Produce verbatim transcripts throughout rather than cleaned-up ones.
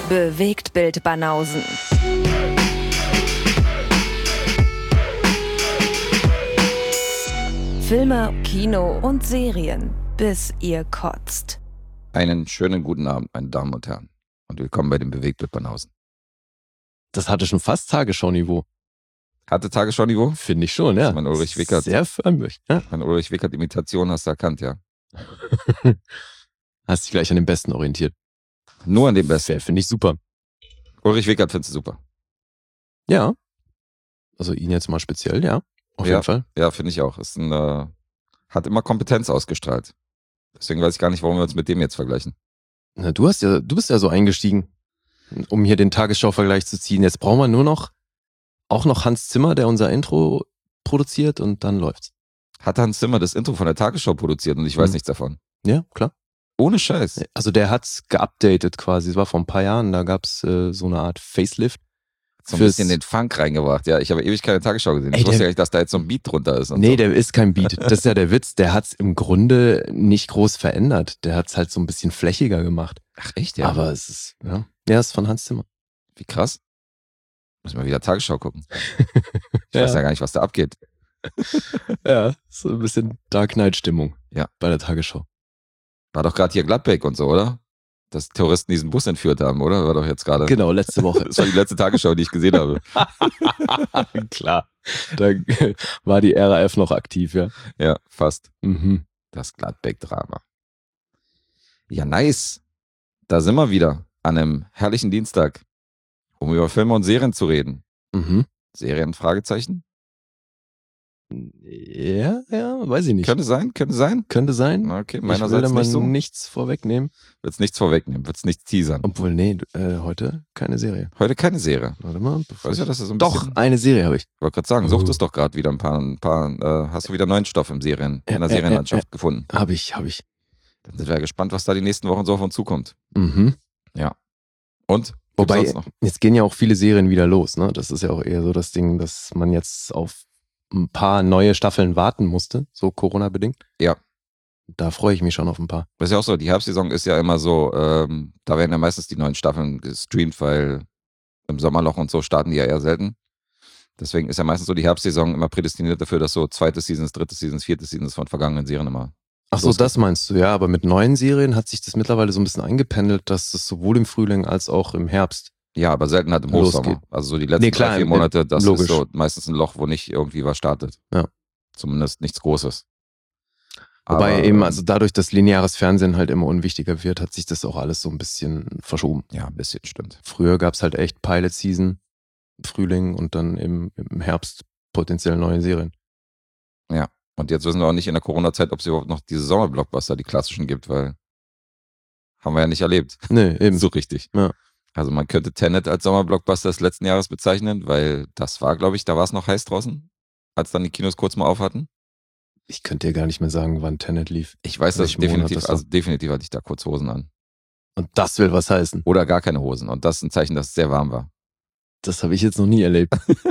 Bewegtbild Banausen. Filme, Kino und Serien, bis ihr kotzt. Einen schönen guten Abend, meine Damen und Herren. Und willkommen bei dem Bewegtbild Banausen. Das hatte schon fast Tagesschau-Niveau. Hatte Tagesschau-Niveau? Finde ich schon, ja. Mein Ulrich Wickert. Sehr förmlich. Ja. Mein Ulrich Wickert-Imitation hast du erkannt, ja. Hast dich gleich an den Besten orientiert. Nur an dem Besten. Finde ich super. Ulrich Wickert findest du super. Ja. Also ihn jetzt mal speziell, ja. Auf ja, jeden Fall. Ja, finde ich auch. Ist ein, äh, hat immer Kompetenz ausgestrahlt. Deswegen weiß ich gar nicht, warum wir uns mit dem jetzt vergleichen. Na, du hast ja, du bist ja so eingestiegen, um hier den Tagesschau-Vergleich zu ziehen. Jetzt brauchen wir nur noch, auch noch Hans Zimmer, der unser Intro produziert, und dann läuft's. Hat Hans Zimmer das Intro von der Tagesschau produziert und ich weiß Mhm. nichts davon. Ja, klar. Ohne Scheiß. Also der hat's geupdatet quasi. Es war vor ein paar Jahren, da gab's äh, so eine Art Facelift. So ein Fürs- bisschen den Funk reingebracht. Ja, ich habe ewig keine Tagesschau gesehen. Ich Ey, wusste der- ja nicht, dass da jetzt so ein Beat drunter ist. Und Nee, so. der ist kein Beat. Das ist ja der Witz. Der hat's im Grunde nicht groß verändert. Der hat's halt so ein bisschen flächiger gemacht. Ach echt, ja? Aber es ist, ja. Ja, ist von Hans Zimmer. Wie krass. Müssen wir wieder Tagesschau gucken. Ich Ja. weiß ja gar nicht, was da abgeht. Ja, so ein bisschen Dark Knight-Stimmung. Ja. Bei der Tagesschau. War doch gerade hier Gladbeck und so, oder? Dass Terroristen diesen Bus entführt haben, oder? War doch jetzt gerade. Genau, letzte Woche. Das war die letzte Tagesschau, die ich gesehen habe. Klar. Da war die R A F noch aktiv, ja. Ja, fast. Mhm. Das Gladbeck-Drama. Ja, nice. Da sind wir wieder an einem herrlichen Dienstag, um über Filme und Serien zu reden. Mhm. Serien? Fragezeichen? Ja, ja, weiß ich nicht. Könnte sein, könnte sein. Könnte sein. Okay, Ich will meinerseits da mal nicht so. nichts vorwegnehmen. Wird's nichts vorwegnehmen, wird's nichts teasern. Obwohl, nee, äh, heute keine Serie. Heute keine Serie. Warte mal. Ich weiß ja, dass es so ein Doch, bisschen... eine Serie habe ich. Ich wollte gerade sagen, Sucht Oh. ist doch gerade wieder ein paar, ein paar äh, hast du wieder neuen Stoff im Serien, Ja, in der ja, Serienlandschaft ja, gefunden. Habe ich, habe ich. Dann sind wir gespannt, was da die nächsten Wochen so auf uns zukommt. Mhm. Und? Gibt's Wobei, sonst noch? jetzt gehen ja auch viele Serien wieder los, ne? Das ist ja auch eher so das Ding, dass man jetzt auf ein paar neue Staffeln warten musste, so Corona-bedingt. Ja. Da freue ich mich schon auf ein paar. Das ist ja auch so, die Herbstsaison ist ja immer so, ähm, da werden ja meistens die neuen Staffeln gestreamt, weil im Sommerloch und so starten die ja eher selten. Deswegen ist ja meistens so die Herbstsaison immer prädestiniert dafür, dass so zweite Seasons, dritte Seasons, vierte Seasons von vergangenen Serien immer. Ach so, losgeht. das meinst du, ja. Aber mit neuen Serien hat sich das mittlerweile so ein bisschen eingependelt, dass es sowohl im Frühling als auch im Herbst. Ja, aber selten halt im Hochsommer. Losgeht. Also so die letzten Nee, klar, drei, vier im- Monate, das logisch. ist so meistens ein Loch, wo nicht irgendwie was startet. Ja. Zumindest nichts Großes. Wobei Aber, eben, ähm, also dadurch, dass lineares Fernsehen halt immer unwichtiger wird, hat sich das auch alles so ein bisschen verschoben. Ja, ein bisschen, stimmt. Früher gab es halt echt Pilot-Season im Frühling und dann im, im Herbst potenziell neue Serien. Und jetzt wissen wir auch nicht in der Corona-Zeit, ob es überhaupt noch diese Sommerblockbuster, die klassischen gibt, weil haben wir ja nicht erlebt. Nee, eben. So richtig. Ja. Also man könnte Tenet als Sommerblockbuster des letzten Jahres bezeichnen, weil das war, glaube ich, da war es noch heiß draußen, als dann die Kinos kurz mal auf hatten. Ich könnte dir gar nicht mehr sagen, wann Tenet lief. Ich weiß, dass Welchen Monat definitiv, das war? also definitiv hatte ich da kurz Hosen an. Und das will was heißen. Oder gar keine Hosen. Und das ist ein Zeichen, dass es sehr warm war. Das habe ich jetzt noch nie erlebt.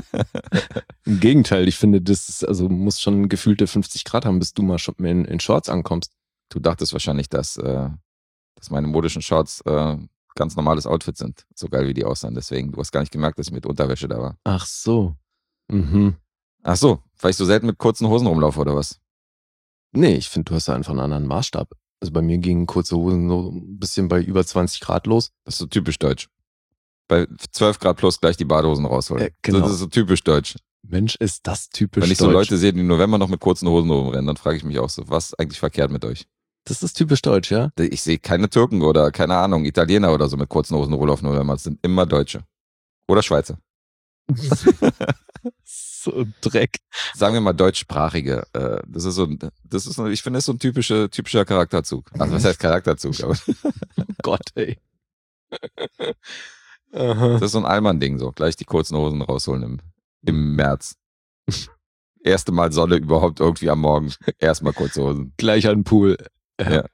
Im Gegenteil, ich finde, das ist, also muss schon gefühlte fünfzig Grad haben, bis du mal schon in, in Shorts ankommst. Du dachtest wahrscheinlich, dass, äh, dass meine modischen Shorts äh, ganz normales Outfit sind. So geil, wie die aussahen. Deswegen, du hast gar nicht gemerkt, dass ich mit Unterwäsche da war. Ach so. Mhm. Ach so, weil ich so selten mit kurzen Hosen rumlaufe oder was? Nee, ich finde, du hast da einfach einen anderen Maßstab. Also bei mir gingen kurze Hosen so ein bisschen bei über zwanzig Grad los. Das ist so typisch deutsch. Bei zwölf Grad plus gleich die Badehosen rausholen. Äh, genau. Das ist so typisch deutsch. Mensch, ist das typisch Wenn ich so deutsch. Leute sehe, die im November noch mit kurzen Hosen rumrennen, dann frage ich mich auch so, was ist eigentlich verkehrt mit euch? Das ist typisch deutsch, ja? Ich sehe keine Türken oder, keine Ahnung, Italiener oder so mit kurzen Hosen rumlaufen im November. Das sind immer Deutsche. Oder Schweizer. So ein Dreck. Sagen wir mal deutschsprachige. Äh, das ist so ein, das ist, so- ich finde, das ist so ein typischer, typischer Charakterzug. Also was heißt Charakterzug? Aber Gott, ey. Aha. das ist so ein Allmann-Ding, so. Gleich die kurzen Hosen rausholen im, im März. Erste Mal Sonne überhaupt irgendwie am Morgen. Erstmal kurze Hosen. Gleich an den Pool. Ja.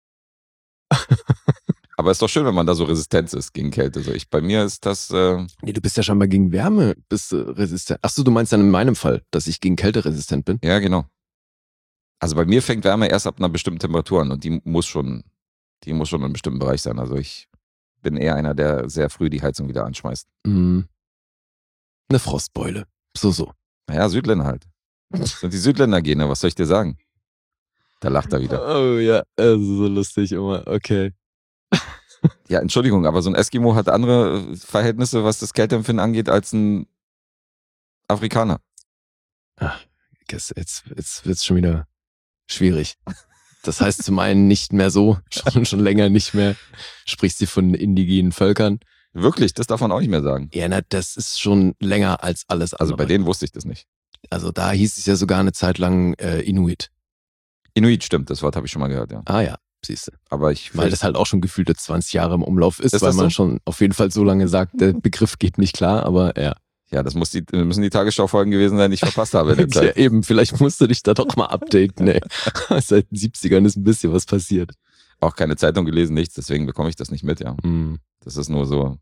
Aber ist doch schön, wenn man da so resistent ist gegen Kälte. So ich, bei mir ist das, äh, Nee, du bist ja scheinbar gegen Wärme bist du resistent. Achso, du meinst dann in meinem Fall, dass ich gegen Kälte resistent bin? ja genau. Also bei mir fängt Wärme erst ab einer bestimmten Temperatur an und die muss schon, die muss schon in einem bestimmten Bereich sein. Also ich bin eher einer, der sehr früh die Heizung wieder anschmeißt. Mm. Eine Frostbeule. So, so. Naja, Südländer halt. Das sind die Südländer-Gene, was soll ich dir sagen? Da lacht er wieder. Oh ja, also so lustig immer. Okay. Ja, Entschuldigung, aber so ein Eskimo hat andere Verhältnisse, was das Kälteempfinden angeht, als ein Afrikaner. Ach, jetzt, jetzt, jetzt wird's schon wieder schwierig. Das heißt zum einen nicht mehr so, schon, schon länger nicht mehr. Sprichst du von indigenen Völkern? Wirklich, das darf man auch nicht mehr sagen. Ja, na, das ist schon länger als alles andere. Also bei denen wusste ich das nicht. Also da hieß es ja sogar eine Zeit lang äh, Inuit. Inuit stimmt, das Wort habe ich schon mal gehört, ja. Ah ja, siehst du. Aber ich Weil das halt auch schon gefühlte zwanzig Jahre im Umlauf ist, Ist weil das man so? schon auf jeden Fall so lange sagt, der Begriff geht nicht klar, aber ja. Ja, das muss die, müssen die Tagesschau-Folgen gewesen sein, die ich verpasst habe in der Ja, Zeit. eben, vielleicht musst du dich da doch mal updaten, ey. Seit den siebzigern ist ein bisschen was passiert. Auch keine Zeitung gelesen, nichts, deswegen bekomme ich das nicht mit, ja. Hm. Das ist nur so,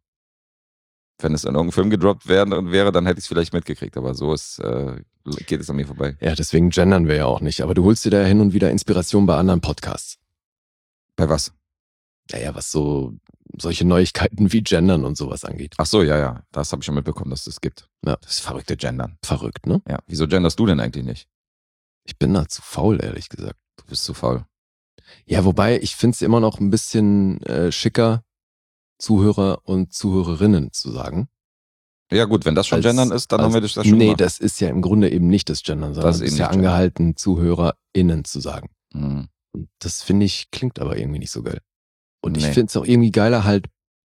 wenn es in irgendeinem Film gedroppt wäre, wäre dann hätte ich es vielleicht mitgekriegt, aber so ist, äh, geht es an mir vorbei. Ja, deswegen gendern wir ja auch nicht. Aber du holst dir da hin und wieder Inspiration bei anderen Podcasts. Bei was? Naja, was so solche Neuigkeiten wie Gendern und sowas angeht. Ach so, ja, ja, das habe ich schon mitbekommen, dass es das gibt. Ja. Das verrückte Gendern. Verrückt, ne? Ja, wieso genderst du denn eigentlich nicht? Ich bin da zu faul, ehrlich gesagt. Du bist zu faul. Ja, wobei, ich finde es immer noch ein bisschen äh, schicker, Zuhörer und Zuhörerinnen zu sagen. Ja gut, wenn das schon Als- Gendern ist, dann als, haben wir das schon Nee, gemacht. das ist ja im Grunde eben nicht das Gendern, sondern Das das ist ist, eben ja nicht Gendern. angehalten, ZuhörerInnen zu sagen. Mhm. Und das finde ich, klingt aber irgendwie nicht so geil. Und ich Nee. finde es auch irgendwie geiler halt,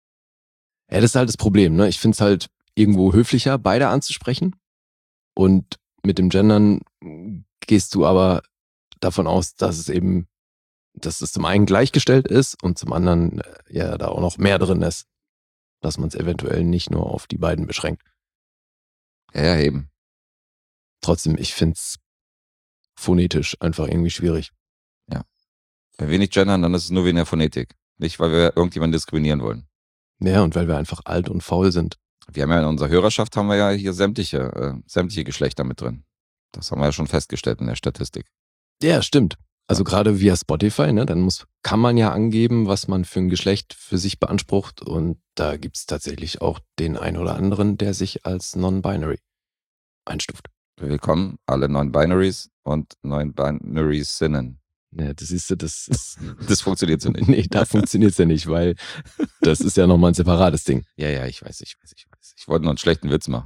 ja, das ist halt das Problem, ne? Ich finde es halt irgendwo höflicher, beide anzusprechen. Und mit dem Gendern mh, gehst du aber davon aus, dass es eben, dass es zum einen gleichgestellt ist und zum anderen äh, ja da auch noch mehr drin ist. Dass man es eventuell nicht nur auf die beiden beschränkt. Ja, ja, eben. Trotzdem, ich finde es phonetisch einfach irgendwie schwierig. Wenn wir nicht gendern, dann ist es nur wegen der Phonetik. Nicht, weil wir irgendjemanden diskriminieren wollen. Ja, und weil wir einfach alt und faul sind. Wir haben ja in unserer Hörerschaft haben wir ja hier sämtliche, äh, sämtliche Geschlechter mit drin. Das haben wir ja schon festgestellt in der Statistik. Ja, stimmt. Also gerade via Spotify, ne, dann muss, kann man ja angeben, was man für ein Geschlecht für sich beansprucht. Und da gibt es tatsächlich auch den einen oder anderen, der sich als non-binary einstuft. Willkommen, alle Non-Binaries und Non-Binaries-Sinnen. Ja, das ist das ist, Das funktioniert so nicht. nee, da funktioniert's ja nicht, weil das ist ja nochmal ein separates Ding. Ja, ja, ich weiß, ich weiß, ich weiß. Ich wollte noch einen schlechten Witz machen.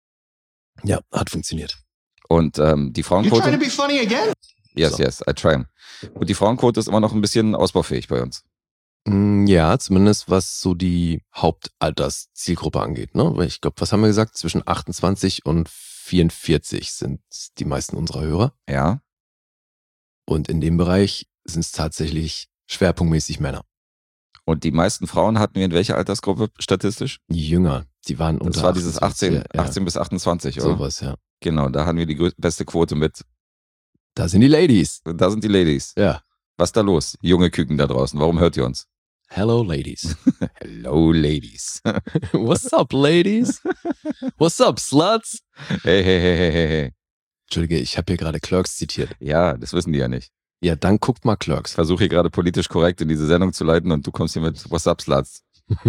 Ja, hat funktioniert. Und ähm, die You trying to Frauenquote. be funny again? Yes, So. yes, I try. Und die Frauenquote ist immer noch ein bisschen ausbaufähig bei uns. Mm, Ja, zumindest was so die Hauptalterszielgruppe angeht, ne? Weil ich glaube, was haben wir gesagt? Zwischen achtundzwanzig und vierundvierzig sind die meisten unserer Hörer. Ja. Und in dem Bereich sind es tatsächlich schwerpunktmäßig Männer. Und die meisten Frauen hatten wir in welcher Altersgruppe statistisch? Die Jünger, die waren unter Das war dieses achtzehn, achtundzwanzig, ja, achtzehn bis achtundzwanzig, oder? sowas, ja. Genau, da haben wir die grö- beste Quote mit. Da sind die Ladies. Und da sind die Ladies. Ja. Was ist da los? Junge Küken da draußen, warum hört ihr uns? Hello, Ladies. Hello, Ladies. What's up, Ladies? What's up, Sluts? Hey, hey, hey, hey, hey, hey. Entschuldige, ich habe hier gerade Clerks zitiert. Ja, das wissen die ja nicht. Ja, dann guckt mal Ich Clerks. versuche hier gerade politisch korrekt in diese Sendung zu leiten und du kommst hier mit What's up, Sluts?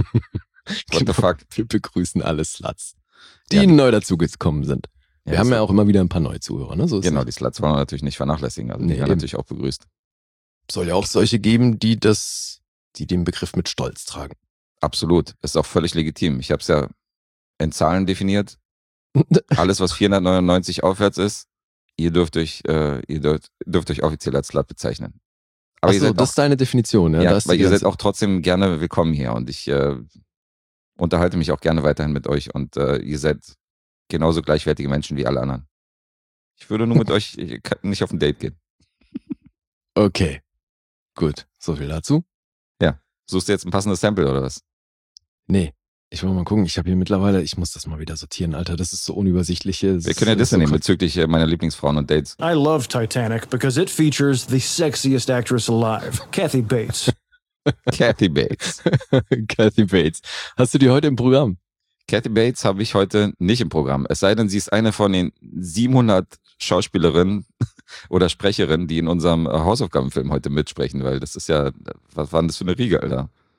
What the fuck? Wir begrüßen alle Sluts, die Ja. neu dazugekommen sind. Wir Ja, haben so- ja auch immer wieder ein paar neue Zuhörer, ne? So ist Genau, es. die Sluts wollen wir natürlich nicht vernachlässigen. Also Nee, die werden eben. natürlich auch begrüßt. Soll ja auch solche geben, die das, die den Begriff mit Stolz tragen. Absolut. Ist auch völlig legitim. Ich habe es ja in Zahlen definiert. Alles, was vierhundertneunundneunzig aufwärts ist, ihr dürft euch, äh, ihr dürft, dürft euch offiziell als Slut bezeichnen. Aber ihr Achso, seid das auch, ist deine Definition, ja? ja, Da ist weil die ihr seid ganze- auch trotzdem gerne willkommen hier und ich äh, unterhalte mich auch gerne weiterhin mit euch und äh, ihr seid genauso gleichwertige Menschen wie alle anderen. Ich würde nur mit euch ich kann nicht auf ein Date gehen. Okay, gut. So viel dazu? Suchst du jetzt ein passendes Sample oder was? Nee. Ich will mal gucken. Ich habe hier mittlerweile, ich muss das mal wieder sortieren, Alter. Das ist so unübersichtlich. Es Wir können ja ist das so nehmen kon- bezüglich äh, meiner Lieblingsfrauen und Dates. I love Titanic because it features the sexiest actress alive, Kathy Bates. Kathy Bates. Kathy Bates. Hast du die heute im Programm? Kathy Bates habe ich heute nicht im Programm. Es sei denn, sie ist eine von den siebenhundert Schauspielerinnen oder Sprecherinnen, die in unserem äh, Hausaufgabenfilm heute mitsprechen, weil das ist ja, was war denn das für eine Riege, Alter?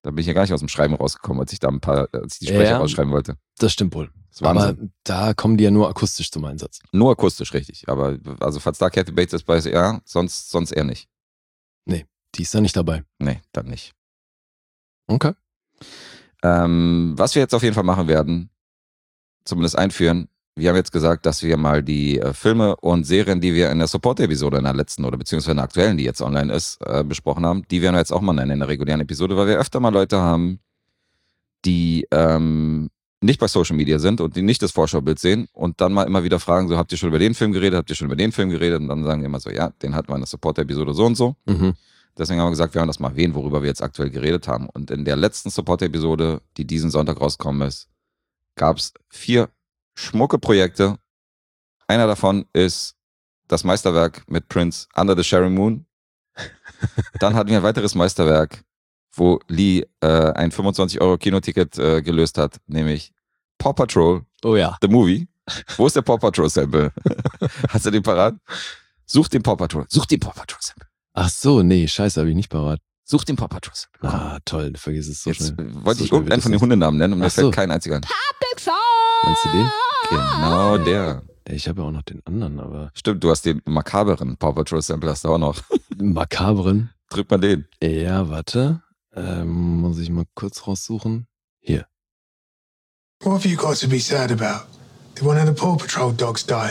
Da bin ich ja gar nicht aus dem Schreiben rausgekommen, als ich da ein paar, als ich die Sprecher Ja. rausschreiben wollte. Das stimmt wohl. Das war Aber Wahnsinn. da kommen die ja nur akustisch zum Einsatz. Nur akustisch, richtig. Aber also falls da Kathy Bates ist bei, ja, sonst, sonst eher nicht. Die ist da nicht dabei. Nee, dann nicht. Okay. Ähm, was wir jetzt auf jeden Fall machen werden, zumindest einführen, wir haben jetzt gesagt, dass wir mal die äh, Filme und Serien, die wir in der Support-Episode in der letzten oder beziehungsweise in der aktuellen, die jetzt online ist, äh, besprochen haben, die werden wir jetzt auch mal nennen in der regulären Episode, weil wir öfter mal Leute haben, die ähm, nicht bei Social Media sind und die nicht das Vorschaubild sehen und dann mal immer wieder fragen, so, habt ihr schon über den Film geredet, habt ihr schon über den Film geredet? Und dann sagen wir immer so, ja, den hatten wir in der Support-Episode so und so. Mhm. Deswegen haben wir gesagt, wir werden das mal erwähnen, worüber wir jetzt aktuell geredet haben. Und in der letzten Support-Episode, die diesen Sonntag rausgekommen ist, gab es vier schmucke Projekte. Einer davon ist das Meisterwerk mit Prince, Under the Cherry Moon. Dann hatten wir ein weiteres Meisterwerk, wo Lee äh, ein fünfundzwanzig Euro Kinoticket äh, gelöst hat, nämlich Paw Patrol, Oh ja. The Movie. Wo ist der Paw Patrol Sample? Hast du den parat? Such den Paw Patrol. Such den Paw Patrol Sample. Ach so, nee, scheiße, habe ich nicht parat. Such den Paw Patrol Sample. Ah, toll, du vergisst es so Jetzt schnell. wollte So ich schnell irgendeinen wird von das den Hundenamen nennen und mir Ach so. fällt kein einziger ein. Meinst du den? Genau der. Ich habe ja auch noch den anderen, aber Stimmt, du hast den makaberen Paw Patrol Sample, hast du auch noch. makabren. Drück mal den. Ja, warte. Ähm, muss ich mal kurz raussuchen. Hier. What have you got to be sad about? Did one of the Paw Patrol dogs die?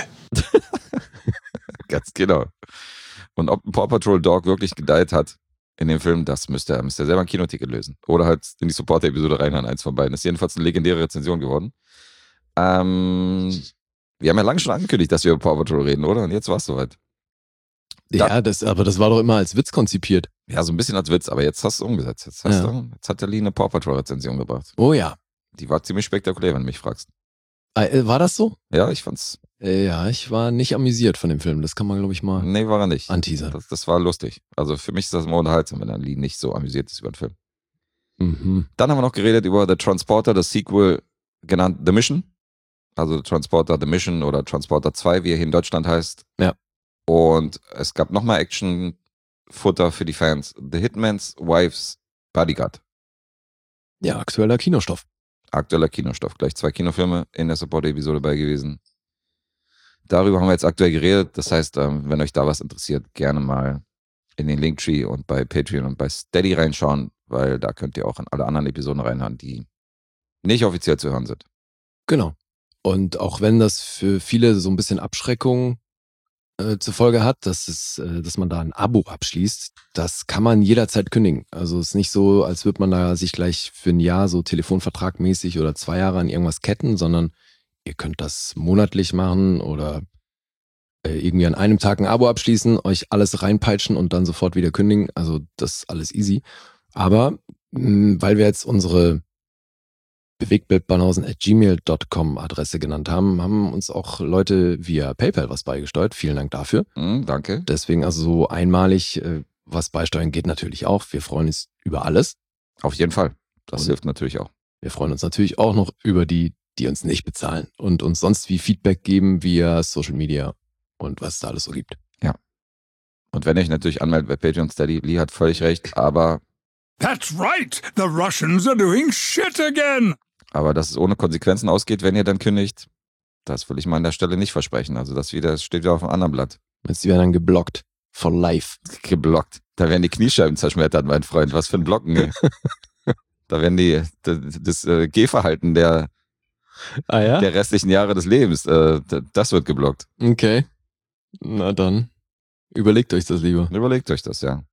Ganz genau. Und ob ein Paw Patrol Dog wirklich gedeiht hat in dem Film, das müsste er, müsste er selber ein Kinoticket lösen. Oder halt in die Support-Episode reinhören, eins von beiden. Das ist jedenfalls eine legendäre Rezension geworden. Ähm, wir haben ja lange schon angekündigt, dass wir über Paw Patrol reden, oder? Und jetzt war es soweit. Da- Ja, das, aber das war doch immer als Witz konzipiert. Ja, so ein bisschen als Witz, aber jetzt hast du es umgesetzt. Jetzt, hast Ja. du, jetzt hat der Lee eine Paw Patrol Rezension gebracht. Oh ja. Die war ziemlich spektakulär, wenn du mich fragst. Äh, War das so? Ja, ich fand's. Äh, Ja, ich war nicht amüsiert von dem Film. Das kann man, glaube ich, mal Nee, war er nicht. anteasern. Das, das war lustig. Also für mich ist das immer unterhaltsam, wenn ein Lee nicht so amüsiert ist über den Film. Mhm. Dann haben wir noch geredet über The Transporter, das Sequel genannt The Mission. Also The Transporter The Mission oder Transporter zwei, wie er hier in Deutschland heißt. Ja. Und es gab nochmal Action-Futter für die Fans. The Hitman's Wife's Bodyguard. Ja, aktueller Kinostoff. Aktueller Kinostoff. Gleich zwei Kinofilme in der Support-Episode bei gewesen. Darüber haben wir jetzt aktuell geredet. Das heißt, ähm, wenn euch da was interessiert, gerne mal in den Linktree und bei Patreon und bei Steady reinschauen, weil da könnt ihr auch in alle anderen Episoden reinhören, die nicht offiziell zu hören sind. Genau. Und auch wenn das für viele so ein bisschen Abschreckung äh, zur Folge hat, dass, es, äh, dass man da ein Abo abschließt, das kann man jederzeit kündigen. Also es ist nicht so, als würde man da sich gleich für ein Jahr so telefonvertragmäßig oder zwei Jahre an irgendwas ketten, sondern ihr könnt das monatlich machen oder äh, irgendwie an einem Tag ein Abo abschließen, euch alles reinpeitschen und dann sofort wieder kündigen. Also das ist alles easy. Aber mh, weil wir jetzt unsere bewegtbildbanausen at gmail dot com Adresse genannt haben, haben uns auch Leute via PayPal was beigesteuert. Vielen Dank dafür. Hm, danke. Deswegen also so einmalig äh, was beisteuern geht natürlich auch. Wir freuen uns über alles. Auf jeden Fall. Das Und- hilft natürlich auch. Wir freuen uns natürlich auch noch über die, die uns nicht bezahlen und uns sonst wie Feedback geben via Social Media und was es da alles so gibt. Und wenn ihr euch natürlich anmeldet bei Patreon Steady, Lee hat völlig recht, aber, That's right. The Russians are doing shit again. aber dass es ohne Konsequenzen ausgeht, wenn ihr dann kündigt, das will ich mal an der Stelle nicht versprechen. Also das wieder, das steht wieder auf einem anderen Blatt. Jetzt die werden dann geblockt. For life. Geblockt. Da werden die Kniescheiben zerschmettert, mein Freund. Was für ein Blocken, ey. Da werden die, das, das äh, Gehverhalten der, Ah ja? der restlichen Jahre des Lebens, äh, das wird geblockt. Okay. Na dann. Überlegt euch das lieber. Überlegt euch das, ja.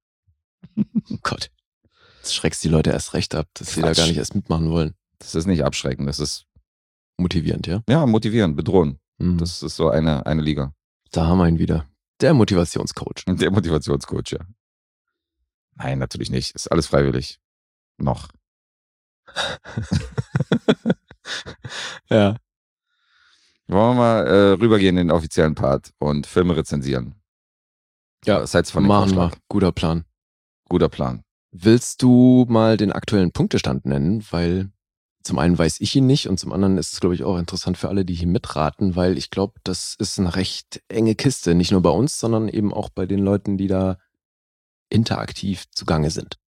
Oh Gott. Jetzt schreckst die Leute erst recht ab, dass sie da Quatsch. gar nicht erst mitmachen wollen. Das ist nicht abschreckend, das ist, Motivierend, ja? ja, motivieren, bedrohen. Mhm. Das ist so eine, eine Liga. Da haben wir ihn wieder. Der Motivationscoach. Der Motivationscoach, ja. Nein, natürlich nicht. Ist alles freiwillig. Noch. Ja. Wollen wir mal äh, rübergehen in den offiziellen Part und Filme rezensieren. Ja, Was hältst du von dem Machen Vorschlag? wir. Guter Plan. Guter Plan. Willst du mal den aktuellen Punktestand nennen? Weil zum einen weiß ich ihn nicht und zum anderen ist es, glaube ich, auch interessant für alle, die hier mitraten, weil ich glaube, das ist eine recht enge Kiste. Nicht nur bei uns, sondern eben auch bei den Leuten, die da interaktiv zugange sind.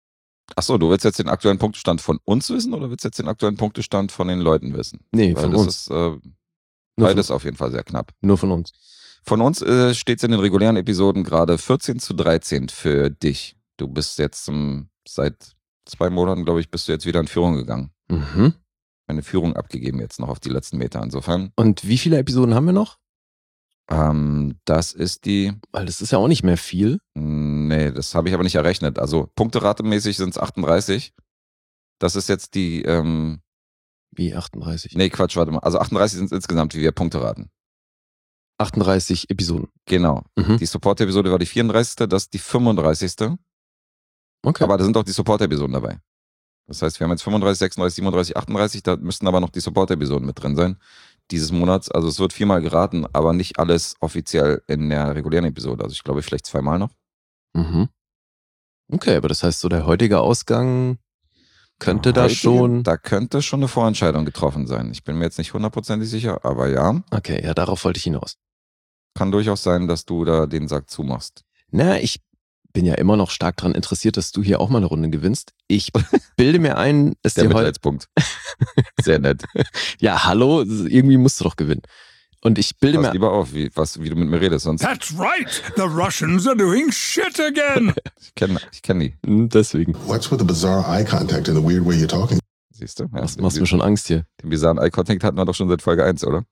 Achso, du willst jetzt den aktuellen Punktestand von uns wissen oder willst du jetzt den aktuellen Punktestand von den Leuten wissen? Nee, Weil von das uns. ist äh, Nur beides von, auf jeden Fall sehr knapp. nur von uns. Von uns äh, steht es in den regulären Episoden gerade vierzehn zu dreizehn für dich. Du bist jetzt zum, seit zwei Monaten, glaube ich, bist du jetzt wieder in Führung gegangen. Mhm. Eine Führung abgegeben jetzt noch auf die letzten Meter. Insofern, Und wie viele Episoden haben wir noch? ähm, das ist die, Weil das ist ja auch nicht mehr viel. nee, das habe ich aber nicht errechnet. Also punkteratemäßig sind es achtunddreißig. Das ist jetzt die, ähm, Wie achtunddreißig? nee, Quatsch, warte mal. Also achtunddreißig sind es insgesamt, wie wir Punkte raten. achtunddreißig Episoden. Genau. Mhm. Die Support-Episode war die vierunddreißigste, das ist die fünfunddreißigste. Okay. Aber da sind auch die Support-Episoden dabei. Das heißt, wir haben jetzt fünfunddreißig, sechsunddreißig, siebenunddreißig, achtunddreißig, da müssten aber noch die Support-Episoden mit drin sein. Dieses Monats, also es wird viermal geraten, aber nicht alles offiziell in der regulären Episode. Also ich glaube vielleicht zweimal noch. Mhm. Okay, aber das heißt, so der heutige Ausgang könnte da Heute, schon. Da könnte schon eine Vorentscheidung getroffen sein. Ich bin mir jetzt nicht hundertprozentig sicher, aber ja, Okay, ja, darauf wollte ich hinaus. kann durchaus sein, dass du da den Sack zumachst. Na, ich bin ja immer noch stark daran interessiert, dass du hier auch mal eine Runde gewinnst. Ich bilde mir ein, dass Der dir heute. Mitleidspunkt. Sehr nett. Ja, hallo, irgendwie musst du doch gewinnen. Und ich bilde Pass mir. lieber auf, wie, was, wie du mit mir redest, sonst That's right. The Russians are doing shit again. ich kenne ich kenn die. Hm, Deswegen. What's with the bizarre eye contact and the weird way you're talking? Siehst du? Ja, Das machst mir schon Angst hier. Den bizarren Eye-Contact hatten wir doch schon seit Folge eins, oder?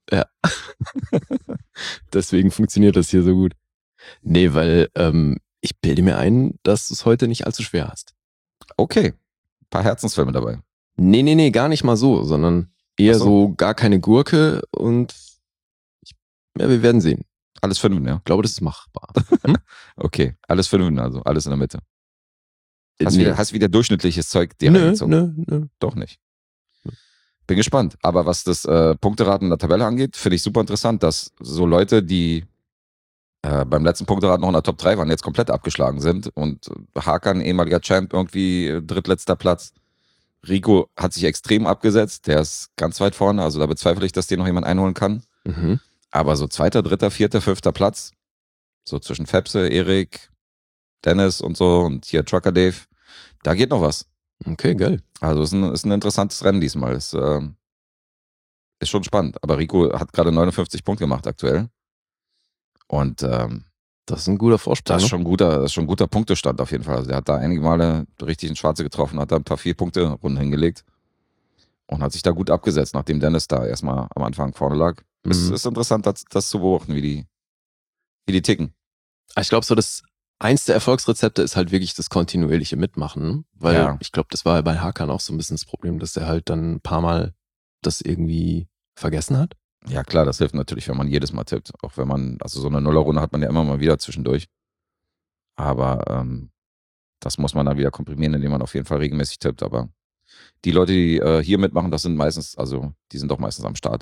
Deswegen funktioniert das hier so gut. Nee, weil ähm, ich bilde mir ein, dass du es heute nicht allzu schwer hast. Okay. Ein paar Herzensfilme dabei. Nee, nee, nee, gar nicht mal so, sondern eher Ach so. so gar keine Gurke und ich, ja, wir werden sehen. Alles Fünfen, ja. Ich glaube, das ist machbar. Okay. Alles Fünfen, also alles in der Mitte. Hast, Nee. wieder, hast wieder durchschnittliches Zeug dir Nö, reingezogen? nö, nö. Doch nicht. Bin gespannt. Aber was das äh, Punkteraten in der Tabelle angeht, finde ich super interessant, dass so Leute, die äh, beim letzten Punkteraten noch in der Top drei waren, jetzt komplett abgeschlagen sind. Und äh, Hakan, ehemaliger Champ, irgendwie äh, drittletzter Platz. Rico hat sich extrem abgesetzt. Der ist ganz weit vorne. Also da bezweifle ich, dass den noch jemand einholen kann. Mhm. Aber so zweiter, dritter, vierter, fünfter Platz, so zwischen Fepse, Erik, Dennis und so und hier Trucker Dave, da geht noch was. Okay, geil. Also ist ein, ist ein interessantes Rennen diesmal. Ist, äh, ist schon spannend. Aber Rico hat gerade neunundfünfzig Punkte gemacht aktuell. Und ähm, Das ist ein guter Vorsprung. das ist Ne? schon ein guter, das ist schon ein guter Punktestand auf jeden Fall. Also der hat da einige Male richtig ins Schwarze getroffen, hat da ein paar vier Punkte Runden hingelegt und hat sich da gut abgesetzt, nachdem Dennis da erstmal am Anfang vorne lag. Mhm. Es ist interessant, das, das zu beobachten, wie die, wie die ticken. Ich glaube, so das eins der Erfolgsrezepte ist halt wirklich das kontinuierliche Mitmachen. Ne? Weil Ja. ich glaube, das war bei Hakan auch so ein bisschen das Problem, dass er halt dann ein paar Mal das irgendwie vergessen hat. Ja klar, das hilft natürlich, wenn man jedes Mal tippt. Auch wenn man, also so eine Nullerrunde hat man ja immer mal wieder zwischendurch. Aber ähm, das muss man dann wieder komprimieren, indem man auf jeden Fall regelmäßig tippt. Aber die Leute, die äh, hier mitmachen, das sind meistens, also die sind doch meistens am Start.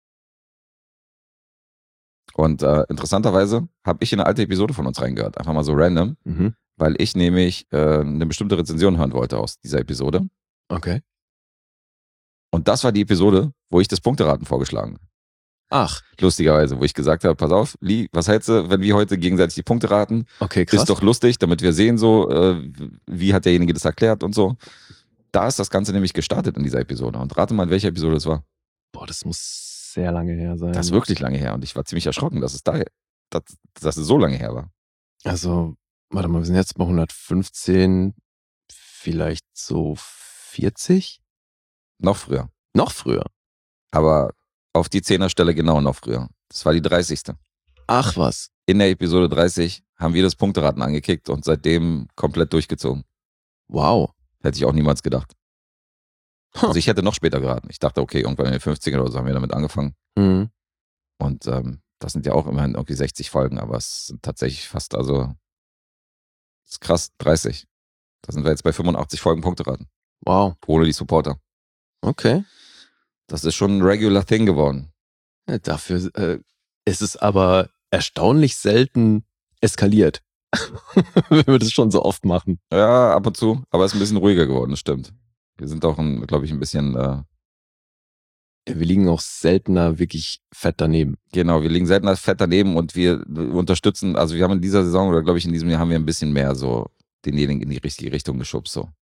Und äh, interessanterweise habe ich in eine alte Episode von uns reingehört, einfach mal so random, Mhm. weil ich nämlich äh, eine bestimmte Rezension hören wollte aus dieser Episode. Okay. Und das war die Episode, wo ich das Punkteraten vorgeschlagen habe. Ach, Lustigerweise, wo ich gesagt habe, pass auf, Lee, was hältst du, wenn wir heute gegenseitig die Punkte raten? okay, krass. Ist doch lustig, damit wir sehen so, äh, wie hat derjenige das erklärt und so. Da ist das Ganze nämlich gestartet in dieser Episode. Und rate mal, in welcher Episode es war. Boah, das muss sehr lange her sein. Das ist wirklich lange her. Und ich war ziemlich erschrocken, dass es da, dass, dass es so lange her war. Also, warte mal, wir sind jetzt bei hundertfünfzehn, vielleicht so vierzig? Noch früher. Noch früher. Aber auf die Zehnerstelle genau noch früher. Das war die dreißigste. Ach was. In der Episode dreißig haben wir das Punkteraten angekickt und seitdem komplett durchgezogen. Wow. Hätte ich auch niemals gedacht. Huh. Also ich hätte noch später geraten. Ich dachte, okay, irgendwann in den fünfzigern oder so haben wir damit angefangen. Mhm. Und ähm, das sind ja auch immerhin irgendwie sechzig Folgen, aber es sind tatsächlich fast, also das ist krass, dreißig. Da sind wir jetzt bei fünfundachtzig Folgen Punkteraten. Wow. Ohne die Supporter. Okay. Das ist schon ein regular thing geworden. Ja, dafür äh, ist es aber erstaunlich selten eskaliert. Wenn wir das schon so oft machen. Ja, ab und zu, aber es ist ein bisschen ruhiger geworden, das stimmt. Wir sind auch, glaube ich, ein bisschen, äh, Wir liegen auch seltener wirklich fett daneben. genau, wir liegen seltener fett daneben und wir unterstützen, also wir haben in dieser Saison oder glaube ich in diesem Jahr haben wir ein bisschen mehr so denjenigen in die richtige Richtung geschubst, so.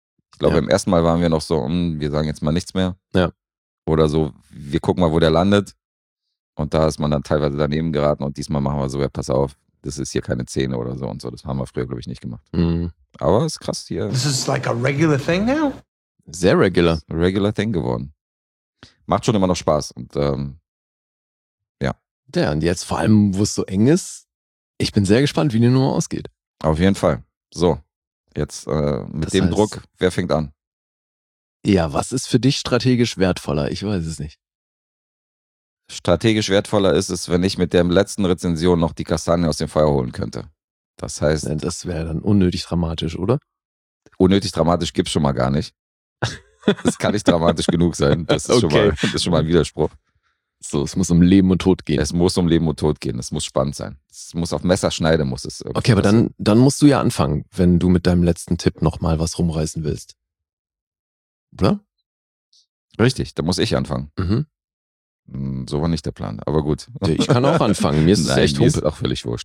glaube, Ja. beim ersten Mal waren wir noch so, hm, wir sagen jetzt mal nichts mehr. Ja. Oder so, wir gucken mal, wo der landet. Und da ist man dann teilweise daneben geraten und diesmal machen wir so, ja, pass auf, das ist hier keine Szene oder so und so. Das haben wir früher, glaube ich, nicht gemacht. Mhm. Aber ist krass hier. This is like a regular thing now? Sehr regular. Regular Thing geworden. Macht schon immer noch Spaß. Und ähm, Ja, und jetzt vor allem, wo es so eng ist, ich bin sehr gespannt, wie die Nummer ausgeht. auf jeden Fall. So, jetzt äh, mit Das dem heißt- Druck, wer fängt an? Ja, was ist für dich strategisch wertvoller? Ich weiß es nicht. Strategisch wertvoller ist es, wenn ich mit der letzten Rezension noch die Kastanien aus dem Feuer holen könnte. Das heißt, Ja, Das wäre dann unnötig dramatisch, oder? unnötig dramatisch gibt's schon mal gar nicht. Das kann nicht dramatisch genug sein. Das ist, schon Okay. mal, das ist schon mal ein Widerspruch. So, es muss um Leben und Tod gehen. Es muss um Leben und Tod gehen. Es muss spannend sein. Es muss auf Messerschneide muss es irgendwie Okay, aber passieren. dann, dann musst du ja anfangen, wenn du mit deinem letzten Tipp nochmal was rumreißen willst. Oder? Richtig, da muss ich anfangen. Mhm. Hm, So war nicht der Plan, aber gut. Ich kann auch anfangen. Mir ist es Nein, echt mir ist Humpe. auch völlig wurscht.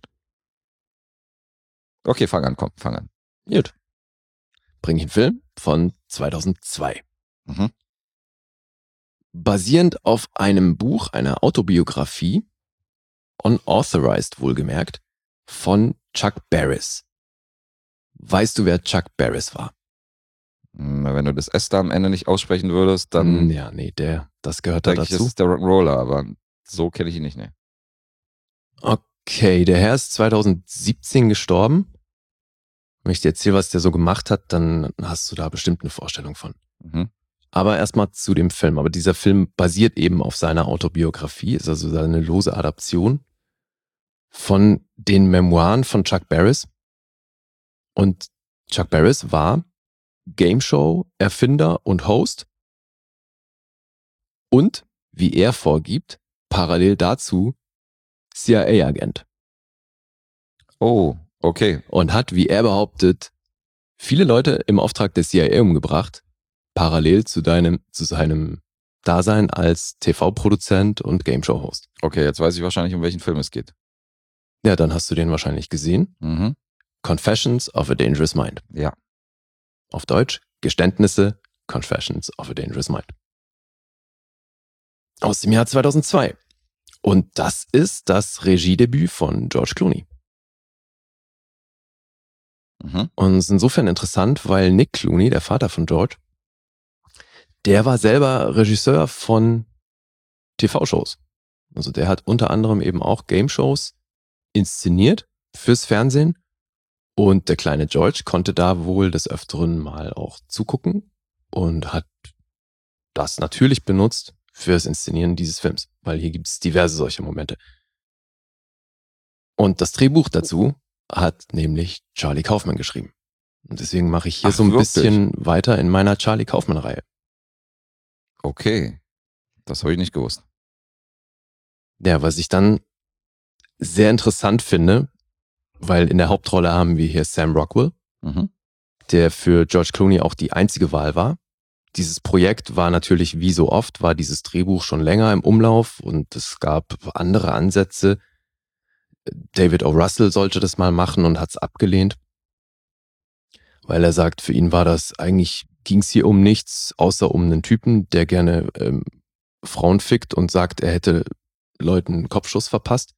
Okay, fang an, komm, fang an. Gut. Bring ich einen Film von zweitausendzwei. Mhm. Basierend auf einem Buch, einer Autobiografie, unauthorized wohlgemerkt, von Chuck Barris. Weißt du, wer Chuck Barris war? Hm, Wenn du das S da am Ende nicht aussprechen würdest, dann Hm, ja, nee, der, das gehört da denke ich, ist dazu. es der Rock'n'Roller, aber so kenne ich ihn nicht, ne. Okay, der Herr ist zweitausendsiebzehn gestorben. Wenn ich dir erzähle, was der so gemacht hat, dann hast du da bestimmt eine Vorstellung von. Mhm. Aber erstmal zu dem Film. Aber dieser Film basiert eben auf seiner Autobiografie, ist also eine lose Adaption von den Memoiren von Chuck Barris. Und Chuck Barris war Gameshow-Erfinder und Host und, wie er vorgibt, parallel dazu C I A-Agent. Oh, okay. Und hat, wie er behauptet, viele Leute im Auftrag der C I A umgebracht, parallel zu deinem, zu seinem Dasein als T V-Produzent und Gameshow-Host. Okay, jetzt weiß ich wahrscheinlich, um welchen Film es geht. Ja, dann hast du den wahrscheinlich gesehen. Mhm. Confessions of a Dangerous Mind. Ja. Auf Deutsch, Geständnisse, Confessions of a Dangerous Mind. Aus dem Jahr zweitausendzwei. Und das ist das Regiedebüt von George Clooney. Mhm. Und es ist insofern interessant, weil Nick Clooney, der Vater von George, der war selber Regisseur von T V-Shows. Also der hat unter anderem eben auch Game-Shows inszeniert fürs Fernsehen. Und der kleine George konnte da wohl des Öfteren mal auch zugucken und hat das natürlich benutzt fürs Inszenieren dieses Films, weil hier gibt es diverse solche Momente. Und das Drehbuch dazu hat nämlich Charlie Kaufman geschrieben. Und deswegen mache ich hier Ach, so ein wirklich? bisschen weiter in meiner Charlie Kaufman-Reihe. Okay. Das habe ich nicht gewusst. Ja, was ich dann sehr interessant finde, weil in der Hauptrolle haben wir hier Sam Rockwell, Mhm. der für George Clooney auch die einzige Wahl war. Dieses Projekt war natürlich, wie so oft, war dieses Drehbuch schon länger im Umlauf und es gab andere Ansätze. David O. Russell sollte das mal machen und hat es abgelehnt, weil er sagt, für ihn war das eigentlich, ging es hier um nichts, außer um einen Typen, der gerne ähm, Frauen fickt und sagt, er hätte Leuten einen Kopfschuss verpasst.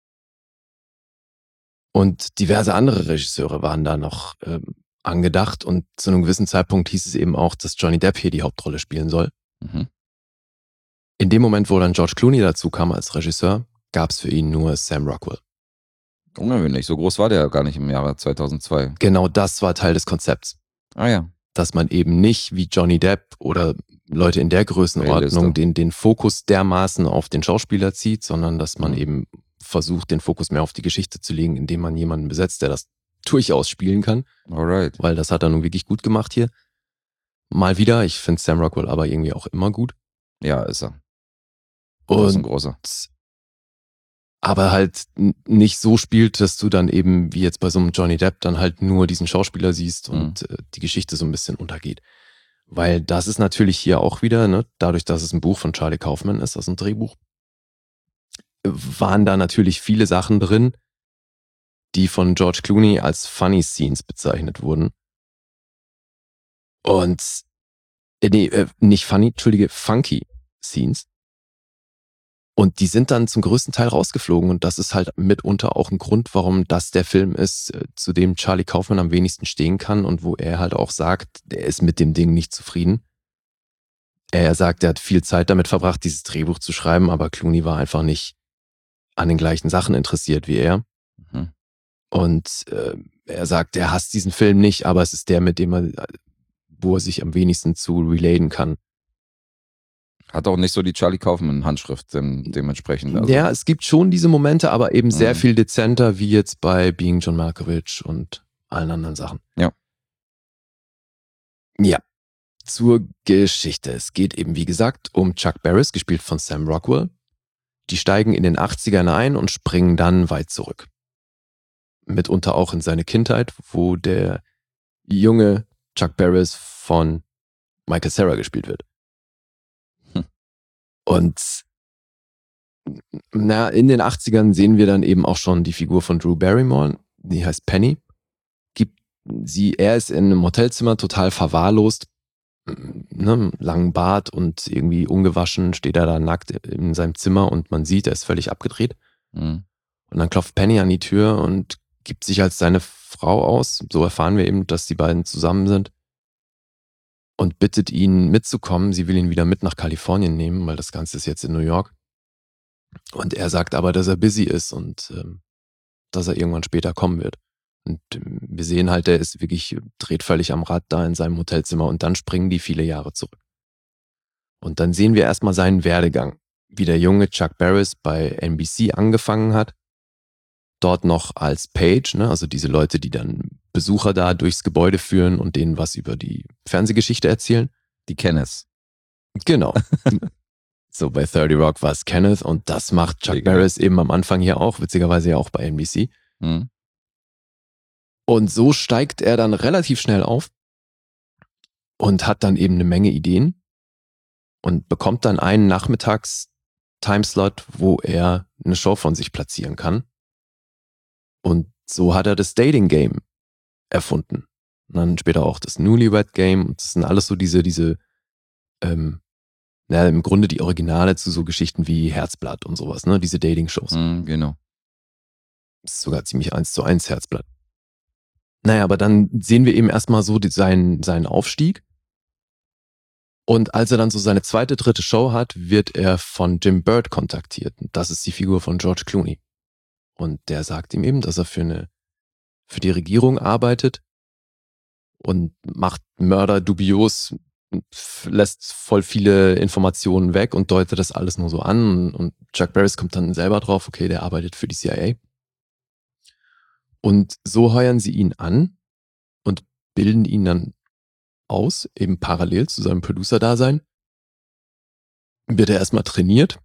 Und diverse andere Regisseure waren da noch ähm, angedacht und zu einem gewissen Zeitpunkt hieß es eben auch, dass Johnny Depp hier die Hauptrolle spielen soll. Mhm. In dem Moment, wo dann George Clooney dazu kam als Regisseur, gab es für ihn nur Sam Rockwell. Ungewöhnlich. So groß war der ja gar nicht im Jahre zweitausendzwei. Genau das war Teil des Konzepts, Ah ja. dass man eben nicht wie Johnny Depp oder Leute in der Größenordnung A-Lister. den, den Fokus dermaßen auf den Schauspieler zieht, sondern dass man Mhm. eben versucht, den Fokus mehr auf die Geschichte zu legen, indem man jemanden besetzt, der das durchaus spielen kann, Alright. weil das hat er nun wirklich gut gemacht hier. Mal wieder, ich finde Sam Rockwell aber irgendwie auch immer gut. Ja, ist er. Das ist ein Und großer. aber halt n- nicht so spielt, dass du dann eben, wie jetzt bei so einem Johnny Depp, dann halt nur diesen Schauspieler siehst und äh, die Geschichte so ein bisschen untergeht. Weil das ist natürlich hier auch wieder, ne, dadurch, dass es ein Buch von Charlie Kaufman ist, also ein Drehbuch, waren da natürlich viele Sachen drin, die von George Clooney als Funny Scenes bezeichnet wurden. Und, äh, nee, äh, nicht funny, entschuldige, funky Scenes. Und die sind dann zum größten Teil rausgeflogen. Und das ist halt mitunter auch ein Grund, warum das der Film ist, äh, zu dem Charlie Kaufman am wenigsten stehen kann und wo er halt auch sagt, er ist mit dem Ding nicht zufrieden. Er sagt, er hat viel Zeit damit verbracht, dieses Drehbuch zu schreiben, aber Clooney war einfach nicht an den gleichen Sachen interessiert wie er. Mhm. Und äh, er sagt, er hasst diesen Film nicht, aber es ist der, mit dem er, wo er sich am wenigsten zu relaten kann. Hat auch nicht so die Charlie Kaufman-Handschrift dem, dementsprechend. Also. Ja, es gibt schon diese Momente, aber eben sehr Mhm. viel dezenter, wie jetzt bei Being John Malkovich und allen anderen Sachen. Ja. Ja. Zur Geschichte. Es geht eben, wie gesagt, um Chuck Barris, gespielt von Sam Rockwell. Die steigen in den achtzigern ein und springen dann weit zurück. Mitunter auch in seine Kindheit, wo der junge Chuck Barris von Michael Cera gespielt wird. Hm. Und na, in den achtzigern sehen wir dann eben auch schon die Figur von Drew Barrymore, die heißt Penny. Gibt sie, er ist in einem Hotelzimmer total verwahrlost, ne, langen Bart und irgendwie ungewaschen, steht er da nackt in seinem Zimmer und man sieht, er ist völlig abgedreht. Mhm. Und dann klopft Penny an die Tür und gibt sich als seine Frau aus. So erfahren wir eben, dass die beiden zusammen sind. Und bittet ihn mitzukommen. Sie will ihn wieder mit nach Kalifornien nehmen, weil das Ganze ist jetzt in New York. Und er sagt aber, dass er busy ist und ähm, dass er irgendwann später kommen wird. Und ähm, wir sehen halt, er ist wirklich, dreht völlig am Rad da in seinem Hotelzimmer und dann springen die viele Jahre zurück. Und dann sehen wir erstmal seinen Werdegang, wie der junge Chuck Barris bei N B C angefangen hat. Dort noch als Page, ne, also diese Leute, die dann Besucher da durchs Gebäude führen und denen was über die Fernsehgeschichte erzählen. Die Kenneth. Genau. So bei thirty Rock war es Kenneth und das macht Chuck Mega. Barris eben am Anfang hier auch, witzigerweise ja auch bei N B C. Mhm. Und so steigt er dann relativ schnell auf und hat dann eben eine Menge Ideen und bekommt dann einen Nachmittags-Timeslot, wo er eine Show von sich platzieren kann. Und so hat er das Dating-Game erfunden. Und dann später auch das Newlywed-Game. Und das sind alles so diese, diese, ähm, naja, im Grunde die Originale zu so Geschichten wie Herzblatt und sowas, ne? Diese Dating-Shows. Mhm, genau. Das ist sogar ziemlich eins zu eins Herzblatt. Naja, aber dann sehen wir eben erstmal so die, seinen, seinen Aufstieg. Und als er dann so seine zweite, dritte Show hat, wird er von Jim Bird kontaktiert. Und das ist die Figur von George Clooney. Und der sagt ihm eben, dass er für eine, für die Regierung arbeitet und macht Mörder dubios, lässt voll viele Informationen weg und deutet das alles nur so an. Und Chuck Barris kommt dann selber drauf, okay, der arbeitet für die C I A. Und so heuern sie ihn an und bilden ihn dann aus, eben parallel zu seinem Producer-Dasein. Wird er erstmal trainiert.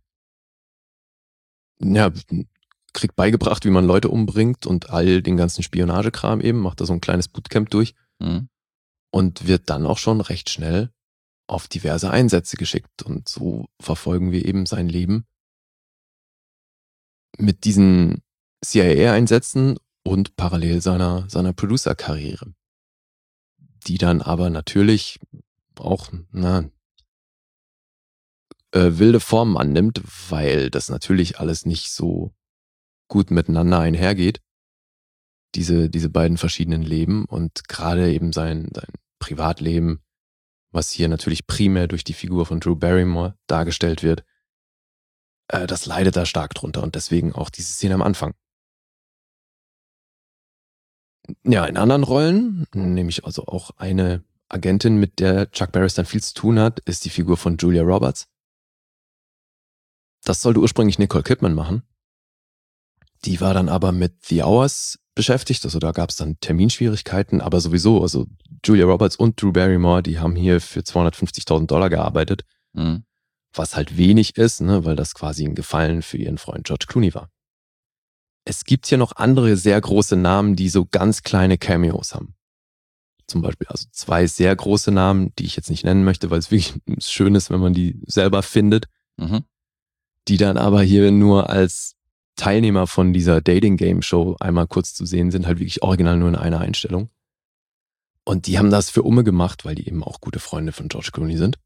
Ja, kriegt beigebracht, wie man Leute umbringt und all den ganzen Spionagekram eben, macht da so ein kleines Bootcamp durch Mhm. und wird dann auch schon recht schnell auf diverse Einsätze geschickt. Und so verfolgen wir eben sein Leben mit diesen C I A-Einsätzen und parallel seiner, seiner Producer-Karriere, die dann aber natürlich auch na, äh, wilde Formen annimmt, weil das natürlich alles nicht so gut miteinander einhergeht, diese, diese beiden verschiedenen Leben und gerade eben sein, sein Privatleben, was hier natürlich primär durch die Figur von Drew Barrymore dargestellt wird, äh, das leidet da stark drunter und deswegen auch diese Szene am Anfang. Ja, in anderen Rollen, nämlich also auch eine Agentin, mit der Chuck Barris dann viel zu tun hat, ist die Figur von Julia Roberts. Das sollte ursprünglich Nicole Kidman machen. Die war dann aber mit The Hours beschäftigt, also da gab es dann Terminschwierigkeiten, aber sowieso, also Julia Roberts und Drew Barrymore, die haben hier für zweihundertfünfzigtausend Dollar gearbeitet, Mhm. was halt wenig ist, ne, weil das quasi ein Gefallen für ihren Freund George Clooney war. Es gibt hier noch andere sehr große Namen, die so ganz kleine Cameos haben. Zum Beispiel also zwei sehr große Namen, die ich jetzt nicht nennen möchte, weil es wirklich schön ist, wenn man die selber findet, Mhm. die dann aber hier nur als Teilnehmer von dieser Dating-Game-Show einmal kurz zu sehen sind, halt wirklich original nur in einer Einstellung. Und die haben das für Umme gemacht, weil die eben auch gute Freunde von George Clooney sind.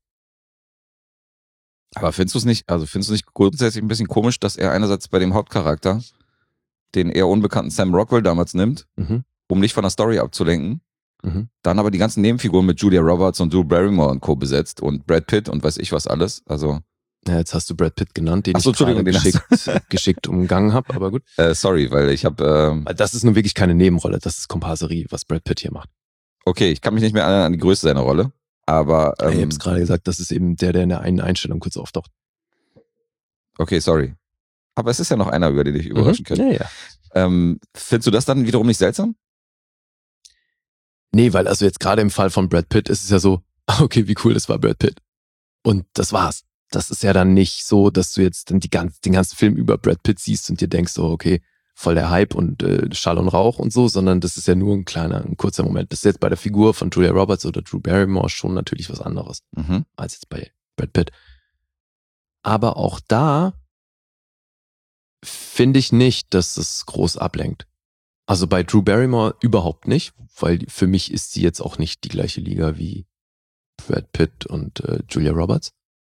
Aber findest du es nicht, also findest du nicht grundsätzlich ein bisschen komisch, dass er einerseits bei dem Hauptcharakter den eher unbekannten Sam Rockwell damals nimmt, Mhm. um nicht von der Story abzulenken, Mhm. dann aber die ganzen Nebenfiguren mit Julia Roberts und Drew Barrymore und Co. besetzt und Brad Pitt und weiß ich was alles. Also, Ja, jetzt hast du Brad Pitt genannt, den Ach so, ich gerade Entschuldigung, den hast geschickt, geschickt umgangen habe, aber gut. äh, sorry, weil ich habe, ähm, Weil das ist nun wirklich keine Nebenrolle, das ist Komparserie, was Brad Pitt hier macht. okay, ich kann mich nicht mehr erinnern an die Größe seiner Rolle, aber, ich ähm, habe es gerade gesagt, das ist eben der, der in der einen Einstellung kurz auftaucht. okay, sorry. Aber es ist ja noch einer, über den ich überraschen könnte. Ja, ja. Ähm, findest du das dann wiederum nicht seltsam? Nee, weil also jetzt gerade im Fall von Brad Pitt ist es ja so, okay, wie cool das war, Brad Pitt. Und das war's. Das ist ja dann nicht so, dass du jetzt dann die ganz, den ganzen Film über Brad Pitt siehst und dir denkst, so, okay, voll der Hype und äh, Schall und Rauch und so, sondern das ist ja nur ein kleiner, ein kurzer Moment. Das ist jetzt bei der Figur von Julia Roberts oder Drew Barrymore schon natürlich was anderes Mhm. als jetzt bei Brad Pitt. Aber auch da finde ich nicht, dass das groß ablenkt. Also bei Drew Barrymore überhaupt nicht, weil für mich ist sie jetzt auch nicht die gleiche Liga wie Brad Pitt und äh, Julia Roberts.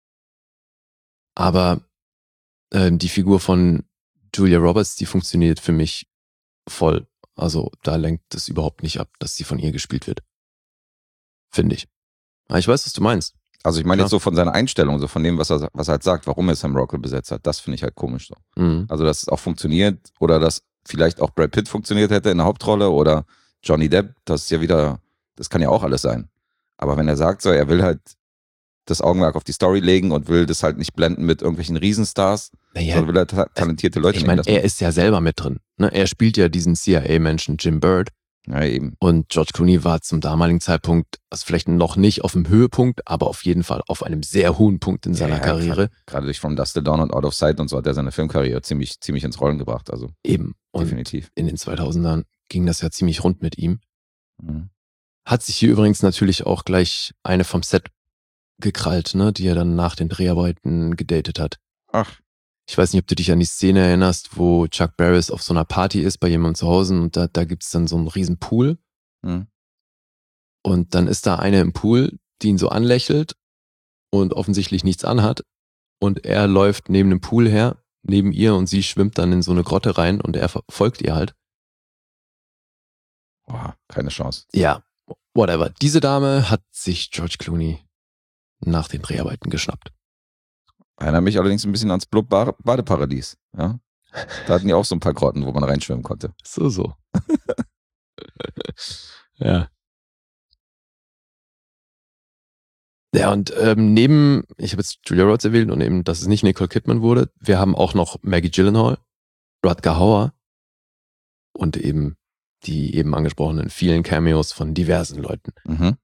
Aber ähm, die Figur von Julia Roberts, die funktioniert für mich voll. Also da lenkt es überhaupt nicht ab, dass sie von ihr gespielt wird. Finde ich. Aber ich weiß, was du meinst. Also ich meine Klar. jetzt so von seiner Einstellung, so von dem, was er, was er halt sagt, warum er Sam Rockwell besetzt hat, das finde ich halt komisch so. Mhm. Also dass es auch funktioniert oder dass vielleicht auch Brad Pitt funktioniert hätte in der Hauptrolle oder Johnny Depp, das ist ja wieder, das kann ja auch alles sein. Aber wenn er sagt so, er will halt das Augenmerk auf die Story legen und will das halt nicht blenden mit irgendwelchen Riesenstars, Naja, sondern will er ta- talentierte Leute ich nehmen. meine, Das- er ist ja selber mit drin. Ne? Er spielt ja diesen C I A-Menschen Jim Bird. ja, eben. Und George Clooney war zum damaligen Zeitpunkt, also vielleicht noch nicht auf dem Höhepunkt, aber auf jeden Fall auf einem sehr hohen Punkt in seiner Ja, ja, Karriere. Gerade durch From Dusk Till Dawn und Out of Sight und so hat er seine Filmkarriere ziemlich, ziemlich ins Rollen gebracht. Also Eben. Und definitiv. in den zweitausendern ging das ja ziemlich rund mit ihm. Mhm. Hat sich hier übrigens natürlich auch gleich eine vom Set gekrallt, ne, die er dann nach den Dreharbeiten gedatet hat. Ach, Ich weiß nicht, ob du dich an die Szene erinnerst, wo Chuck Barris auf so einer Party ist bei jemandem zu Hause und da, da gibt's dann so einen riesen Pool mhm. und dann ist da eine im Pool, die ihn so anlächelt und offensichtlich nichts anhat und er läuft neben dem Pool her, neben ihr und sie schwimmt dann in so eine Grotte rein und er folgt ihr halt. Boah, keine Chance. Ja, whatever. Diese Dame hat sich George Clooney nach den Dreharbeiten geschnappt. Erinnert mich allerdings ein bisschen ans Blub Bar- Badeparadies. Ja? Da hatten die auch so ein paar Grotten, wo man reinschwimmen konnte. So, so. Ja. Ja, und ähm, neben, ich habe jetzt Julia Roberts erwähnt und eben, dass es nicht Nicole Kidman wurde, wir haben auch noch Maggie Gyllenhaal, Rutger Hauer und eben die eben angesprochenen vielen Cameos von diversen Leuten. Mhm.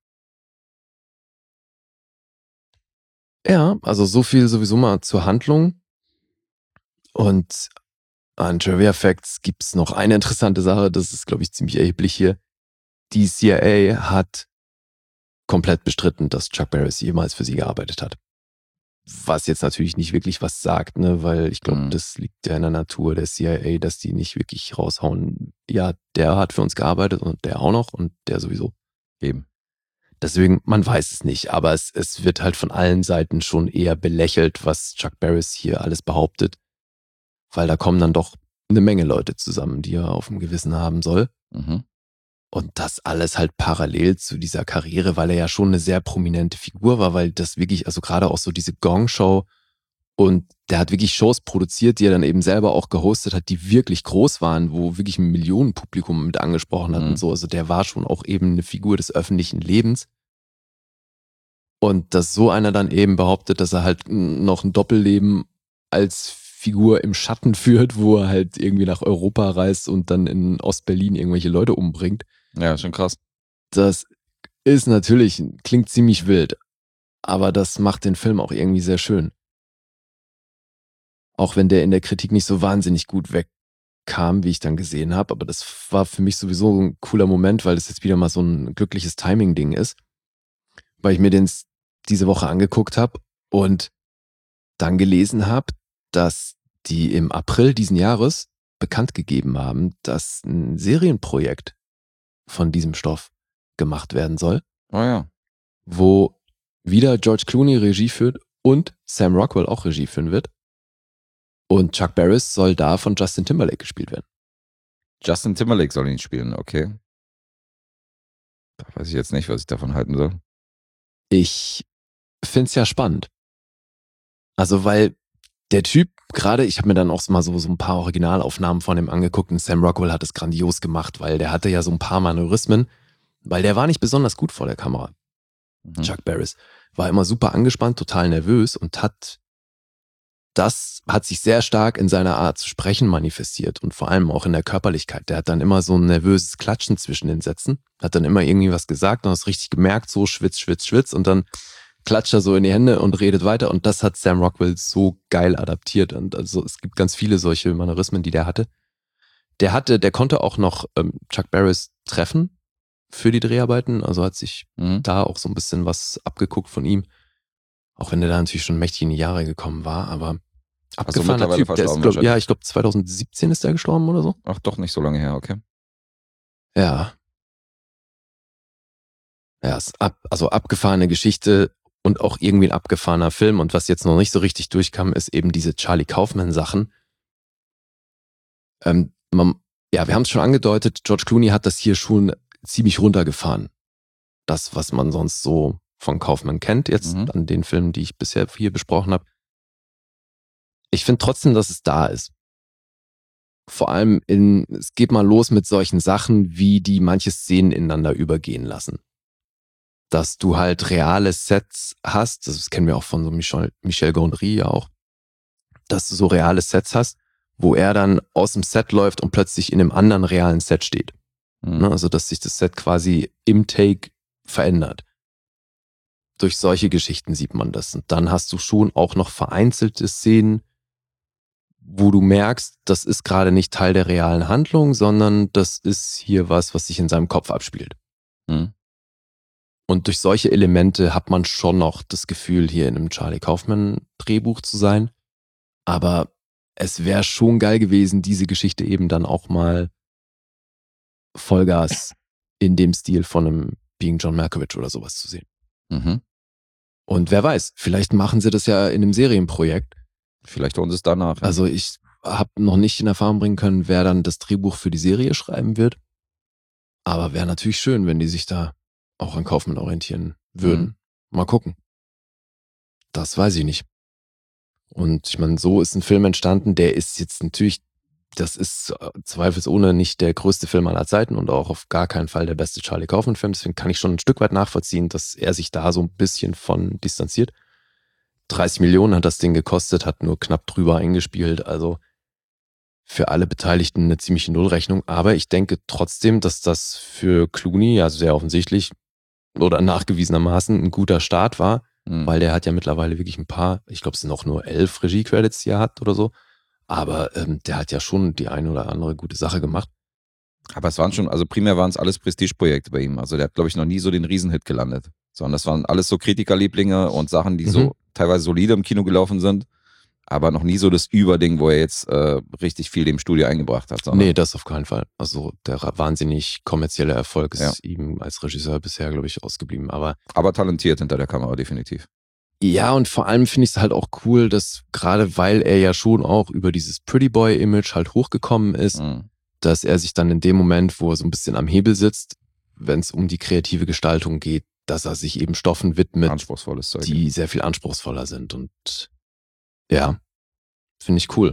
Ja, also so viel sowieso mal zur Handlung. Und an Trivia Facts gibt's noch eine interessante Sache, das ist, glaube ich, ziemlich erheblich hier. Die C I A hat komplett bestritten, dass Chuck Barris jemals für sie gearbeitet hat. Was jetzt natürlich nicht wirklich was sagt, ne, weil ich glaube, Mhm. das liegt ja in der Natur der C I A, dass die nicht wirklich raushauen, ja, der hat für uns gearbeitet und der auch noch und der sowieso. Eben. Deswegen, man weiß es nicht, aber es, es wird halt von allen Seiten schon eher belächelt, was Chuck Barris hier alles behauptet, weil da kommen dann doch eine Menge Leute zusammen, die er auf dem Gewissen haben soll. Mhm. Und das alles halt parallel zu dieser Karriere, weil er ja schon eine sehr prominente Figur war, weil das wirklich, also gerade auch so diese Gong-Show und der hat wirklich Shows produziert, die er dann eben selber auch gehostet hat, die wirklich groß waren, wo wirklich ein Millionenpublikum mit angesprochen hat Mhm. und so. Also der war schon auch eben eine Figur des öffentlichen Lebens. Und dass so einer dann eben behauptet, dass er halt noch ein Doppelleben als Figur im Schatten führt, wo er halt irgendwie nach Europa reist und dann in Ostberlin irgendwelche Leute umbringt. Ja, schon krass. Das ist natürlich, klingt ziemlich wild, aber das macht den Film auch irgendwie sehr schön. Auch wenn der in der Kritik nicht so wahnsinnig gut wegkam, wie ich dann gesehen habe, aber das war für mich sowieso ein cooler Moment, weil das jetzt wieder mal so ein glückliches Timing-Ding ist, weil ich mir den diese Woche angeguckt habe und dann gelesen habe, dass die im April diesen Jahres bekannt gegeben haben, dass ein Serienprojekt von diesem Stoff gemacht werden soll, Oh ja. wo wieder George Clooney Regie führt und Sam Rockwell auch Regie führen wird. Und Chuck Barris soll da von Justin Timberlake gespielt werden. Justin Timberlake soll ihn spielen, okay. Da weiß ich jetzt nicht, was ich davon halten soll. Ich find's ja spannend. Also, weil der Typ, gerade, ich habe mir dann auch mal so, so ein paar Originalaufnahmen von ihm angeguckt und Sam Rockwell hat es grandios gemacht, weil der hatte ja so ein paar Manörismen, weil der war nicht besonders gut vor der Kamera. Mhm. Chuck Barris war immer super angespannt, total nervös und hat das hat sich sehr stark in seiner Art zu sprechen manifestiert und vor allem auch in der Körperlichkeit. Der hat dann immer so ein nervöses Klatschen zwischen den Sätzen, hat dann immer irgendwie was gesagt und hast richtig gemerkt, so schwitz, schwitz, schwitz und dann klatscht er so in die Hände und redet weiter und das hat Sam Rockwell so geil adaptiert und also es gibt ganz viele solche Manierismen, die der hatte. Der hatte, der konnte auch noch ähm, Chuck Barris treffen für die Dreharbeiten, also hat sich Mhm. da auch so ein bisschen was abgeguckt von ihm, auch wenn der da natürlich schon mächtig in die Jahre gekommen war, aber abgefahrener mittlerweile Typ. Der ist, verstorben glaub, wahrscheinlich. ja, ich glaube zwanzig siebzehn ist der gestorben oder so. Ach, doch nicht so lange her, okay. Ja. Ja, ist ab, also abgefahrene Geschichte und auch irgendwie ein abgefahrener Film. Und was jetzt noch nicht so richtig durchkam, ist eben diese Charlie Kaufman-Sachen. Ähm, man, ja, wir haben es schon angedeutet, George Clooney hat das hier schon ziemlich runtergefahren. Das, was man sonst so von Kaufman kennt, jetzt Mhm. an den Filmen, die ich bisher hier besprochen habe. Ich finde trotzdem, dass es da ist. Vor allem in, es geht mal los mit solchen Sachen, wie die manche Szenen ineinander übergehen lassen. Dass du halt reale Sets hast, das kennen wir auch von so Michel, Michel Gondry ja auch, dass du so reale Sets hast, wo er dann aus dem Set läuft und plötzlich in einem anderen realen Set steht. Mhm. Ne? Also dass sich das Set quasi im Take verändert. Durch solche Geschichten sieht man das. Und dann hast du schon auch noch vereinzelte Szenen, wo du merkst, das ist gerade nicht Teil der realen Handlung, sondern das ist hier was, was sich in seinem Kopf abspielt. Mhm. Und durch solche Elemente hat man schon noch das Gefühl, hier in einem Charlie Kaufman Drehbuch zu sein. Aber es wäre schon geil gewesen, diese Geschichte eben dann auch mal Vollgas in dem Stil von einem Being John Malkovich oder sowas zu sehen. Mhm. Und wer weiß, vielleicht machen sie das ja in einem Serienprojekt. Vielleicht holen sie es danach. Ja. Also ich habe noch nicht in Erfahrung bringen können, wer dann das Drehbuch für die Serie schreiben wird. Aber wäre natürlich schön, wenn die sich da auch an Kaufmann orientieren würden. Mhm. Mal gucken. Das weiß ich nicht. Und ich meine, so ist ein Film entstanden, der ist jetzt natürlich, das ist zweifelsohne nicht der größte Film aller Zeiten und auch auf gar keinen Fall der beste Charlie Kaufman-Film. Deswegen kann ich schon ein Stück weit nachvollziehen, dass er sich da so ein bisschen von distanziert. dreißig Millionen hat das Ding gekostet, hat nur knapp drüber eingespielt. Also für alle Beteiligten eine ziemliche Nullrechnung. Aber ich denke trotzdem, dass das für Clooney ja sehr offensichtlich oder nachgewiesenermaßen ein guter Start war, Mhm. weil der hat ja mittlerweile wirklich ein paar, ich glaube es sind auch nur elf Regie-Credits, die er hat oder so. Aber ähm, der hat ja schon die eine oder andere gute Sache gemacht. Aber es waren schon, also primär waren es alles Prestigeprojekte bei ihm. Also der hat, glaube ich, noch nie so den Riesenhit gelandet. Sondern das waren alles so Kritikerlieblinge und Sachen, die Mhm. so teilweise solide im Kino gelaufen sind, aber noch nie so das Überding, wo er jetzt äh, richtig viel dem Studio eingebracht hat. Sondern Nee, das auf keinen Fall. Also der wahnsinnig kommerzielle Erfolg ist Ja. ihm als Regisseur bisher, glaube ich, ausgeblieben. Aber aber talentiert hinter der Kamera, definitiv. ja, und vor allem finde ich es halt auch cool, dass gerade weil er ja schon auch über dieses Pretty Boy-Image halt hochgekommen ist, Mhm. dass er sich dann in dem Moment, wo er so ein bisschen am Hebel sitzt, wenn es um die kreative Gestaltung geht, dass er sich eben Stoffen widmet, Anspruchsvolles Zeug. die sehr viel anspruchsvoller sind. Und ja, finde ich cool.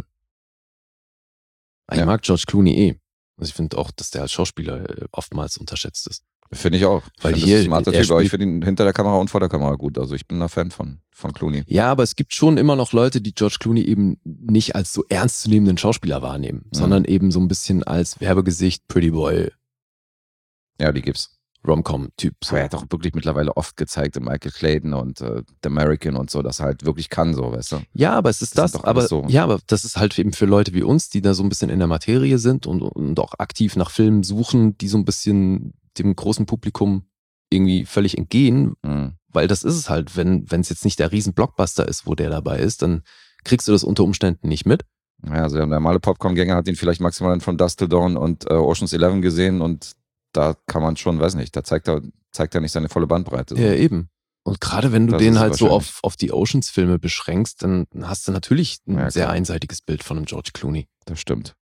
Ich Ja. mag George Clooney eh. Also ich finde auch, dass der als Schauspieler äh, oftmals unterschätzt ist. Finde ich auch. Weil ich hier- hier, smarter er Typ, aber ich spielt- finde ihn hinter der Kamera und vor der Kamera gut. Also ich bin ein Fan von, von Clooney. Ja, aber es gibt schon immer noch Leute, die George Clooney eben nicht als so ernstzunehmenden Schauspieler wahrnehmen, Mhm. sondern eben so ein bisschen als Werbegesicht, Pretty Boy, Ja, die gibt's. Rom-Com-Typ. So. Aber er hat auch wirklich mittlerweile oft gezeigt, in Michael Clayton und äh, The American und so, dass er halt wirklich kann, so, weißt du? Ja, aber es ist Das das, sind doch aber alles so- ja, aber das ist halt eben für Leute wie uns, die da so ein bisschen in der Materie sind und, und auch aktiv nach Filmen suchen, die so ein bisschen dem großen Publikum irgendwie völlig entgehen, Mhm. weil das ist es halt, wenn wenn es jetzt nicht der riesen Blockbuster ist, wo der dabei ist, dann kriegst du das unter Umständen nicht mit. Ja, also der normale Popcorn-Gänger hat ihn vielleicht maximal in From Dusk Till Dawn und äh, Ocean's Eleven gesehen und da kann man schon, weiß nicht, da zeigt er, zeigt er nicht seine volle Bandbreite. So. Ja, eben. Und gerade wenn du Das den ist halt so wahrscheinlich. auf, auf die Oceans-Filme beschränkst, dann hast du natürlich ein Ja, sehr klar. einseitiges Bild von einem George Clooney. Das stimmt.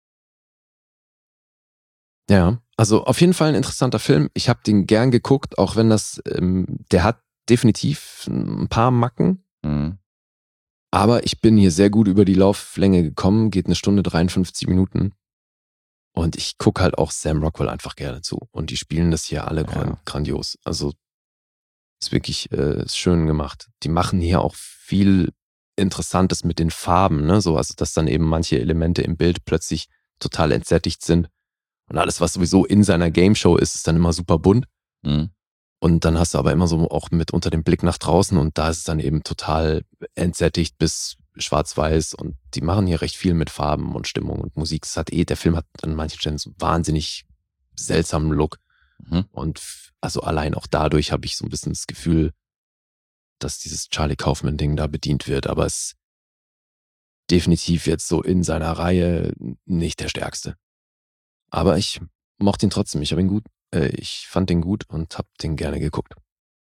Ja, also auf jeden Fall ein interessanter Film. Ich habe den gern geguckt, auch wenn das, ähm, der hat definitiv ein paar Macken, Mhm. aber ich bin hier sehr gut über die Lauflänge gekommen, geht eine Stunde dreiundfünfzig Minuten und ich gucke halt auch Sam Rockwell einfach gerne zu und die spielen das hier alle Ja. gran- grandios. Also ist wirklich äh, ist schön gemacht. Die machen hier auch viel Interessantes mit den Farben, ne? So, also dass dann eben manche Elemente im Bild plötzlich total entsättigt sind. Und alles, was sowieso in seiner Gameshow ist, ist dann immer super bunt. Mhm. Und dann hast du aber immer so auch mit unter dem Blick nach draußen und da ist es dann eben total entsättigt bis schwarz-weiß und die machen hier recht viel mit Farben und Stimmung und Musik. Es hat eh, der Film hat an manchen Stellen so einen wahnsinnig seltsamen Look. Mhm. Und f- also allein auch dadurch habe ich so ein bisschen das Gefühl, dass dieses Charlie Kaufman-Ding da bedient wird. Aber es ist definitiv jetzt so in seiner Reihe nicht der stärkste. Aber ich mochte ihn trotzdem. Ich habe ihn gut, äh, ich fand den gut und habe den gerne geguckt.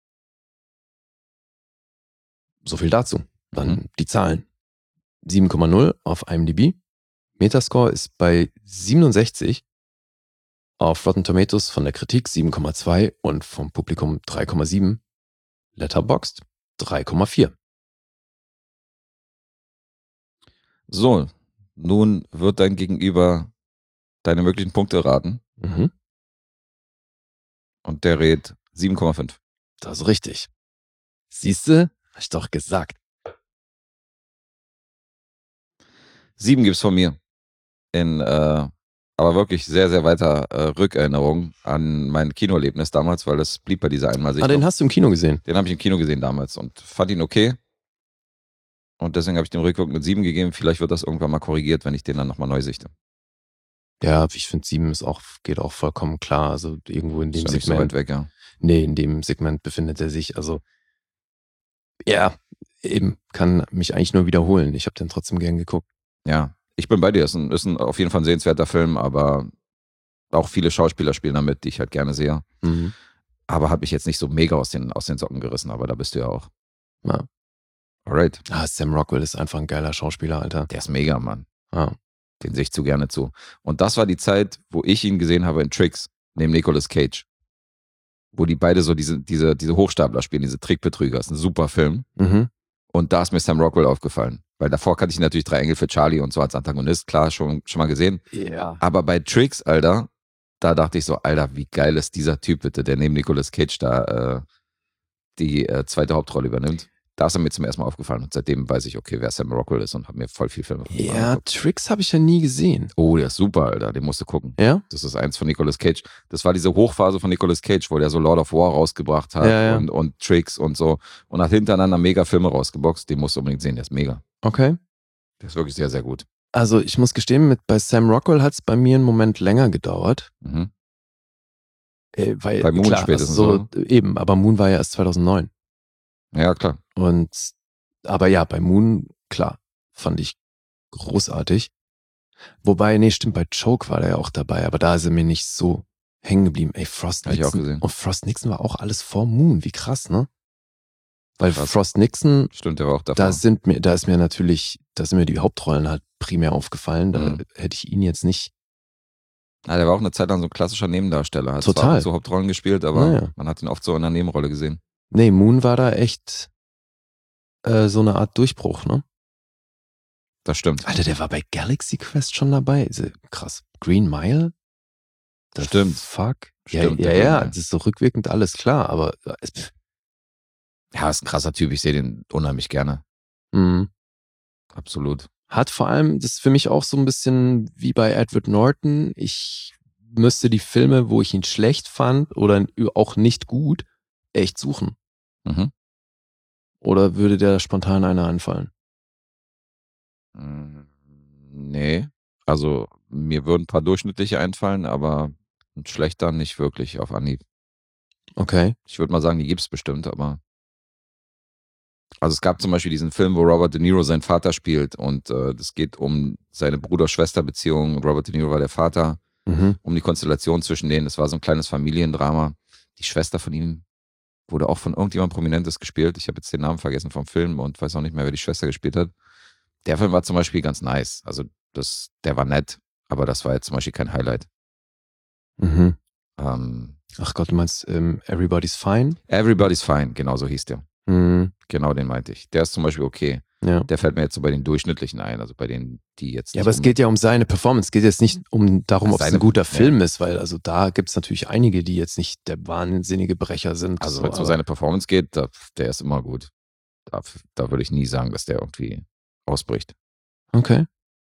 So viel dazu. Dann Mhm. die Zahlen. sieben Komma null auf IMDb. Metascore ist bei siebenundsechzig. Auf Rotten Tomatoes von der Kritik sieben Komma zwei und vom Publikum drei Komma sieben. Letterboxd drei Komma vier. So, nun wird dein Gegenüber deine möglichen Punkte raten Mhm. und der rät sieben Komma fünf. Das ist richtig. Siehste, hab ich doch gesagt. Sieben gibt's von mir. In, äh, aber wirklich sehr, sehr weiter äh, Rückerinnerung an mein Kinoerlebnis damals, weil das blieb bei dieser Ah, Einmalsichtung. den hast du im Kino gesehen. Den habe ich im Kino gesehen damals und fand ihn okay. Und deswegen habe ich dem rückwirkend eine sieben gegeben. Vielleicht wird das irgendwann mal korrigiert, wenn ich den dann nochmal neu sichte. Ja, ich finde sieben ist auch, geht auch vollkommen klar. Also irgendwo in Ist dem ja nicht so Segment. weit weg, ja. Nee, in dem Segment befindet er sich. Also, ja, eben, kann mich eigentlich nur wiederholen. Ich habe den trotzdem gern geguckt. Ja, ich bin bei dir. Ist ein, ist ein auf jeden Fall ein sehenswerter Film, aber auch viele Schauspieler spielen damit, die ich halt gerne sehe. Mhm. Aber hat mich jetzt nicht so mega aus den, aus den Socken gerissen, aber da bist du ja auch. Ja. Alright. Ah, Sam Rockwell ist einfach ein geiler Schauspieler, Alter. Der ist mega, Mann. Ah. Den sehe ich zu gerne zu. Und das war die Zeit, wo ich ihn gesehen habe in Tricks, neben Nicolas Cage. Wo die beide so diese, diese, diese Hochstapler spielen, diese Trickbetrüger. Ist ein super Film. Mhm. Und da ist mir Sam Rockwell aufgefallen. Weil davor kannte ich natürlich Drei Engel für Charlie und so als Antagonist, klar, schon, schon mal gesehen. Ja. Aber bei Tricks, Alter, da dachte ich so, Alter, wie geil ist dieser Typ bitte, der neben Nicolas Cage da äh, die äh, zweite Hauptrolle übernimmt. Da ist er mir zum ersten Mal aufgefallen und seitdem weiß ich, okay, wer Sam Rockwell ist und habe mir voll viel Filme von ihm Ja, angeguckt. Tricks habe ich ja nie gesehen. Oh, der ist super, Alter, den musst du gucken. Ja? Das ist eins von Nicolas Cage. Das war diese Hochphase von Nicolas Cage, wo der so Lord of War rausgebracht hat Ja, ja. Und, und Tricks und so und hat hintereinander mega Filme rausgeboxt. Den musst du unbedingt sehen, der ist mega. Okay. Der ist wirklich sehr, sehr gut. Also ich muss gestehen, mit, bei Sam Rockwell hat es bei mir einen Moment länger gedauert. Mhm. Äh, weil, Bei Moon klar, spätestens, also so, eben, aber Moon war ja erst zweitausendneun. Ja, klar. Und, aber ja, bei Moon, klar, fand ich großartig. Wobei, nee, stimmt, bei Choke war der ja auch dabei, aber da ist er mir nicht so hängen geblieben. Ey, Frost Hab ich auch Nixon. gesehen. Und Frost Nixon war auch alles vor Moon, wie krass, ne? Weil Krass. Frost Nixon, Stimmt, der war auch davor. da sind mir, da ist mir natürlich, da sind mir die Hauptrollen halt primär aufgefallen. Da Mhm. hätte ich ihn jetzt nicht. Ja, der war auch eine Zeit lang so ein klassischer Nebendarsteller. Hat Total. zwar auch so Hauptrollen gespielt, aber Naja. man hat ihn oft so in der Nebenrolle gesehen. Nee, Moon war da echt äh, so eine Art Durchbruch, ne? Das stimmt. Alter, der war bei Galaxy Quest schon dabei. Ist- Krass. Green Mile? The Stimmt. Fuck? Stimmt, ja, der ja, Green ja, Mile. das ist so rückwirkend alles klar, aber äh, es, Ja, ist ein krasser Typ. Ich sehe den unheimlich gerne. mh, Absolut. hat vor allem, das ist für mich auch so ein bisschen wie bei Edward Norton. Ich müsste die Filme, wo ich ihn schlecht fand oder auch nicht gut, echt suchen. Mhm. Oder würde der spontan einer anfallen? Mm, Nee. Also, mir würden ein paar durchschnittliche einfallen, aber ein schlechter nicht wirklich auf Anhieb. Okay. Ich würde mal sagen, die gibt's bestimmt, aber. Also es gab zum Beispiel diesen Film, wo Robert De Niro seinen Vater spielt und äh, das geht um seine Bruder-Schwester-Beziehung. Robert De Niro war der Vater Mhm. um die Konstellation zwischen denen. Es war so ein kleines Familiendrama. Die Schwester von ihm wurde auch von irgendjemandem Prominentes gespielt. Ich habe jetzt den Namen vergessen vom Film und weiß auch nicht mehr, wer die Schwester gespielt hat. Der Film war zum Beispiel ganz nice. Also das, der war nett, aber das war jetzt zum Beispiel kein Highlight. Mhm. Ähm, Ach Gott, du meinst ähm, Everybody's Fine? Everybody's Fine, genau so hieß der. Mhm. Genau, den meinte ich. Der ist zum Beispiel okay. Ja. Der fällt mir jetzt so bei den Durchschnittlichen ein, also bei denen, die jetzt Ja, nicht aber es um- geht ja um seine Performance. Es geht jetzt nicht um darum, ob es Seine- ein guter ja. Film ist, weil also da gibt es natürlich einige, die jetzt nicht der wahnsinnige Brecher sind. Also so, wenn es um aber- seine Performance geht, da, der ist immer gut. Da, da würde ich nie sagen, dass der irgendwie ausbricht. Okay.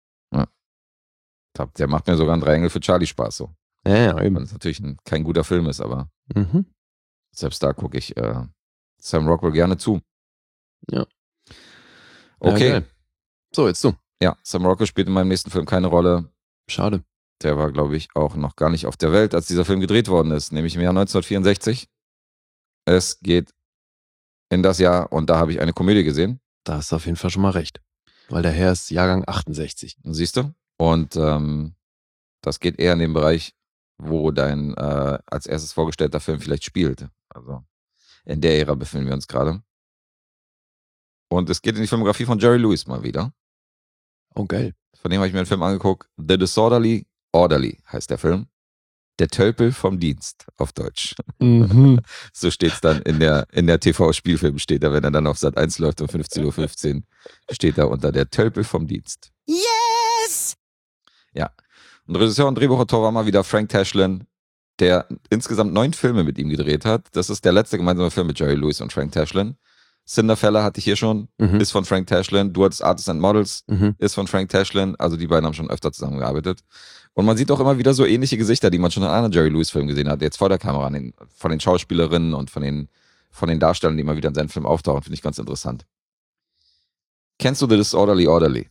Da, der macht mir sogar ein Triangle für Charlie Spaß so. Ja, ja, Wenn eben. es natürlich ein, kein guter Film ist, aber Mhm. selbst da gucke ich äh, Sam Rockwell gerne zu. Ja. Okay, Ja, geil. So, jetzt du. ja, Sam Rockwell spielt in meinem nächsten Film keine Rolle. Schade. Der war, glaube ich, auch noch gar nicht auf der Welt, als dieser Film gedreht worden ist, nämlich im Jahr neunzehnhundertvierundsechzig. Es geht in das Jahr und da habe ich eine Komödie gesehen, Da hast du auf jeden Fall schon mal recht. Weil der Herr ist Jahrgang achtundsechzig. siehst du? Und ähm, das geht eher in den Bereich, wo dein äh, als erstes vorgestellter Film vielleicht spielt. Also in der Ära befinden wir uns gerade. Und es geht in die Filmografie von Jerry Lewis mal wieder. Oh, geil. Von dem habe ich mir einen Film angeguckt. The Disorderly Orderly heißt der Film. Der Tölpel vom Dienst auf Deutsch. Mhm. So steht es dann in der, in der T V-Spielfilm, steht da, wenn er dann auf Sat eins läuft um fünfzehn Uhr fünfzehn, steht da unter der Tölpel vom Dienst. Yes! Ja. Und Regisseur und Drehbuchautor war mal wieder Frank Tashlin, der insgesamt neun Filme mit ihm gedreht hat. Das ist der letzte gemeinsame Film mit Jerry Lewis und Frank Tashlin. Cinderfella hatte ich hier schon, Mhm. ist von Frank Tashlin. Du hattest Artists and Models, Mhm. ist von Frank Tashlin. Also die beiden haben schon öfter zusammengearbeitet. Und man sieht auch immer wieder so ähnliche Gesichter, die man schon in anderen Jerry Lewis-Filmen gesehen hat, jetzt vor der Kamera, an den, von den Schauspielerinnen und von den, von den Darstellern, die immer wieder in seinen Filmen auftauchen, finde ich ganz interessant. Kennst du The Disorderly Orderly?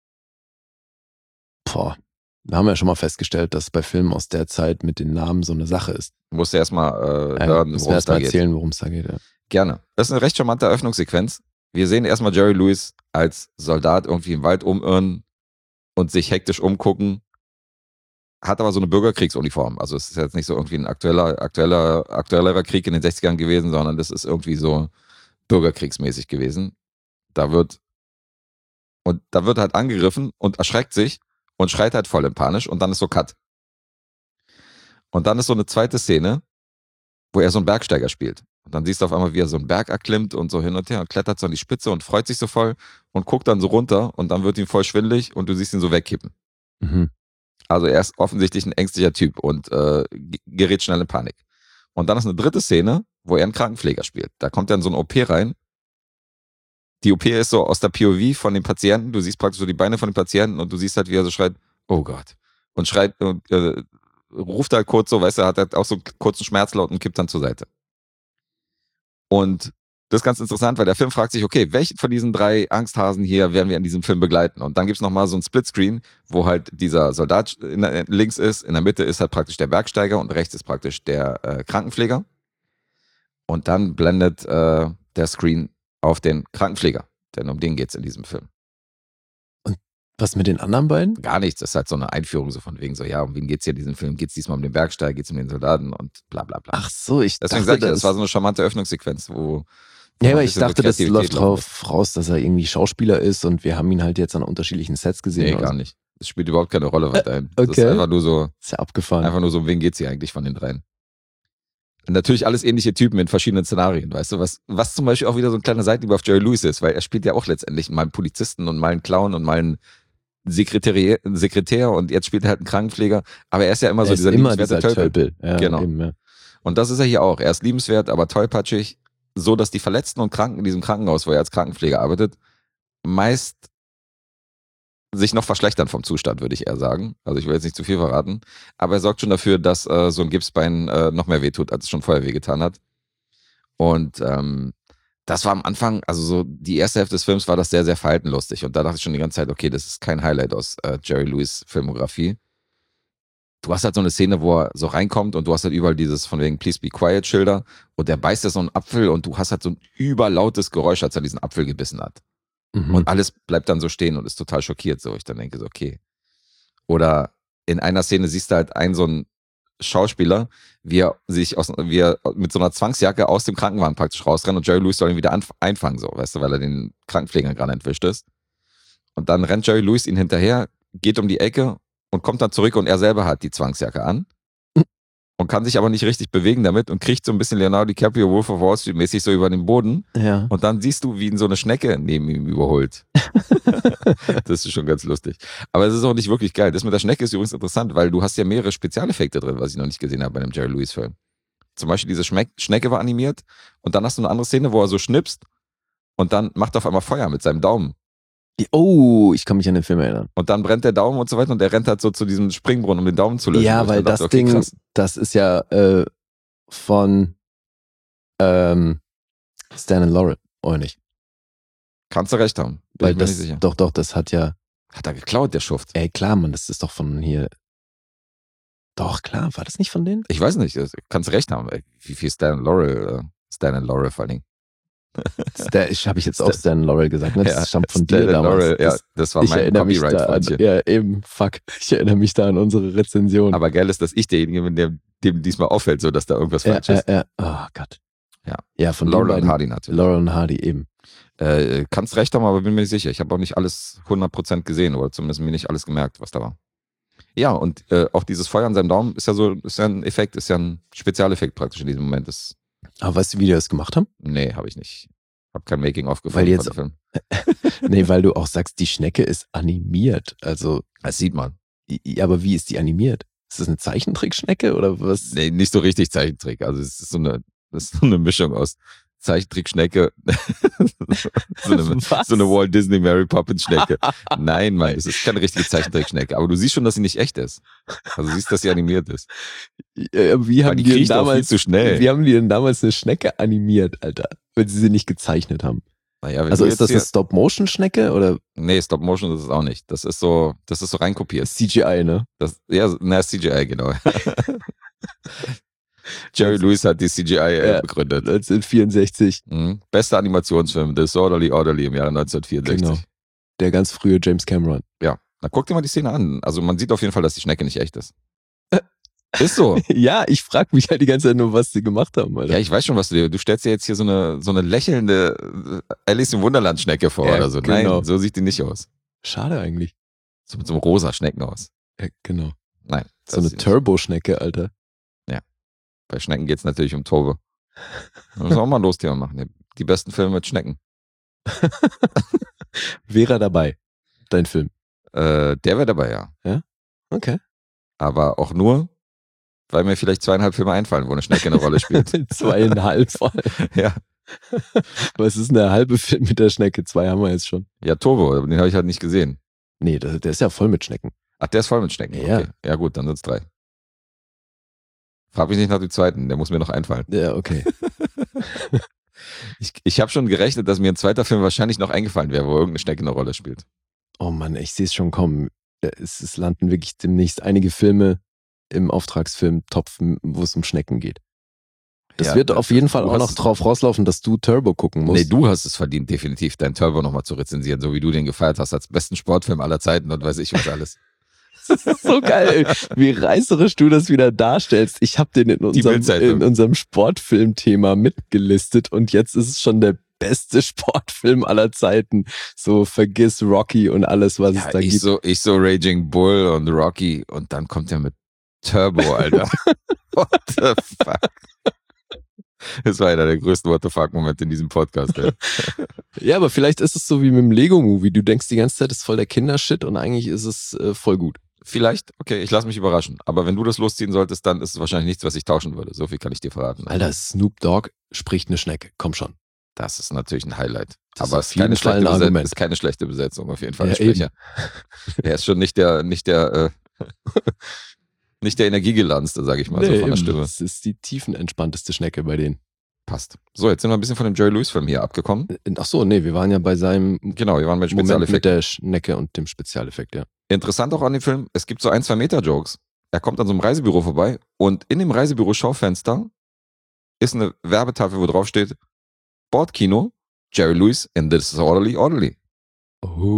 Boah. Da haben wir ja schon mal festgestellt, dass bei Filmen aus der Zeit mit den Namen so eine Sache ist. Du musst ja erstmal äh, Ja, hören, müssen wir worum es erst da mal geht. erzählen, worum es da geht. Ja. Gerne. Das ist eine recht charmante Eröffnungssequenz. Wir sehen erstmal Jerry Lewis als Soldat irgendwie im Wald umirren und sich hektisch umgucken. Hat aber so eine Bürgerkriegsuniform. Also es ist jetzt nicht so irgendwie ein aktueller, aktueller, aktuellerer Krieg in den sechzigern gewesen, sondern das ist irgendwie so bürgerkriegsmäßig gewesen. Da wird und da wird halt angegriffen und erschreckt sich und schreit halt voll in Panisch und dann ist so Cut. Und dann ist so eine zweite Szene, wo er so einen Bergsteiger spielt. Und dann siehst du auf einmal, wie er so einen Berg erklimmt und so hin und her und klettert so an die Spitze und freut sich so voll und guckt dann so runter und dann wird ihm voll schwindelig und du siehst ihn so wegkippen. Mhm. Also er ist offensichtlich ein ängstlicher Typ und äh, g- gerät schnell in Panik. Und dann ist eine dritte Szene, wo er einen Krankenpfleger spielt. Da kommt er in so eine O P rein. Die O P ist so aus der P O V von dem Patienten. Du siehst praktisch so die Beine von dem Patienten und du siehst halt, wie er so schreit, oh Gott. Und schreit und äh, ruft halt kurz so, weißt du, hat halt auch so einen kurzen Schmerzlaut und kippt dann zur Seite. Und das ist ganz interessant, weil der Film fragt sich, okay, welchen von diesen drei Angsthasen hier werden wir in diesem Film begleiten? Und dann gibt's noch mal so ein Splitscreen, wo halt dieser Soldat in der, links ist, in der Mitte ist halt praktisch der Bergsteiger und rechts ist praktisch der äh, Krankenpfleger. Und dann blendet äh, der Screen auf den Krankenpfleger, denn um den geht's in diesem Film. Was mit den anderen beiden? Gar nichts, das ist halt so eine Einführung so von wegen so, ja, um wen geht's hier in diesem Film? Geht's diesmal um den Bergsteiger, geht's um den Soldaten und bla bla bla. Ach so, ich Deswegen dachte, sag ich, ja, das das war so eine charmante Öffnungssequenz, wo, wo Ja, noch aber ein ich bisschen so dachte, das Kreativität läuft laufen drauf raus, dass er irgendwie Schauspieler ist und wir haben ihn halt jetzt an unterschiedlichen Sets gesehen. Nee, oder gar so. nicht. Das spielt überhaupt keine Rolle weiterhin. Das ist okay. einfach nur so, Ist ja abgefahren. einfach nur so, um wen geht's hier eigentlich von den dreien? Und natürlich alles ähnliche Typen in verschiedenen Szenarien, weißt du, was, was zum Beispiel auch wieder so ein kleiner Seitenhieb auf Jerry Lewis ist, weil er spielt ja auch letztendlich mal einen Polizisten und mal einen Clown und mal einen Sekretär, Sekretär und jetzt spielt er halt einen Krankenpfleger, aber er ist ja immer er so ist dieser immer liebenswerte dieser Tölpel. Tölpel. Ja, Genau. Eben, ja. Und das ist er hier auch. Er ist liebenswert, aber tollpatschig, so dass die Verletzten und Kranken in diesem Krankenhaus, wo er als Krankenpfleger arbeitet, meist sich noch verschlechtern vom Zustand, würde ich eher sagen. Also ich will jetzt nicht zu viel verraten. Aber er sorgt schon dafür, dass äh, so ein Gipsbein äh, noch mehr wehtut, als es schon vorher wehgetan hat. Und ähm, das war am Anfang, also so die erste Hälfte des Films war das sehr, sehr verhaltenlustig. Und da dachte ich schon die ganze Zeit, okay, das ist kein Highlight aus äh, Jerry Lewis Filmografie. Du hast halt so eine Szene, wo er so reinkommt und du hast halt überall dieses von wegen Please be quiet Schilder und der beißt ja so einen Apfel und du hast halt so ein überlautes Geräusch, als er diesen Apfel gebissen hat. Mhm. Und alles bleibt dann so stehen und ist total schockiert. So, ich dann denke so, okay. Oder in einer Szene siehst du halt einen so einen Schauspieler, wie er sich aus, wie er mit so einer Zwangsjacke aus dem Krankenwagen praktisch rausrennt und Jerry Lewis soll ihn wieder anf- einfangen, so, weißt du, weil er den Krankenpfleger gerade entwischt ist. Und dann rennt Jerry Lewis ihn hinterher, geht um die Ecke und kommt dann zurück und er selber hat die Zwangsjacke an und kann sich aber nicht richtig bewegen damit und kriegt so ein bisschen Leonardo DiCaprio Wolf of Wall Street mäßig so über den Boden. Ja. Und dann siehst du, wie ihn so eine Schnecke neben ihm überholt. Das ist schon ganz lustig. Aber es ist auch nicht wirklich geil. Das mit der Schnecke ist übrigens interessant, weil du hast ja mehrere Spezialeffekte drin, was ich noch nicht gesehen habe bei einem Jerry Lewis Film. Zum Beispiel diese Schmeck- Schnecke war animiert und dann hast du eine andere Szene, wo er so schnipst und dann macht er auf einmal Feuer mit seinem Daumen. Oh, ich kann mich an den Film erinnern. Und dann brennt der Daumen und so weiter und der rennt halt so zu diesem Springbrunnen, um den Daumen zu löschen. Ja, Und weil ich das dachte, okay, Ding, krass. das ist ja äh, von ähm, Stan and Laurel, oder nicht? Kannst du recht haben. Bin Weil ich mir das, nicht sicher. doch, doch, das hat ja, Hat er geklaut, der Schuft? ey klar, Mann, das ist doch von hier, doch, klar, war das nicht von denen? Ich weiß nicht, kannst recht haben. Ey, Wie viel Stan and Laurel, äh, Stan and Laurel vor allen Dingen. Stan, ich habe ich jetzt auch Stan and Laurel gesagt, ne? Das Ja, stammt von Stan dir and damals. Laurel, ja, Das, das war ich mein erinnere mich Copyright da von an, dir. ja, eben, fuck, ich erinnere mich da an unsere Rezension. Aber geil ist, dass ich derjenige bin, der dem diesmal auffällt, so dass da irgendwas ja, falsch ja, ist. ja, oh Gott. Ja. Ja, von Laurel den und beiden, Hardy natürlich. Laurel und Hardy, eben. Äh, kannst recht haben, aber bin mir nicht sicher. Ich habe auch nicht alles hundert Prozent gesehen oder zumindest mir nicht alles gemerkt, was da war. Ja, und äh, auch dieses Feuer an seinem Daumen ist ja so, ist ja ein Effekt, ist ja ein Spezialeffekt praktisch in diesem Moment. Das, Aber weißt du, wie die das gemacht haben? nee, habe ich nicht. Hab kein Making-of gefunden. Weil jetzt- von dem Film. Nee, weil du auch sagst, die Schnecke ist animiert. Also, Das sieht man. i- aber wie ist die animiert? Ist das eine Zeichentrickschnecke oder was? Nee, nicht so richtig Zeichentrick. Also es ist so eine, das ist so eine Mischung aus Zeichentrick-Schnecke, so, eine, Was? so eine Walt Disney Mary Poppins Schnecke. Nein, Mann, es ist keine richtige Zeichentrick-Schnecke. Aber du siehst schon, dass sie nicht echt ist. Also du siehst, dass sie animiert ist. Äh, Wie Weil haben die die, denn kriecht auch viel damals, zu schnell. wie haben die denn damals eine Schnecke animiert, Alter? Wenn sie sie nicht gezeichnet haben. Naja, wenn Also du ist das jetzt eine Stop-Motion-Schnecke oder hier, nee, Stop Motion ist es auch nicht. Das ist so, das ist so reinkopiert. C G I, ne? Das, ja, na, C G I, genau. Jerry Lewis hat die C G I äh, Ja. begründet. neunzehnhundertvierundsechzig. Mhm. Bester Animationsfilm, Disorderly Orderly im Jahre neunzehnhundertvierundsechzig. Genau. Der ganz frühe James Cameron. Ja, na guck dir mal die Szene an. Also man sieht auf jeden Fall, dass die Schnecke nicht echt ist. Ist so. Ja, ich frage mich halt die ganze Zeit nur, was sie gemacht haben, Alter. Ja, ich weiß schon, was du dir. Du stellst dir jetzt hier so eine, so eine lächelnde äh, Alice im Wunderland Schnecke vor Ja, oder so. genau. Nein, so sieht die nicht aus. Schade eigentlich. So mit so einem rosa Schneckenhaus. Ja, genau. Nein. So eine sieht nicht. Turbo-Schnecke, Alter. Bei Schnecken geht's natürlich um Turbo. Da müssen wir auch mal ein Losthema machen. Die besten Filme mit Schnecken. Wäre er dabei, dein Film. Äh, der wäre dabei, ja. Okay. Aber auch nur, weil mir vielleicht zweieinhalb Filme einfallen, wo eine Schnecke eine Rolle spielt. Zweieinhalb voll. Ja. Was ist eine halbe Film mit der Schnecke? Zwei haben wir jetzt schon. Ja, Turbo, aber den habe ich halt nicht gesehen. Nee, der, der ist ja voll mit Schnecken. Ach, der ist voll mit Schnecken. Ja. Okay. Ja gut, dann sind's drei. Frag mich nicht nach dem zweiten, der muss mir noch einfallen. Ja, okay. Ich, ich habe schon gerechnet, dass mir ein zweiter Film wahrscheinlich noch eingefallen wäre, wo irgendeine Schnecke eine Rolle spielt. Oh Mann, ich sehe es schon kommen. Es, es landen wirklich demnächst einige Filme im Auftragsfilm-Topf, wo es um Schnecken geht. Das Ja, wird auf jeden Fall du auch noch hast- drauf rauslaufen, dass du Turbo gucken musst. Nee, du hast es verdient, definitiv deinen Turbo nochmal zu rezensieren, so wie du den gefeiert hast als besten Sportfilm aller Zeiten und weiß ich was alles. Das ist so geil, wie reißerisch du das wieder darstellst. Ich habe den in unserem, Bildzeitung. in unserem Sportfilm-Thema mitgelistet und jetzt ist es schon der beste Sportfilm aller Zeiten. So vergiss Rocky und alles, was es Ja, da ich, gibt. so, ich so Raging Bull und Rocky und dann kommt er mit Turbo, Alter. What the fuck? Das war einer der größten What the fuck-Momente in diesem Podcast. Ey. Ja, aber vielleicht ist es so wie mit dem Lego-Movie. Du denkst die ganze Zeit, es ist voll der Kindershit und eigentlich ist es äh, voll gut. Vielleicht, okay, ich lasse mich überraschen. Aber wenn du das losziehen solltest, dann ist es wahrscheinlich nichts, was ich tauschen würde. So viel kann ich dir verraten. Alter, Snoop Dogg spricht eine Schnecke. Komm schon. Das ist natürlich ein Highlight. Das Aber ist es auf ist keine, jeden Fall schlechte ein Beset- Argument. ist keine schlechte Besetzung, auf jeden Fall. Ja, der Sprecher. Er ist schon nicht der, nicht der, äh, nicht der Energiegeladенste, sage ich mal, so Nee, von der eben. Stimme. Das ist die tiefenentspannteste Schnecke bei denen. Passt. So, jetzt sind wir ein bisschen von dem Jerry Lewis-Film hier abgekommen. Ach so, nee, wir waren ja bei seinem Genau, wir waren bei Moment mit Spezialeffekten. der Schnecke und dem Spezialeffekt, ja. Interessant auch an dem Film, es gibt so ein, zwei Meter-Jokes. Er kommt an so einem Reisebüro vorbei und in dem Reisebüro-Schaufenster ist eine Werbetafel, wo drauf steht, Bordkino, Jerry Lewis in Disorderly Orderly. Oh.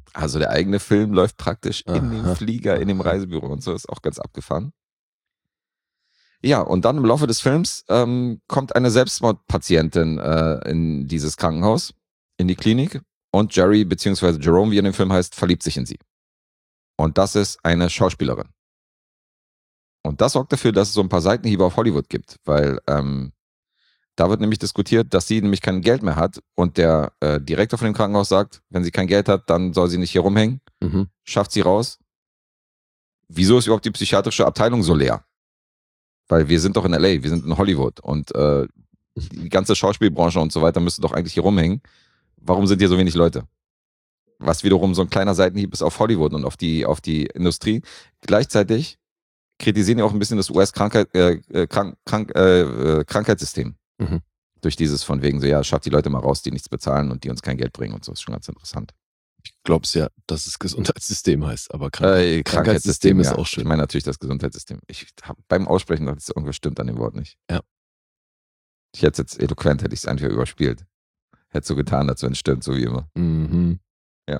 Also der eigene Film läuft praktisch in Aha. dem Flieger, in dem Reisebüro und so, ist auch ganz abgefahren. Ja, und dann im Laufe des Films ähm, kommt eine Selbstmordpatientin äh, in dieses Krankenhaus, in die Klinik, und Jerry, beziehungsweise Jerome, wie er in dem Film heißt, verliebt sich in sie. Und das ist eine Schauspielerin. Und das sorgt dafür, dass es so ein paar Seitenhiebe auf Hollywood gibt, weil ähm, da wird nämlich diskutiert, dass sie nämlich kein Geld mehr hat und der äh, Direktor von dem Krankenhaus sagt, wenn sie kein Geld hat, dann soll sie nicht hier rumhängen, Mhm. schafft sie raus. Wieso ist überhaupt die psychiatrische Abteilung so leer? Weil wir sind doch in L A, wir sind in Hollywood und äh, die ganze Schauspielbranche und so weiter müsste doch eigentlich hier rumhängen. Warum sind hier so wenig Leute? Was wiederum so ein kleiner Seitenhieb ist auf Hollywood und auf die, auf die Industrie. Gleichzeitig kritisieren ja auch ein bisschen das U S-Krankheit, äh, Krank, Krank, äh, Krankheitssystem. Mhm. Durch dieses von wegen so, ja, schafft die Leute mal raus, die nichts bezahlen und die uns kein Geld bringen und so. Das ist schon ganz interessant. Ich glaube es ja, dass es Gesundheitssystem heißt, aber Krank Äh, Krankheitssystem ist ja. auch schön. Ich meine natürlich das Gesundheitssystem. Ich hab beim Aussprechen dachte ich, irgendwas stimmt an dem Wort nicht. Ja. Ich hätte es jetzt eloquent, hätte ich es einfach überspielt. Hätte so getan, als wenn es stimmt, so wie immer. Mhm. Ja.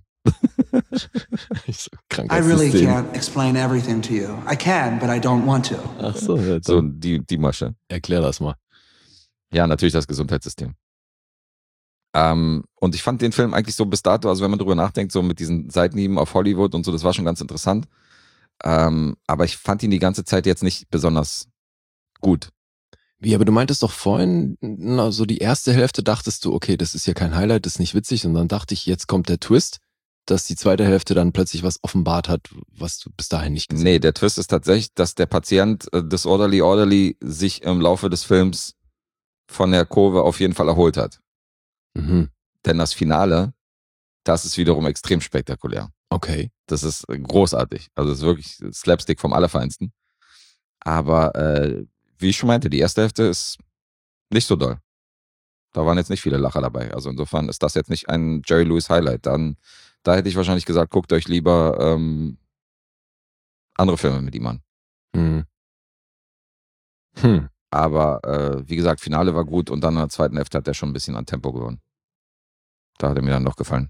Ich so, I really Krankheitssystem. can't explain everything to you. I can, but I don't want to. Ach so, ja, So dann die, die Masche. erklär das mal. Ja, natürlich das Gesundheitssystem. Ähm, und ich fand den Film eigentlich so bis dato, also wenn man drüber nachdenkt, so mit diesen Seitenhieben auf Hollywood und so, das war schon ganz interessant. Ähm, aber ich fand ihn die ganze Zeit jetzt nicht besonders gut. Wie, aber du meintest doch vorhin, na, so die erste Hälfte dachtest du, okay, das ist ja kein Highlight, das ist nicht witzig. Und dann dachte ich, jetzt kommt der Twist, dass die zweite Hälfte dann plötzlich was offenbart hat, was du bis dahin nicht gesehen Nee, der Twist ist tatsächlich, dass der Patient äh, Disorderly Orderly sich im Laufe des Films von der Kurve auf jeden Fall erholt hat. hast. Mhm. Denn das Finale, das ist wiederum extrem spektakulär. Okay. Das ist äh, großartig. Also es ist wirklich Slapstick vom Allerfeinsten. Aber äh, wie ich schon meinte, die erste Hälfte ist nicht so doll. Da waren jetzt nicht viele Lacher dabei. Also insofern ist das jetzt nicht ein Jerry Lewis Highlight. Dann, da hätte ich wahrscheinlich gesagt, guckt euch lieber ähm, andere Filme mit ihm an. Hm. Hm. Aber äh, wie gesagt, Finale war gut und dann in der zweiten Hälfte hat er schon ein bisschen an Tempo gewonnen. Da hat er mir dann noch gefallen.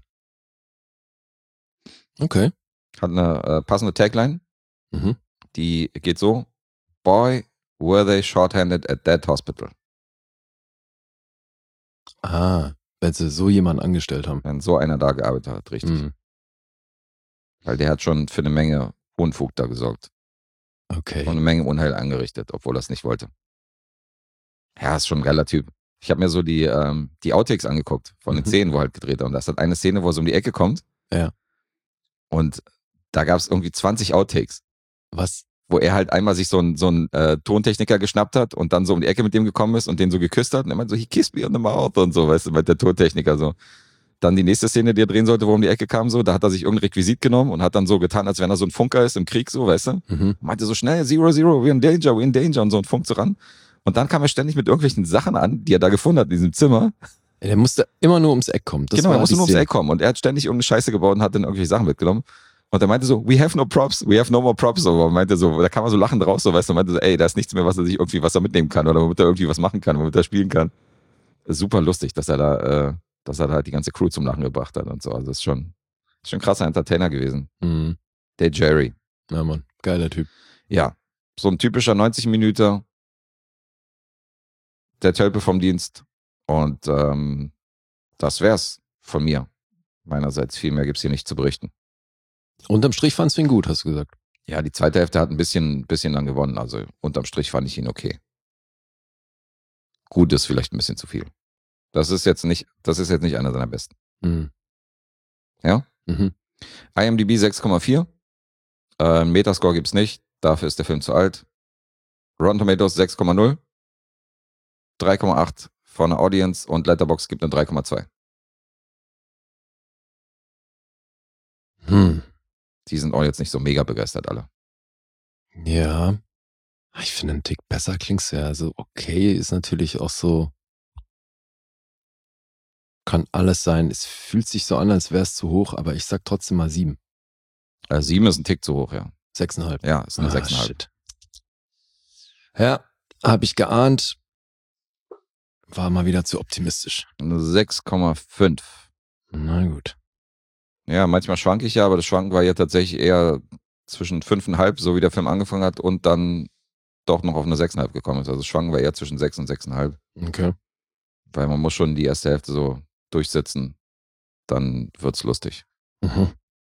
Okay. Hat eine äh, passende Tagline, Mhm. die geht so: Boy, were they shorthanded at that hospital. Ah, wenn sie so jemanden angestellt haben. Wenn so einer da gearbeitet hat, richtig. Mhm. Weil der hat schon für eine Menge Unfug da gesorgt. Okay. Und eine Menge Unheil angerichtet, obwohl er es nicht wollte. Ja, ist schon ein geiler Typ. Ich habe mir so die, ähm, die Outtakes angeguckt von den Mhm. Szenen, wo er halt gedreht hat. Und da ist halt eine Szene, wo er so um die Ecke kommt. Ja. Und da gab es irgendwie zwanzig Outtakes, Was? wo er halt einmal sich so einen so einen, äh, Tontechniker geschnappt hat und dann so um die Ecke mit dem gekommen ist und den so geküsst hat. Und er meinte so, he kissed me on the mouth und so, weißt du, mit der Tontechniker so. Dann die nächste Szene, die er drehen sollte, wo er um die Ecke kam, so, da hat er sich irgendein Requisit genommen und hat dann so getan, als wenn er so ein Funker ist im Krieg, so, weißt du. Mhm. Meinte so schnell, Zero, Zero, we're in danger, we're in danger und so und funkt so ran. Und dann kam er ständig mit irgendwelchen Sachen an, die er da gefunden hat in diesem Zimmer. Ja, der musste immer nur ums Eck kommen. Das genau, war er musste die nur ums Szene. Eck kommen und er hat ständig irgendeine Scheiße gebaut und hat dann irgendwelche Sachen mitgenommen. Und er meinte so, we have no props, we have no more props. So, und meinte so, da kam er so lachend raus, so, weißt du, und meinte so, ey, da ist nichts mehr, was er sich irgendwie, was er mitnehmen kann oder womit er irgendwie was machen kann, womit er spielen kann. Super lustig, dass er da, äh, dass er da halt die ganze Crew zum Lachen gebracht hat und so. Also das ist schon, schon ein krasser Entertainer gewesen. Mhm. Der Jerry. Na Mann, geiler Typ. Ja, so ein typischer neunzig Minuten. Der Tölpe vom Dienst. Und ähm, das wär's von mir. Meinerseits, viel mehr gibt's hier nicht zu berichten. Unterm Strich fandst du ihn gut, hast du gesagt. Ja, die zweite Hälfte hat ein bisschen, bisschen dann gewonnen. Also unterm Strich fand ich ihn okay. Gut ist vielleicht ein bisschen zu viel. Das ist jetzt nicht, das ist jetzt nicht einer seiner besten. Mhm. Ja? Mhm. IMDb sechs Komma vier. Äh, Metascore gibt's nicht. Dafür ist der Film zu alt. Rotten Tomatoes sechs Komma null. drei Komma acht von der Audience und Letterboxd gibt eine drei Komma zwei. Hm. Die sind auch jetzt nicht so mega begeistert alle. Ja. Ich finde, einen Tick besser klingt's ja. Also okay, ist natürlich auch so, kann alles sein. Es fühlt sich so an, als wäre es zu hoch, aber ich sag trotzdem mal sieben. Äh, sieben ist ein Tick zu hoch, ja. Sechseinhalb. Ja, ist eine Ah, sechs Komma fünf. shit. Ja, habe ich geahnt. War mal wieder zu optimistisch. Eine sechs Komma fünf. Na gut. Ja, manchmal schwanke ich ja, aber das Schwanken war ja tatsächlich eher zwischen fünfeinhalb, so wie der Film angefangen hat, und dann doch noch auf eine sechseinhalb gekommen ist. Also das Schwanken war eher zwischen sechs und sechseinhalb. Okay. Weil man muss schon die erste Hälfte so durchsitzen. Dann wird's lustig. Mhm.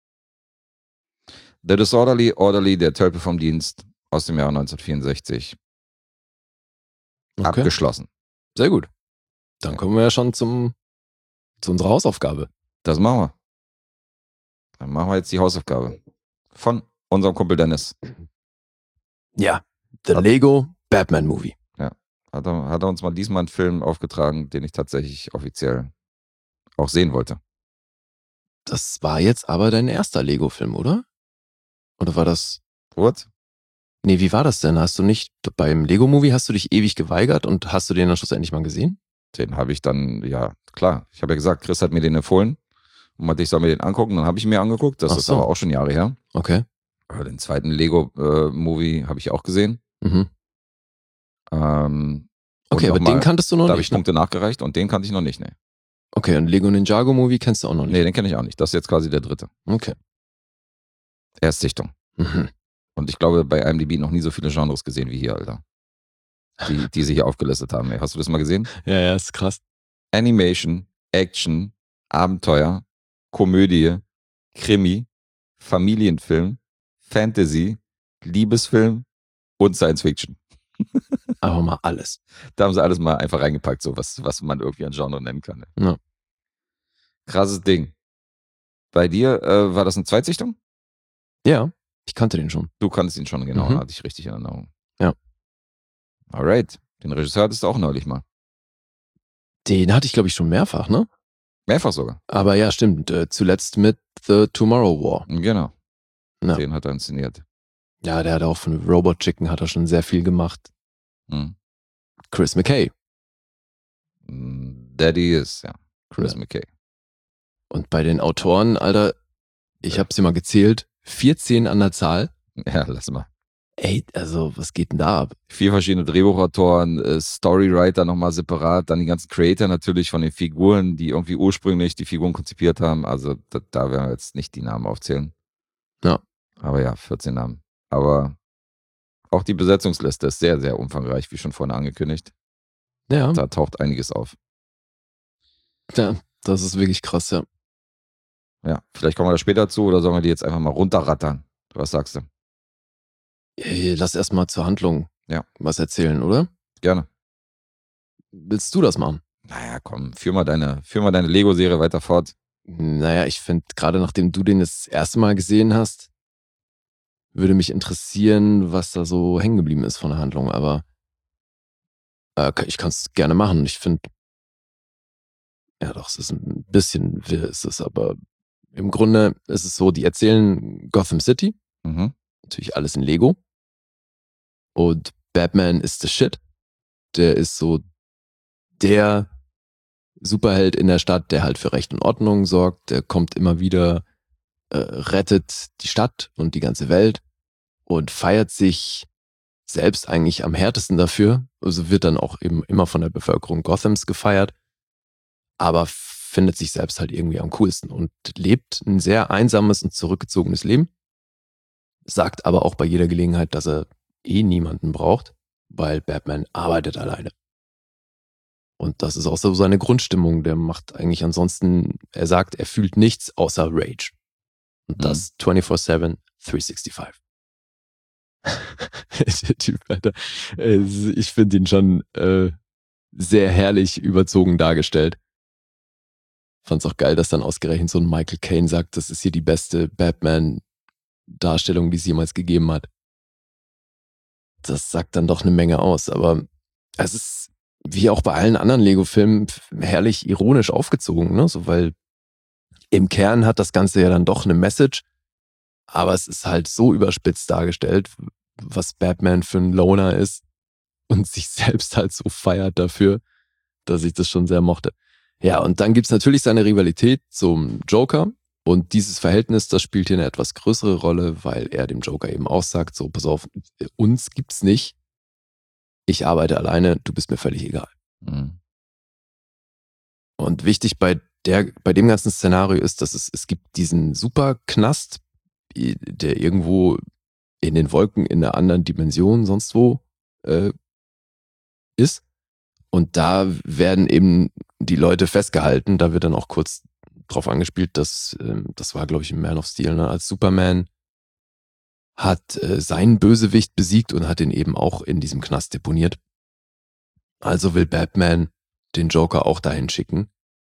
The Disorderly Orderly, der Tölpel vom Dienst aus dem Jahre neunzehnhundertvierundsechzig. Okay. Abgeschlossen. Sehr gut. Dann kommen wir ja schon zum, zu unserer Hausaufgabe. Das machen wir. Dann machen wir jetzt die Hausaufgabe. Von unserem Kumpel Dennis. Ja, The Hat- Lego Batman Movie. Hat er, hat er uns mal diesmal einen Film aufgetragen, den ich tatsächlich offiziell auch sehen wollte. Das war jetzt aber dein erster Lego-Film, oder? Oder war das... What? Nee, wie war das denn? Hast du nicht... Beim Lego-Movie hast du dich ewig geweigert und hast du den dann schlussendlich mal gesehen? Den habe ich dann, ja, klar. Ich habe ja gesagt, Chris hat mir den empfohlen und meinte, ich soll mir den angucken. Dann habe ich ihn mir angeguckt. Das Ach ist so. aber auch schon Jahre her. Okay. Aber den zweiten Lego-Movie habe ich auch gesehen. Mhm. Ähm, Okay, und aber noch mal- den kanntest du noch Da habe ich nicht, ne? Punkte nachgereicht und den kannte ich noch nicht, ne. Okay, und Lego Ninjago Movie kennst du auch noch nicht? Nee, den kenne ich auch nicht. Das ist jetzt quasi der dritte. Okay. Erstsichtung. Mhm. Und ich glaube, bei I M D B noch nie so viele Genres gesehen wie hier, Alter. Die, die sie hier aufgelistet haben. Ey. Hast du das mal gesehen? Ja, ja, ist krass. Animation, Action, Abenteuer, Komödie, Krimi, Familienfilm, Fantasy, Liebesfilm und Science Fiction. Aber mal alles. Da haben sie alles mal einfach reingepackt, so was, was man irgendwie ein Genre nennen kann. ey. Ja. Krasses Ding. Bei dir, äh, war das eine Zweitsichtung? Ja, ich kannte den schon. Du kanntest ihn schon, genau, Mhm. hatte ich richtig in Erinnerung. Ja. Alright. Den Regisseur hattest du auch neulich mal. Den hatte ich, glaube ich, schon mehrfach, ne? Mehrfach sogar. Aber ja, stimmt. Äh, zuletzt mit The Tomorrow War. Genau. Ja. Den hat er inszeniert. Ja, der hat auch von Robot Chicken hat er schon sehr viel gemacht. Hm. Chris McKay. Daddy ist, ja. Chris Ja. McKay. Und bei den Autoren, Alter, ich habe sie mal gezählt, vierzehn an der Zahl. Ja, lass mal. Ey, also was geht denn da ab? Vier verschiedene Drehbuchautoren, äh, Storywriter nochmal separat, dann die ganzen Creator natürlich von den Figuren, die irgendwie ursprünglich die Figuren konzipiert haben. Also da, da werden wir jetzt nicht die Namen aufzählen. Ja. Aber ja, vierzehn Namen. Aber auch die Besetzungsliste ist sehr, sehr umfangreich, wie schon vorhin angekündigt. Ja, Da taucht einiges auf. ja, das ist wirklich krass, ja. Ja, vielleicht kommen wir da später zu oder sollen wir die jetzt einfach mal runterrattern? Was sagst du? Ey, lass erst mal zur Handlung Ja. was erzählen, oder? Gerne. Willst du das machen? Naja, komm, führ mal deine, führ mal deine Lego-Serie weiter fort. Naja, ich finde, gerade nachdem du den das erste Mal gesehen hast, würde mich interessieren, was da so hängen geblieben ist von der Handlung, aber äh, ich kann es gerne machen. Ich finde, ja doch, es ist ein bisschen wirr, ist es, aber im Grunde ist es so, die erzählen Gotham City, Mhm. natürlich alles in Lego, und Batman ist the shit. Der ist so der Superheld in der Stadt, der halt für Recht und Ordnung sorgt. Der kommt immer wieder, äh, rettet die Stadt und die ganze Welt und feiert sich selbst eigentlich am härtesten dafür. Also wird dann auch eben immer von der Bevölkerung Gothams gefeiert, aber findet sich selbst halt irgendwie am coolsten und lebt ein sehr einsames und zurückgezogenes Leben. Sagt aber auch bei jeder Gelegenheit, dass er eh niemanden braucht, weil Batman arbeitet alleine. Und das ist auch so seine Grundstimmung. Der macht eigentlich ansonsten, er sagt, er fühlt nichts außer Rage. Und das vierundzwanzig sieben, dreihundertfünfundsechzig. Der Typ, Alter. Ich finde ihn schon äh, sehr herrlich überzogen dargestellt. Fand's auch geil, dass dann ausgerechnet so ein Michael Caine sagt, das ist hier die beste Batman-Darstellung, die es jemals gegeben hat. Das sagt dann doch eine Menge aus, aber es ist, wie auch bei allen anderen Lego-Filmen, herrlich ironisch aufgezogen, ne? So, weil im Kern hat das Ganze ja dann doch eine Message, aber es ist halt so überspitzt dargestellt, was Batman für ein Loner ist und sich selbst halt so feiert dafür, dass ich das schon sehr mochte. Ja, und dann gibt's natürlich seine Rivalität zum Joker und dieses Verhältnis, das spielt hier eine etwas größere Rolle, weil er dem Joker eben auch sagt, so, pass auf, uns gibt's nicht, ich arbeite alleine, du bist mir völlig egal. Mhm. Und wichtig bei der, bei dem ganzen Szenario ist, dass es, es gibt diesen Superknast, der irgendwo in den Wolken in einer anderen Dimension sonst wo äh, ist. Und da werden eben die Leute festgehalten. Da wird dann auch kurz drauf angespielt, dass, äh, das war glaube ich im Man of Steel, ne, als Superman hat äh, seinen Bösewicht besiegt und hat ihn eben auch in diesem Knast deponiert. Also will Batman den Joker auch dahin schicken.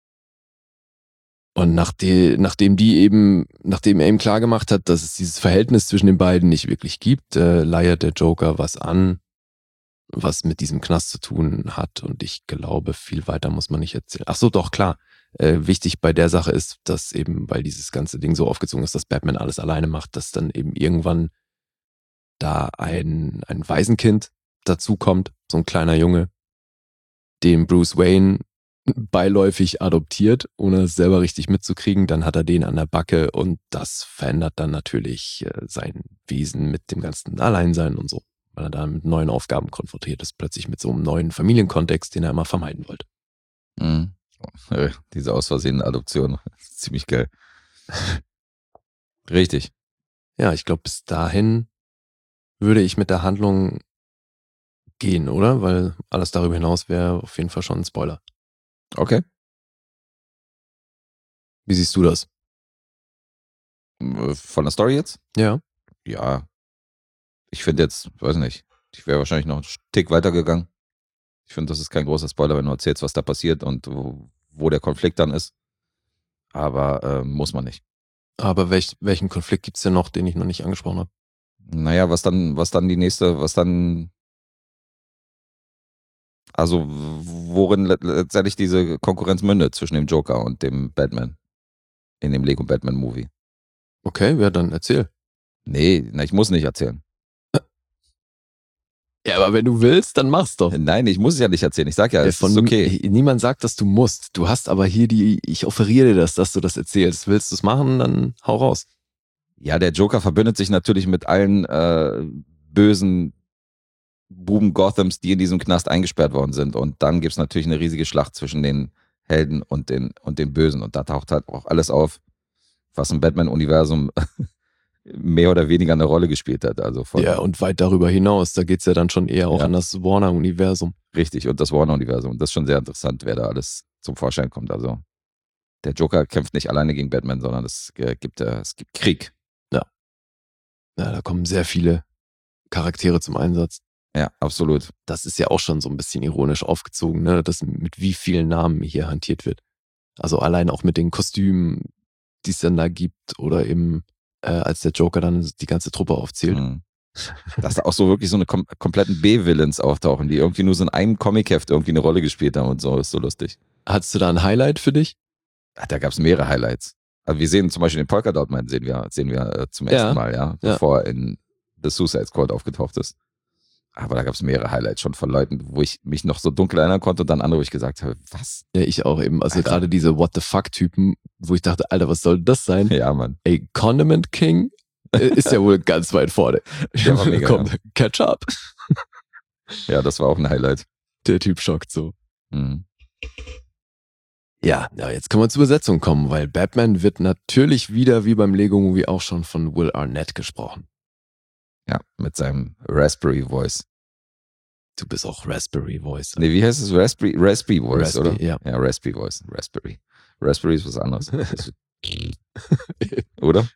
Und nachdem, nachdem die eben, nachdem er ihm klargemacht hat, dass es dieses Verhältnis zwischen den beiden nicht wirklich gibt, äh, leiert der Joker was an, was mit diesem Knast zu tun hat. Und ich glaube, viel weiter muss man nicht erzählen. Ach so, doch, klar. Äh, wichtig bei der Sache ist, dass eben, weil dieses ganze Ding so aufgezogen ist, dass Batman alles alleine macht, dass dann eben irgendwann da ein, ein Waisenkind dazukommt, so ein kleiner Junge, den Bruce Wayne beiläufig adoptiert, ohne es selber richtig mitzukriegen. Dann hat er den an der Backe und das verändert dann natürlich äh, sein Wesen mit dem ganzen Alleinsein und so, weil er da mit neuen Aufgaben konfrontiert ist, plötzlich mit so einem neuen Familienkontext, den er immer vermeiden wollte. Mhm. Diese aus Versehen Adoption, ziemlich geil. Richtig. Ja, ich glaube, bis dahin würde ich mit der Handlung gehen, oder? Weil alles darüber hinaus wäre auf jeden Fall schon ein Spoiler. Okay. Wie siehst du das? Von der Story jetzt? Ja. Ja. Ich finde jetzt, weiß nicht, ich wäre wahrscheinlich noch einen Tick weitergegangen. Ich finde, das ist kein großer Spoiler, wenn du erzählst, was da passiert und wo, wo der Konflikt dann ist. Aber äh, muss man nicht. Aber welch, welchen Konflikt gibt's denn noch, den ich noch nicht angesprochen habe? Naja, was dann, was dann die nächste, was dann, also worin letztendlich diese Konkurrenz mündet zwischen dem Joker und dem Batman in dem Lego Batman Movie. Okay, wer dann erzähl. Nee, na, ich muss nicht erzählen. Ja, aber wenn du willst, dann mach's doch. Nein, ich muss es ja nicht erzählen. Ich sag ja, es Von ist okay. Niemand sagt, dass du musst. Du hast aber hier die, ich offeriere dir das, dass du das erzählst. Willst du es machen, dann hau raus. Ja, der Joker verbündet sich natürlich mit allen äh, bösen Buben Gothams, die in diesem Knast eingesperrt worden sind. Und dann gibt's natürlich eine riesige Schlacht zwischen den Helden und den, und den Bösen. Und da taucht halt auch alles auf, was im Batman-Universum mehr oder weniger eine Rolle gespielt hat. Also von Ja, und weit darüber hinaus. Da geht's ja dann schon eher auch Ja. an das Warner-Universum. Richtig, und das Warner-Universum. Das ist schon sehr interessant, wer da alles zum Vorschein kommt. Also der Joker kämpft nicht alleine gegen Batman, sondern es äh, gibt, äh, es gibt Krieg. Ja, da kommen sehr viele Charaktere zum Einsatz. Ja, absolut. Das ist ja auch schon so ein bisschen ironisch aufgezogen, ne? Dass mit wie vielen Namen hier hantiert wird. Also allein auch mit den Kostümen, die es dann da gibt, oder eben äh, als der Joker dann die ganze Truppe aufzählt. Mhm. Dass da auch so wirklich so eine kom kompletten B-Villains auftauchen, die irgendwie nur so in einem Comic-Heft irgendwie eine Rolle gespielt haben und so. Ist so lustig. Hattest du da ein Highlight für dich? Ach, da gab es mehrere Highlights. Also wir sehen zum Beispiel den Polka Dot Man sehen wir, sehen wir äh, zum ersten Ja. Mal, ja, Ja. bevor er in The Suicide Squad aufgetaucht ist. Aber da gab es mehrere Highlights schon von Leuten, wo ich mich noch so dunkel erinnern konnte und dann andere, wo ich gesagt habe, was? Ja, ich auch eben. Also Alter. gerade diese What the fuck-Typen, wo ich dachte, Alter, was soll das sein? Ja, Mann. Ey, Condiment King äh, ist ja wohl ganz weit vorne. Der war mega, Kommt, catch up. Ja, das war auch ein Highlight. Der Typ schockt so. Mhm. Ja, ja, jetzt können wir zur Übersetzung kommen, weil Batman wird natürlich wieder wie beim Lego-Movie auch schon von Will Arnett gesprochen. Ja, mit seinem Raspberry Voice. Du bist auch Raspberry Voice. Nee, wie heißt es? Raspberry, Raspberry Voice, Raspberry, oder? ja. Ja, Raspberry Voice. Raspberry. Raspberry ist was anderes. Das ist- oder?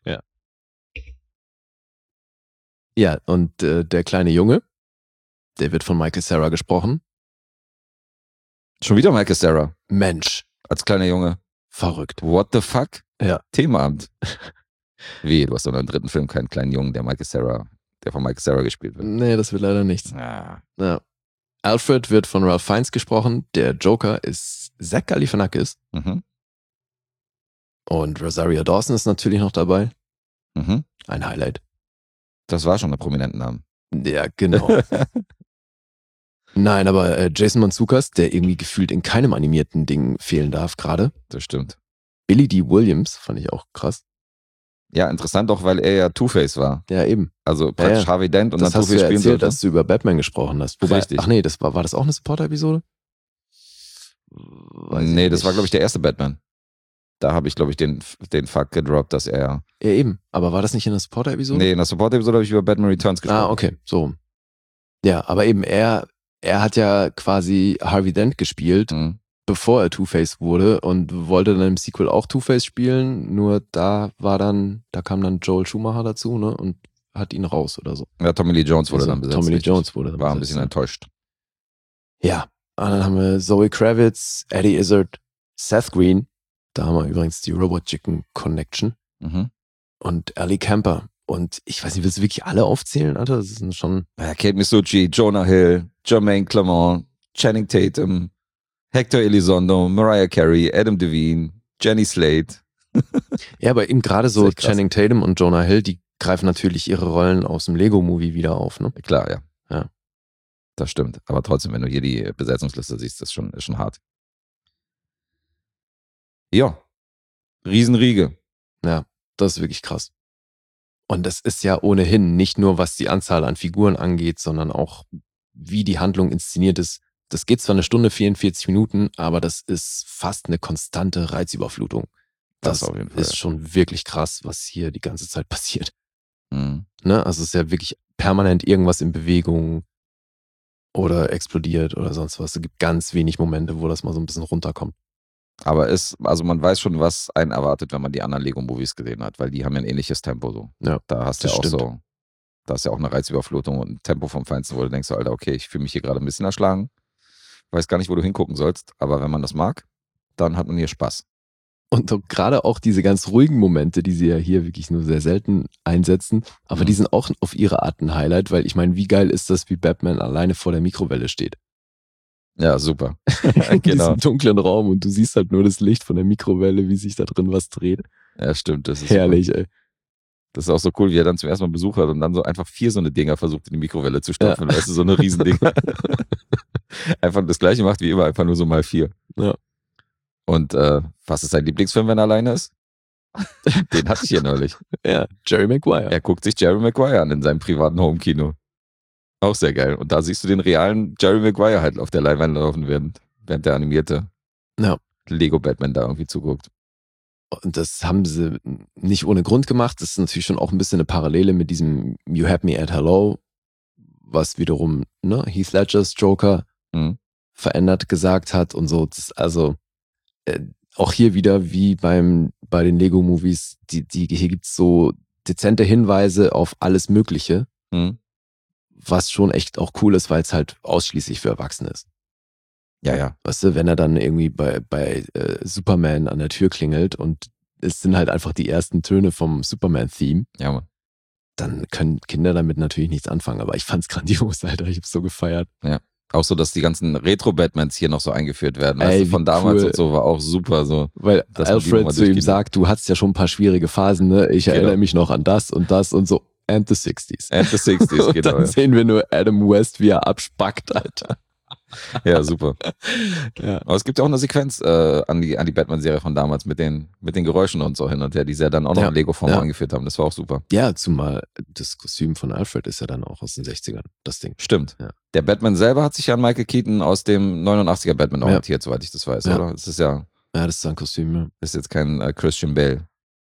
Ja, und äh, der kleine Junge, der wird von Michael Cera gesprochen. Schon wieder Michael Cera Mensch, als kleiner Junge. verrückt. What the fuck? Ja. Themaabend. Wie, du hast doch noch im dritten Film keinen kleinen Jungen, der Michael Cera, der von Michael Cera gespielt wird. Nee, das wird leider nichts. Ja. Ja. Alfred wird von Ralph Fiennes gesprochen. Der Joker ist Zach Galifianakis. Mhm. Und Rosario Dawson ist natürlich noch dabei. Mhm. Ein Highlight. Das war schon der prominenten Namen. Ja, genau. Nein, aber äh, Jason Mantzoukas, der irgendwie gefühlt in keinem animierten Ding fehlen darf gerade. Das stimmt. Billy D. Williams, fand ich auch krass. Ja, interessant auch, weil er ja Two-Face war. Ja, eben. Also praktisch Ja, ja. Harvey Dent und das dann hast du Two-Face ja spielen erzählt, sollte. dass du über Batman gesprochen hast. Wobei, Richtig. Ach nee, das war, war das auch eine Supporter-Episode? Weiß ich Nee, das nicht. war, glaube ich, der erste Batman. Da habe ich, glaube ich, den, den Fuck gedroppt, dass er... Ja, eben. Aber war das nicht in der Supporter-Episode? Nee, in der Supporter-Episode habe ich über Batman Returns gesprochen. Ah, okay, so. Ja, aber eben, er, er hat ja quasi Harvey Dent gespielt, Mhm. bevor er Two-Face wurde und wollte dann im Sequel auch Two-Face spielen, nur da war dann, da kam dann Joel Schumacher dazu, ne, und hat ihn raus oder so. Ja, Tommy Lee Jones wurde Also, dann besetzt. Tommy Lee richtig. Jones wurde dann War ein besetzt, bisschen ja. enttäuscht. Ja, und dann haben wir Zoe Kravitz, Eddie Izzard, Seth Green, da haben wir übrigens die Robot Chicken Connection Mhm. und Ellie Kemper. Und ich weiß nicht, willst du wirklich alle aufzählen, Alter? Das sind schon... Ja, Kate Misucci, Jonah Hill, Jermaine Clement, Channing Tatum, Hector Elizondo, Mariah Carey, Adam Devine, Jenny Slate. Ja, aber eben gerade Das so ist echt krass. Channing Tatum und Jonah Hill, die greifen natürlich ihre Rollen aus dem Lego-Movie wieder auf, ne? Klar, ja. Ja. Das stimmt. Aber trotzdem, wenn du hier die Besetzungsliste siehst, das ist schon, ist schon hart. Ja. Riesenriege. Ja, das ist wirklich krass. Und das ist ja ohnehin nicht nur, was die Anzahl an Figuren angeht, sondern auch, wie die Handlung inszeniert ist. Das geht zwar eine Stunde, vierundvierzig Minuten, aber das ist fast eine konstante Reizüberflutung. Das Das auf jeden Fall. ist schon wirklich krass, was hier die ganze Zeit passiert. Mhm. Ne? Also es ist ja wirklich permanent irgendwas in Bewegung oder explodiert oder sonst was. Es gibt ganz wenig Momente, wo das mal so ein bisschen runterkommt. Aber ist, also man weiß schon, was einen erwartet, wenn man die anderen Lego-Movies gesehen hat, weil die haben ja ein ähnliches Tempo so. Ja, Da hast du das ja auch stimmt. so, da ist ja auch eine Reizüberflutung und ein Tempo vom Feinsten, wo du denkst, so, Alter, okay, ich fühle mich hier gerade ein bisschen erschlagen. Weiß gar nicht, wo du hingucken sollst, aber wenn man das mag, dann hat man hier Spaß. Und so gerade auch diese ganz ruhigen Momente, die sie ja hier wirklich nur sehr selten einsetzen, aber Mhm. die sind auch auf ihre Art ein Highlight, weil ich meine, wie geil ist das, wie Batman alleine vor der Mikrowelle steht. Ja, super. In Genau. diesem dunklen Raum und du siehst halt nur das Licht von der Mikrowelle, wie sich da drin was dreht. Ja, stimmt. Das ist Herrlich, ey. Super. Das ist auch so cool, wie er dann zum ersten Mal Besuch hat und dann so einfach vier so eine Dinger versucht in die Mikrowelle zu stopfen. Ja. Weißt du, so eine Riesendinger. Einfach das gleiche macht wie immer, einfach nur so mal vier. Ja. Und äh, was ist sein Lieblingsfilm, wenn er alleine ist? Den hatte ich hier neulich. Ja, Jerry Maguire. Er guckt sich Jerry Maguire an in seinem privaten Homekino. Auch sehr geil. Und da siehst du den realen Jerry Maguire halt auf der Leinwand laufen, während, während der animierte Ja. Lego-Batman da irgendwie zuguckt. Und das haben sie nicht ohne Grund gemacht. Das ist natürlich schon auch ein bisschen eine Parallele mit diesem You Had Me at Hello, was wiederum ne, Heath Ledgers Joker Mhm. verändert gesagt hat und so. Das, also äh, auch hier wieder wie beim bei den Lego-Movies, die, die, hier gibt's so dezente Hinweise auf alles Mögliche, Mhm. was schon echt auch cool ist, weil es halt ausschließlich für Erwachsene ist. Ja, ja. Weißt du, wenn er dann irgendwie bei, bei äh, Superman an der Tür klingelt und es sind halt einfach die ersten Töne vom Superman-Theme, Ja, Mann. dann können Kinder damit natürlich nichts anfangen. Aber ich fand's grandios, Alter. Ich hab's so gefeiert. Auch so, dass die ganzen Retro-Batmans hier noch so eingeführt werden. Ey, Weißt du, wie von damals cool. und so war auch super. So. Weil Dass man die Alfred nochmal zu ihm durchgehen. sagt, du hattest ja schon ein paar schwierige Phasen, ne? Ich Genau. erinnere mich noch an das und das und so. And the sixties. And the sixties, Und genau. dann Ja. sehen wir nur Adam West, wie er abspackt, Alter. ja, super. Ja. Aber es gibt ja auch eine Sequenz äh, an die, an die Batman-Serie von damals mit den, mit den Geräuschen und so hin und her, die sie ja dann auch noch Ja. in Lego-Form Ja. eingeführt haben. Das war auch super. Ja, zumal das Kostüm von Alfred ist ja dann auch aus den sechzigern, das Ding. Stimmt. Ja. Der Batman selber hat sich ja an Michael Keaton aus dem neunundachtziger Batman Ja. orientiert, soweit ich das weiß, Ja. oder? Es ist ja, Ja, das ist sein Kostüm, ja. ist jetzt kein äh, Christian Bale.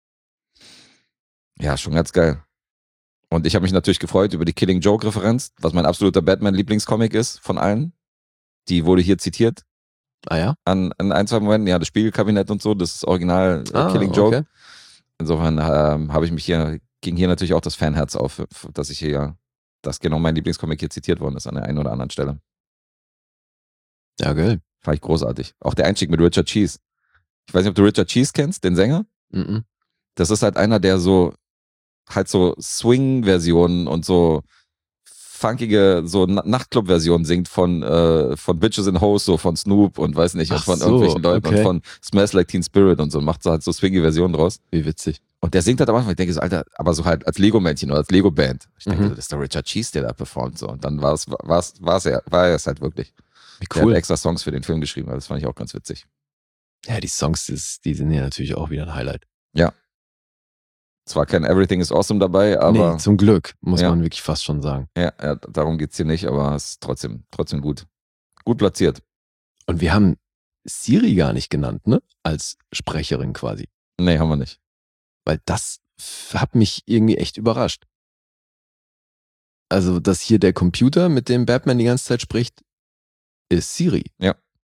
Ja, schon ganz geil. Und ich habe mich natürlich gefreut über die Killing Joke-Referenz, was mein absoluter Batman-Lieblingscomic ist von allen. Die wurde hier zitiert Ah ja? an, an ein, zwei Momenten. Ja, das Spiegelkabinett und so, das ist original äh, Ah, Killing Joke. okay. Insofern ähm, habe ich mich hier, ging hier natürlich auch das Fanherz auf, dass ich hier, dass genau mein Lieblingscomic hier zitiert worden ist an der einen oder anderen Stelle. Ja, geil. Fand ich großartig. Auch der Einstieg mit Richard Cheese. Ich weiß nicht, ob du Richard Cheese kennst, den Sänger. Mhm. Das ist halt einer, der so halt so Swing-Versionen und so funkige so Na- Nachtclub-Versionen singt von äh, von Bitches and Hoes, so von Snoop und weiß nicht, und Ach von so, irgendwelchen Leuten okay. und von Smells Like Teen Spirit und so, macht so halt so swingy Versionen draus. Wie witzig. Und der singt halt am Anfang, ich denke so, Alter, aber so halt als Lego-Männchen oder als Lego-Band. Ich denke, Mhm. das ist der Richard Cheese, der da performt so. Und dann war es, war es, war es, er, war er es halt wirklich. Wie Der cool. hat extra Songs für den Film geschrieben, also das fand ich auch ganz witzig. Ja, die Songs, ist, die sind ja natürlich auch wieder ein Highlight. Zwar kein Everything is Awesome dabei, aber nee, zum Glück, muss Ja. man wirklich fast schon sagen. ja, ja, darum geht's hier nicht, aber es ist trotzdem, trotzdem gut. Gut platziert. Und wir haben Siri gar nicht genannt, ne? Als Sprecherin quasi. Nee, haben wir nicht. Weil das f- hat mich irgendwie echt überrascht. Also, dass hier der Computer, mit dem Batman die ganze Zeit spricht, ist Siri. Ja.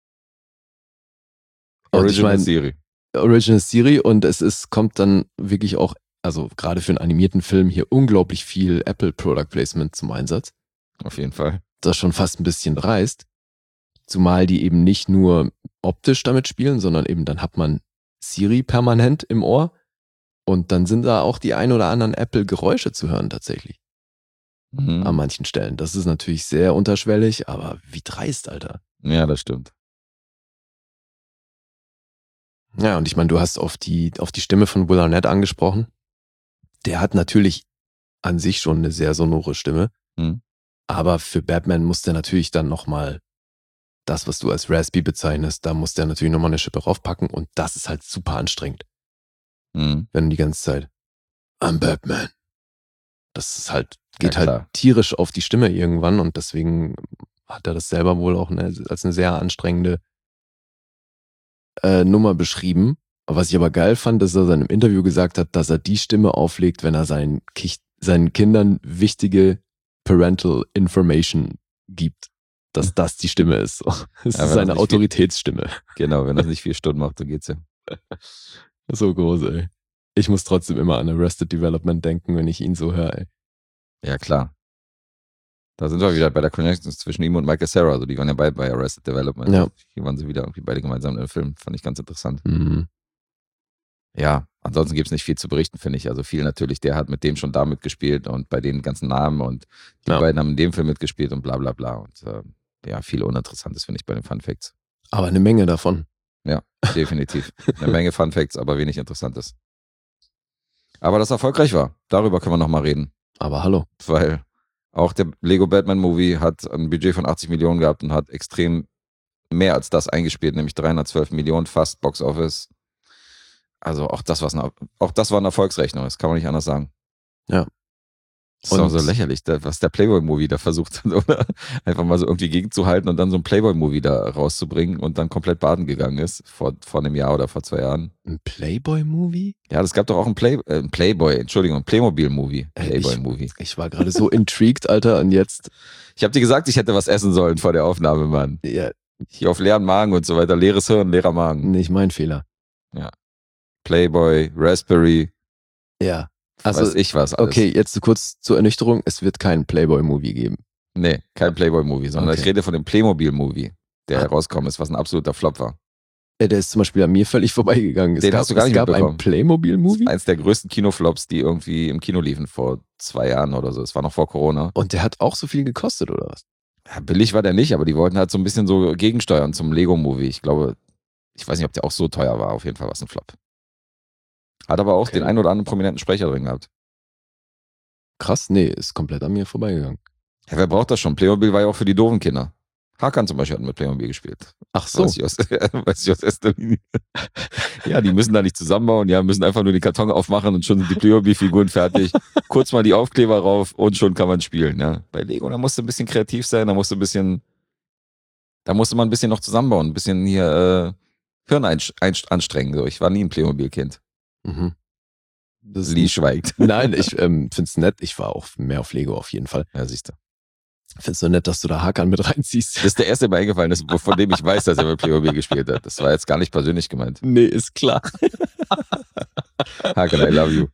Und ich Original mein, Siri. Original Siri und es ist, kommt dann wirklich auch, also gerade für einen animierten Film hier unglaublich viel Apple Product Placement zum Einsatz. Auf jeden Fall. Das schon fast ein bisschen dreist. Zumal die eben nicht nur optisch damit spielen, sondern eben dann hat man Siri permanent im Ohr und dann sind da auch die ein oder anderen Apple-Geräusche zu hören tatsächlich. Mhm. An manchen Stellen. Das ist natürlich sehr unterschwellig, aber wie dreist, Alter. Ja, das stimmt. Ja, und ich meine, du hast auf die, auf die Stimme von Will Arnett angesprochen. Der hat natürlich an sich schon eine sehr sonore Stimme, Mhm. aber für Batman muss der natürlich dann nochmal das, was du als Raspy bezeichnest, da muss der natürlich nochmal eine Schippe raufpacken und das ist halt super anstrengend, Mhm. wenn du die ganze Zeit I'm Batman. Das ist halt, geht Ja, halt klar. tierisch auf die Stimme irgendwann und deswegen hat er das selber wohl auch eine, als eine sehr anstrengende äh, Nummer beschrieben. Was ich aber geil fand, dass er in einem Interview gesagt hat, dass er die Stimme auflegt, wenn er seinen, Kich- seinen Kindern wichtige Parental Information gibt. Dass das die Stimme ist. So. Das Ja, ist wenn seine das nicht viel- Autoritätsstimme. Genau, wenn das nicht vier Stunden macht, dann geht's ja. So groß, ey. Ich muss trotzdem immer an Arrested Development denken, wenn ich ihn so höre, ey. Ja, klar. Da sind wir wieder bei der Connection zwischen ihm und Michael Cera. Also die waren ja beide bei Arrested Development. Ja. Hier waren sie wieder irgendwie beide gemeinsam im Film. Fand ich ganz interessant. Mhm. Ja, ansonsten gibt's nicht viel zu berichten, finde ich. Also viel natürlich, der hat mit dem schon da mitgespielt und bei den ganzen Namen und die Ja. beiden haben in dem Film mitgespielt und bla bla bla. Und äh, ja, viel Uninteressantes finde ich bei den Fun Facts. Aber eine Menge davon. Ja, definitiv. Eine Menge Fun Facts, aber wenig Interessantes. Aber das erfolgreich war, darüber können wir nochmal reden. Aber hallo. Weil auch der Lego Batman Movie hat ein Budget von achtzig Millionen gehabt und hat extrem mehr als das eingespielt, nämlich dreihundertzwölf Millionen fast Box Office. Also auch das, was eine, auch das war eine Erfolgsrechnung, das kann man nicht anders sagen. Ja. Das ist auch Und- so lächerlich, da- was der Playboy-Movie da versucht hat, oder? Einfach mal so irgendwie gegenzuhalten und dann so ein Playboy-Movie da rauszubringen und dann komplett baden gegangen ist, vor, vor einem Jahr oder vor zwei Jahren. Ein Playboy-Movie? Ja, das gab doch auch ein, Play, äh, ein Playboy, Entschuldigung, ein Playmobil-Movie. Äh, Playboy-Movie. Ich war gerade so intrigued, Alter, und jetzt, Ich habe dir gesagt, ich hätte was essen sollen vor der Aufnahme, Mann. ja, Hier auf leeren Magen und so weiter, leeres Hirn, leerer Magen. nicht mein Fehler. Playboy, Raspberry, Ja. also, Also, weiß ich was alles. okay, jetzt kurz zur Ernüchterung, es wird keinen Playboy-Movie geben. Nee, kein Playboy-Movie, sondern Okay. ich rede von dem Playmobil-Movie, der Ah. herausgekommen ist, was ein absoluter Flop war. Äh, Der ist zum Beispiel an mir völlig vorbeigegangen. Es Den gab, hast du gar es nicht gab ein mitbekommen. Playmobil-Movie Eins der größten Kinoflops, die irgendwie im Kino liefen vor zwei Jahren oder so. Es war noch vor Corona. und der hat auch so viel gekostet, oder was? Ja, billig war der nicht, aber die wollten halt so ein bisschen so gegensteuern zum Lego-Movie. Ich glaube, ich weiß nicht, ob der auch so teuer war. Auf jeden Fall war es ein Flop. Hat aber auch Okay. den einen oder anderen prominenten Sprecher drin gehabt. Krass, nee, ist komplett an mir vorbeigegangen. Ja, wer braucht das schon? Playmobil war ja auch für die doofen Kinder. Hakan zum Beispiel hat mit Playmobil gespielt. Ach so. Weiß ich aus, weiß ich aus erster Linie. Ja, die müssen da nicht zusammenbauen, ja, müssen einfach nur den Karton aufmachen und schon sind die Playmobil-Figuren fertig. Kurz mal die Aufkleber rauf und schon kann man spielen, ja. Bei Lego, da musst du ein bisschen kreativ sein, da musst du ein bisschen, da musste man ein bisschen noch zusammenbauen, ein bisschen hier äh, Hirn einst- einst- anstrengen. So. Ich war nie ein Playmobil-Kind. Mhm. Das ist Lee schweigt. Nein, ich ähm, find's nett. Ich war auch mehr auf Lego auf jeden Fall. Ja, siehst du. Find's so nett, dass du da Hakan mit reinziehst. Das ist der erste, der mir eingefallen ist, von dem ich weiß, dass er mit Playmobil gespielt hat. Das war jetzt gar nicht persönlich gemeint. Nee, ist klar. Hakan, I love you.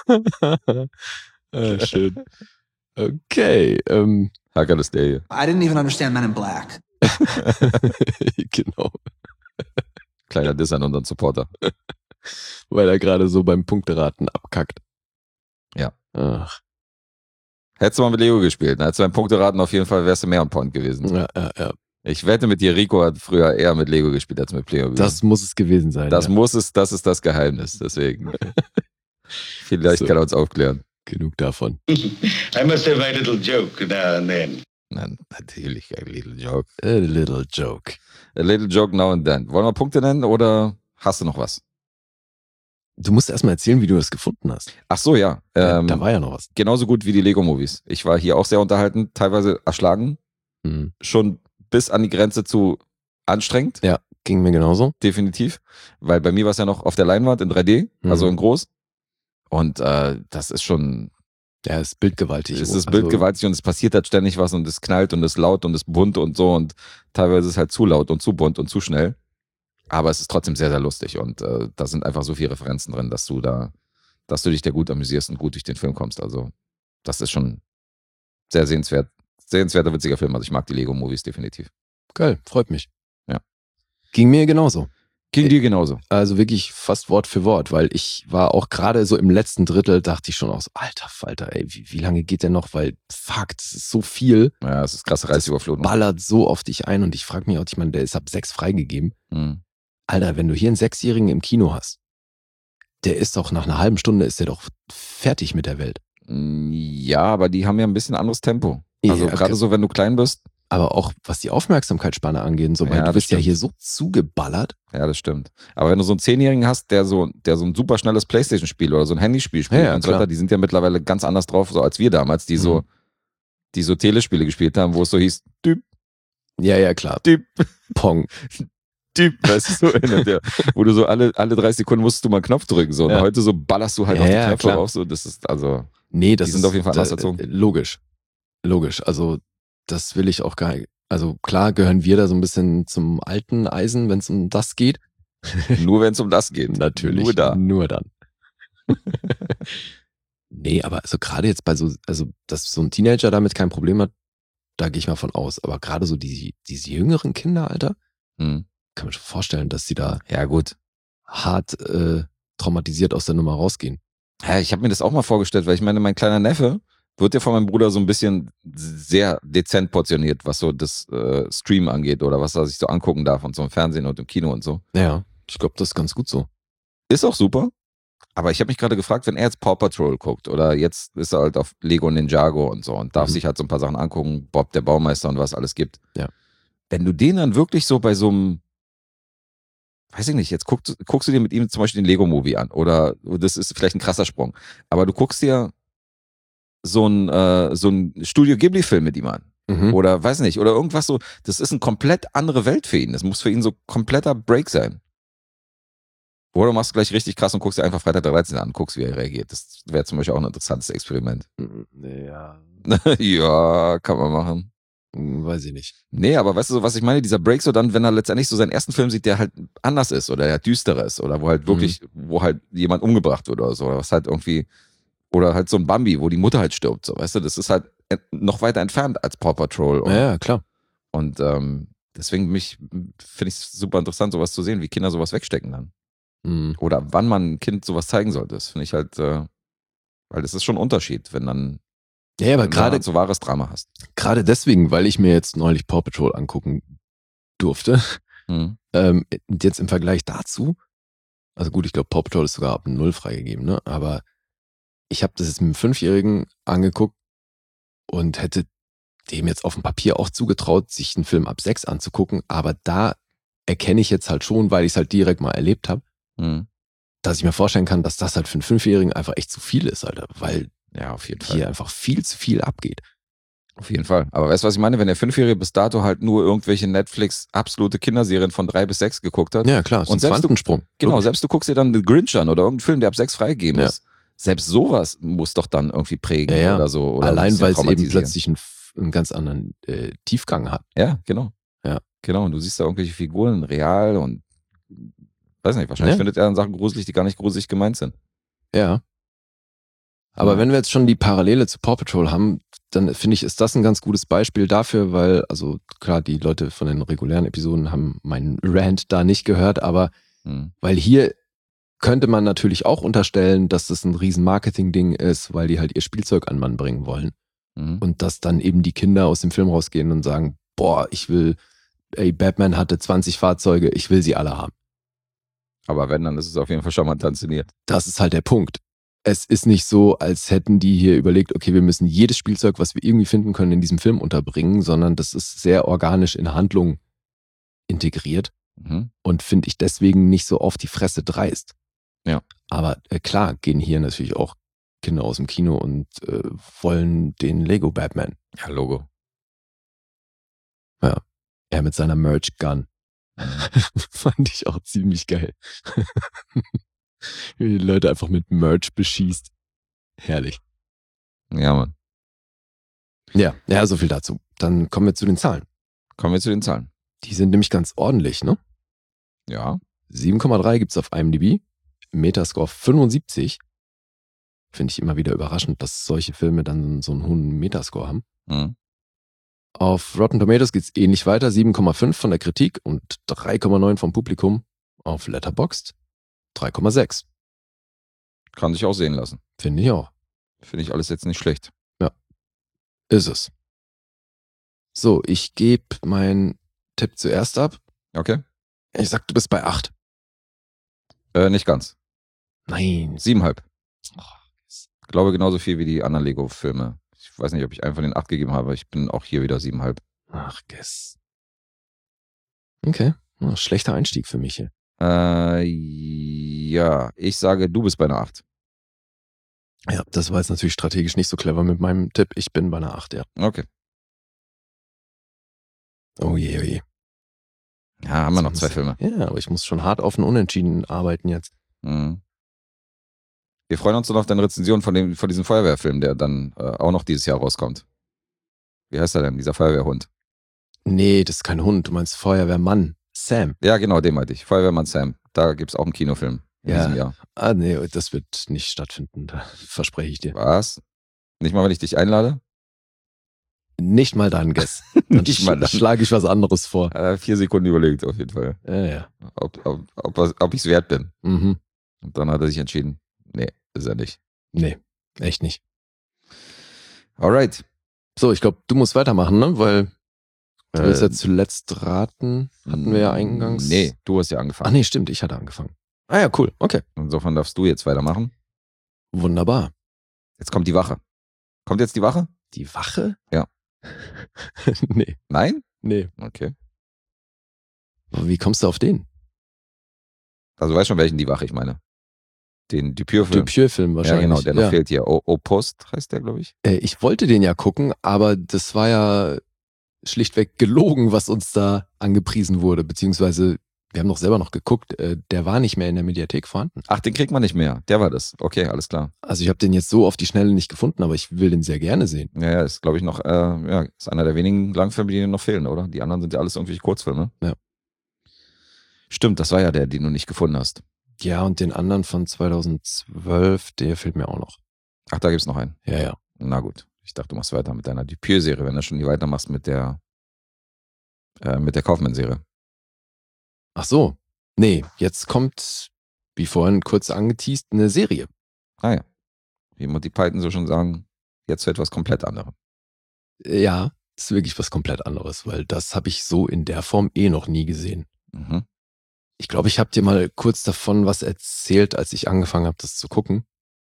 ah, schön. Okay, ähm, Hakan ist der hier. I didn't even understand Men in Black. genau. Kleiner Diss an unseren Supporter. Weil er gerade so beim Punkteraten abkackt. Ja. Ach, Hättest du mal mit Lego gespielt, dann hättest du beim Punkteraten auf jeden Fall, wärst du mehr on point gewesen. ja, ja, ja. Ich wette mit dir, Rico hat früher eher mit Lego gespielt als mit Playmobil. Das muss es gewesen sein. das ja. muss es, das ist das Geheimnis, deswegen. Vielleicht So. kann er uns aufklären. Genug davon. I must have my little joke now and then. Nein, natürlich, a little joke. A little joke. A little joke now and then. Wollen wir Punkte nennen oder hast du noch was? Du musst erstmal erzählen, wie du das gefunden hast. Ach so, ja. Ja, Ähm, da war ja noch was. genauso gut wie die Lego-Movies. Ich war hier auch sehr unterhalten, teilweise erschlagen, Mhm. schon bis an die Grenze zu anstrengend. Ja, Ging mir genauso. Definitiv. Weil bei mir war es ja noch auf der Leinwand in drei D, Mhm. also in groß. Und äh, das ist schon, Ja, ist bildgewaltig. es ist Also, bildgewaltig und es passiert halt ständig was und es knallt und es laut und es bunt und so und teilweise ist es halt zu laut und zu bunt und zu schnell. Aber es ist trotzdem sehr, sehr lustig und äh, da sind einfach so viele Referenzen drin, dass du da, dass du dich da gut amüsierst und gut durch den Film kommst. Also das ist schon sehr sehenswert, sehenswerter, witziger Film. Also ich mag die Lego-Movies definitiv. Geil, freut mich. Ja. Ging mir genauso. Ging dir genauso. Also wirklich fast Wort für Wort, weil ich war auch gerade so im letzten Drittel, dachte ich schon aus, alter Falter, ey, wie, wie lange geht der noch? Weil, fuck, das ist so viel. Ja, es ist krasse Reizüberflutung. Ballert so auf dich ein und ich frage mich auch, ich meine, der ist ab sechs freigegeben. Mhm. Alter, wenn du hier einen Sechsjährigen im Kino hast, der ist doch nach einer halben Stunde ist der doch fertig mit der Welt. Ja, aber die haben ja ein bisschen anderes Tempo. Also Ja, gerade okay. so, wenn du klein bist. Aber auch was die Aufmerksamkeitsspanne angeht, und so, weil Ja, du das bist ja stimmt. hier so zugeballert. Ja, das stimmt. Aber wenn du so einen Zehnjährigen hast, der so, der so ein super schnelles Playstation-Spiel oder so ein Handyspiel spielt Ja, ja, und so klar. weiter, die sind ja mittlerweile ganz anders drauf, so als wir damals, die so, Mhm. die so Telespiele gespielt haben, wo es so hieß, Typ, Ja, ja, klar. Typ, Pong. Typ, weißt du, so hin und her. Wo du so alle, alle drei Sekunden musstest du mal einen Knopf drücken, so. Und Ja. heute so ballerst du halt Ja, auf die ja, Knöpfe klar. drauf, so. Das ist, also, Nee, das Die sind ist auf jeden Fall anders äh, erzogen. Logisch. Logisch. Also, das will ich auch gar nicht. Also, klar gehören wir da so ein bisschen zum alten Eisen, wenn es um das geht. nur wenn es um das geht. Natürlich. Nur da. Nur dann. Nee, aber also gerade jetzt bei so, also, dass so ein Teenager damit kein Problem hat, da gehe ich mal von aus. Aber gerade so die, diese jüngeren Kinder, Alter, Hm. kann man schon vorstellen, dass sie da Ja, gut. hart äh, traumatisiert aus der Nummer rausgehen. Ja, ich habe mir das auch mal vorgestellt, weil ich meine, mein kleiner Neffe wird ja von meinem Bruder so ein bisschen sehr dezent portioniert, was so das äh, Stream angeht oder was er sich so angucken darf und so im Fernsehen und im Kino und so. Ja, ich glaube, das ist ganz gut so. Ist auch super. Aber ich habe mich gerade gefragt, wenn er jetzt Paw Patrol guckt oder jetzt ist er halt auf Lego Ninjago und so und darf Mhm. sich halt so ein paar Sachen angucken, Bob der Baumeister und was alles gibt. Ja. Wenn du den dann wirklich so bei so einem, weiß ich nicht, jetzt guckst, guckst du dir mit ihm zum Beispiel den Lego-Movie an oder das ist vielleicht ein krasser Sprung, aber du guckst dir so ein, äh, so ein Studio Ghibli-Film mit ihm an. Mhm. Oder weiß nicht, oder irgendwas so, das ist eine komplett andere Welt für ihn. Das muss für ihn so kompletter Break sein. Oder du machst gleich richtig krass und guckst dir einfach Freitag der dreizehnte an, guckst, wie er reagiert. Das wäre zum Beispiel auch ein interessantes Experiment. Ja, Ja, kann man machen. weiß ich nicht. Nee, aber weißt du, so, was ich meine? Dieser Break so dann, wenn er letztendlich so seinen ersten Film sieht, der halt anders ist oder der düsterer ist oder wo halt wirklich, wo halt jemand umgebracht wird oder so, oder was halt irgendwie, oder halt so ein Bambi, wo die Mutter halt stirbt, so, weißt du, das ist halt noch weiter entfernt als Paw Patrol. Und, Ja, ja, klar. und ähm, deswegen mich finde ich es super interessant, sowas zu sehen, wie Kinder sowas wegstecken dann. Mhm. Oder wann man ein Kind sowas zeigen sollte. Das finde ich halt, äh, weil das ist schon ein Unterschied, wenn dann Ja, aber wenn du gerade halt so wahres Drama hast. gerade deswegen, weil ich mir jetzt neulich Paw Patrol angucken durfte, Mhm. ähm, und jetzt im Vergleich dazu, also gut, ich glaube, Paw Patrol ist sogar ab null freigegeben, ne? Aber ich habe das jetzt mit einem Fünfjährigen angeguckt und hätte dem jetzt auf dem Papier auch zugetraut, sich einen Film ab sechs anzugucken, aber da erkenne ich jetzt halt schon, weil ich es halt direkt mal erlebt habe, Mhm. dass ich mir vorstellen kann, dass das halt für einen Fünfjährigen einfach echt zu viel ist, Alter, weil Ja, auf jeden Fall. hier einfach viel zu viel abgeht. Auf jeden Fall. Aber weißt du, was ich meine? Wenn der Fünfjährige bis dato halt nur irgendwelche Netflix absolute Kinderserien von drei bis sechs geguckt hat. Ja, klar, so Und ein selbst du- Quantensprung. Genau, Wirklich. selbst du guckst dir dann The Grinch an oder irgendeinen Film, der ab sechs freigegeben Ja. ist. Selbst sowas muss doch dann irgendwie prägen Ja, ja. oder so. Oder ein Allein, bisschen weil es eben traumatisieren. plötzlich einen, einen ganz anderen äh, Tiefgang hat. Ja, genau. Ja. Genau. Und du siehst da irgendwelche Figuren real und weiß nicht, wahrscheinlich Ja. findet er dann Sachen gruselig, die gar nicht gruselig gemeint sind. Ja. Aber Ja. wenn wir jetzt schon die Parallele zu Paw Patrol haben, dann finde ich, ist das ein ganz gutes Beispiel dafür, weil, also klar, die Leute von den regulären Episoden haben meinen Rant da nicht gehört, aber Hm. weil hier könnte man natürlich auch unterstellen, dass das ein riesen Marketing-Ding ist, weil die halt ihr Spielzeug an Mann bringen wollen. Mhm. Und dass dann eben die Kinder aus dem Film rausgehen und sagen, boah, ich will, ey, Batman hatte zwanzig Fahrzeuge, ich will sie alle haben. Aber wenn, dann ist es auf jeden Fall charmant inszeniert. Das ist halt der Punkt. Es ist nicht so, als hätten die hier überlegt, okay, wir müssen jedes Spielzeug, was wir irgendwie finden können, in diesem Film unterbringen, sondern das ist sehr organisch in Handlung integriert Mhm. und finde ich deswegen nicht so auf die Fresse dreist. Ja. Aber äh, klar gehen hier natürlich auch Kinder aus dem Kino und äh, wollen den Lego Batman. Ja, Logo. Er mit seiner Merch Gun. Fand ich auch ziemlich geil. Wie die Leute einfach mit Merch beschießt. Herrlich. Ja, Mann. Ja, ja, so viel dazu. Dann kommen wir zu den Zahlen. Kommen wir zu den Zahlen. Die sind nämlich ganz ordentlich, ne? Ja. sieben Komma drei gibt's auf IMDb. Metascore fünfundsiebzig. Finde ich immer wieder überraschend, dass solche Filme dann so einen hohen Metascore haben. Mhm. Auf Rotten Tomatoes geht's ähnlich weiter. sieben Komma fünf von der Kritik und drei Komma neun vom Publikum. Auf Letterboxd drei Komma sechs. Kann sich auch sehen lassen. Finde ich auch. Finde ich alles jetzt nicht schlecht. Ja. Ist es. So, ich gebe meinen Tipp zuerst ab. Okay. Ich sag, du bist bei acht. Äh, nicht ganz. Nein. Siebenhalb. Ich glaube genauso viel wie die anderen Lego-Filme. Ich weiß nicht, ob ich einen von den acht gegeben habe. Ich bin auch hier wieder siebenhalb. Ach, Guess. Okay. Oh, schlechter Einstieg für mich hier. Äh, ja, ich sage, du bist bei einer acht. Ja, das war jetzt natürlich strategisch nicht so clever mit meinem Tipp. Ich bin bei einer acht, ja. Okay. Oh je, oh je. Ja, haben wir noch Sonst- zwei Filme. Ja, aber ich muss schon hart auf ein Unentschieden arbeiten jetzt. Mhm. Wir freuen uns dann auf deine Rezension von, dem, von diesem Feuerwehrfilm, der dann äh, auch noch dieses Jahr rauskommt. Wie heißt er denn, dieser Feuerwehrhund? Nee, das ist kein Hund. Du meinst Feuerwehrmann. Sam. Ja, genau, den meinte ich. Feuerwehrmann Sam. Da gibt es auch einen Kinofilm in Ja. diesem Jahr. Ah, nee, das wird nicht stattfinden. Da verspreche ich dir. Was? Nicht mal, wenn ich dich einlade? Nicht mal dann, Guess. Dann Nicht mal dann. schlage ich was anderes vor. Äh, vier Sekunden überlegt, auf jeden Fall. Ja, ja. Ob, ob, ob, ob ich es wert bin. Mhm. Und dann hat er sich entschieden, nee, ist er nicht. Nee, echt nicht. Alright. So, ich glaube, du musst weitermachen, ne? Weil du Äh, willst ja zuletzt raten. Hatten wir ja eingangs. Nee, du hast ja angefangen. Ach nee, stimmt, ich hatte angefangen. Ah ja, cool. Okay. Insofern darfst du jetzt weitermachen. Wunderbar. Jetzt kommt die Wache. Kommt jetzt die Wache? Die Wache? Ja. nee, Nein? nee. Okay. Aber wie kommst du auf den? Also du weißt schon, welchen die Wache ich meine. Den Dupieux-Film. Dupieux-Film Ja, wahrscheinlich. genau, der noch Ja. fehlt hier. O, o Post heißt der, glaube ich. Äh, Ich wollte den ja gucken, aber das war ja schlichtweg gelogen, was uns da angepriesen wurde. Beziehungsweise, wir haben doch selber noch geguckt, äh, der war nicht mehr in der Mediathek vorhanden. Ach, den kriegt man nicht mehr. Der war das. Okay, alles klar. Also ich habe den jetzt so auf die Schnelle nicht gefunden, aber ich will den sehr gerne sehen. Ja, ja, ist, glaube ich, noch, äh, ja, ist einer der wenigen Langfilme, die noch fehlen, oder? Die anderen sind ja alles irgendwelche Kurzfilme. Ja. Stimmt, das war ja der, den du nicht gefunden hast. Ja, und den anderen von zweitausendzwölf, der fehlt mir auch noch. Ach, da gibt's noch einen. Ja, ja. Na gut. Ich dachte, du machst weiter mit deiner Dupieux-Serie, wenn du schon die weitermachst mit der, äh, mit der Kaufmann-Serie. Ach so. Nee, jetzt kommt, wie vorhin kurz angeteast, eine Serie. Ah ja. Wie Monty Python so schon sagen, jetzt zu etwas komplett anderem. Ja, das ist wirklich was komplett anderes, weil das habe ich so in der Form eh noch nie gesehen. Mhm. Ich glaube, ich habe dir mal kurz davon was erzählt, als ich angefangen habe, das zu gucken.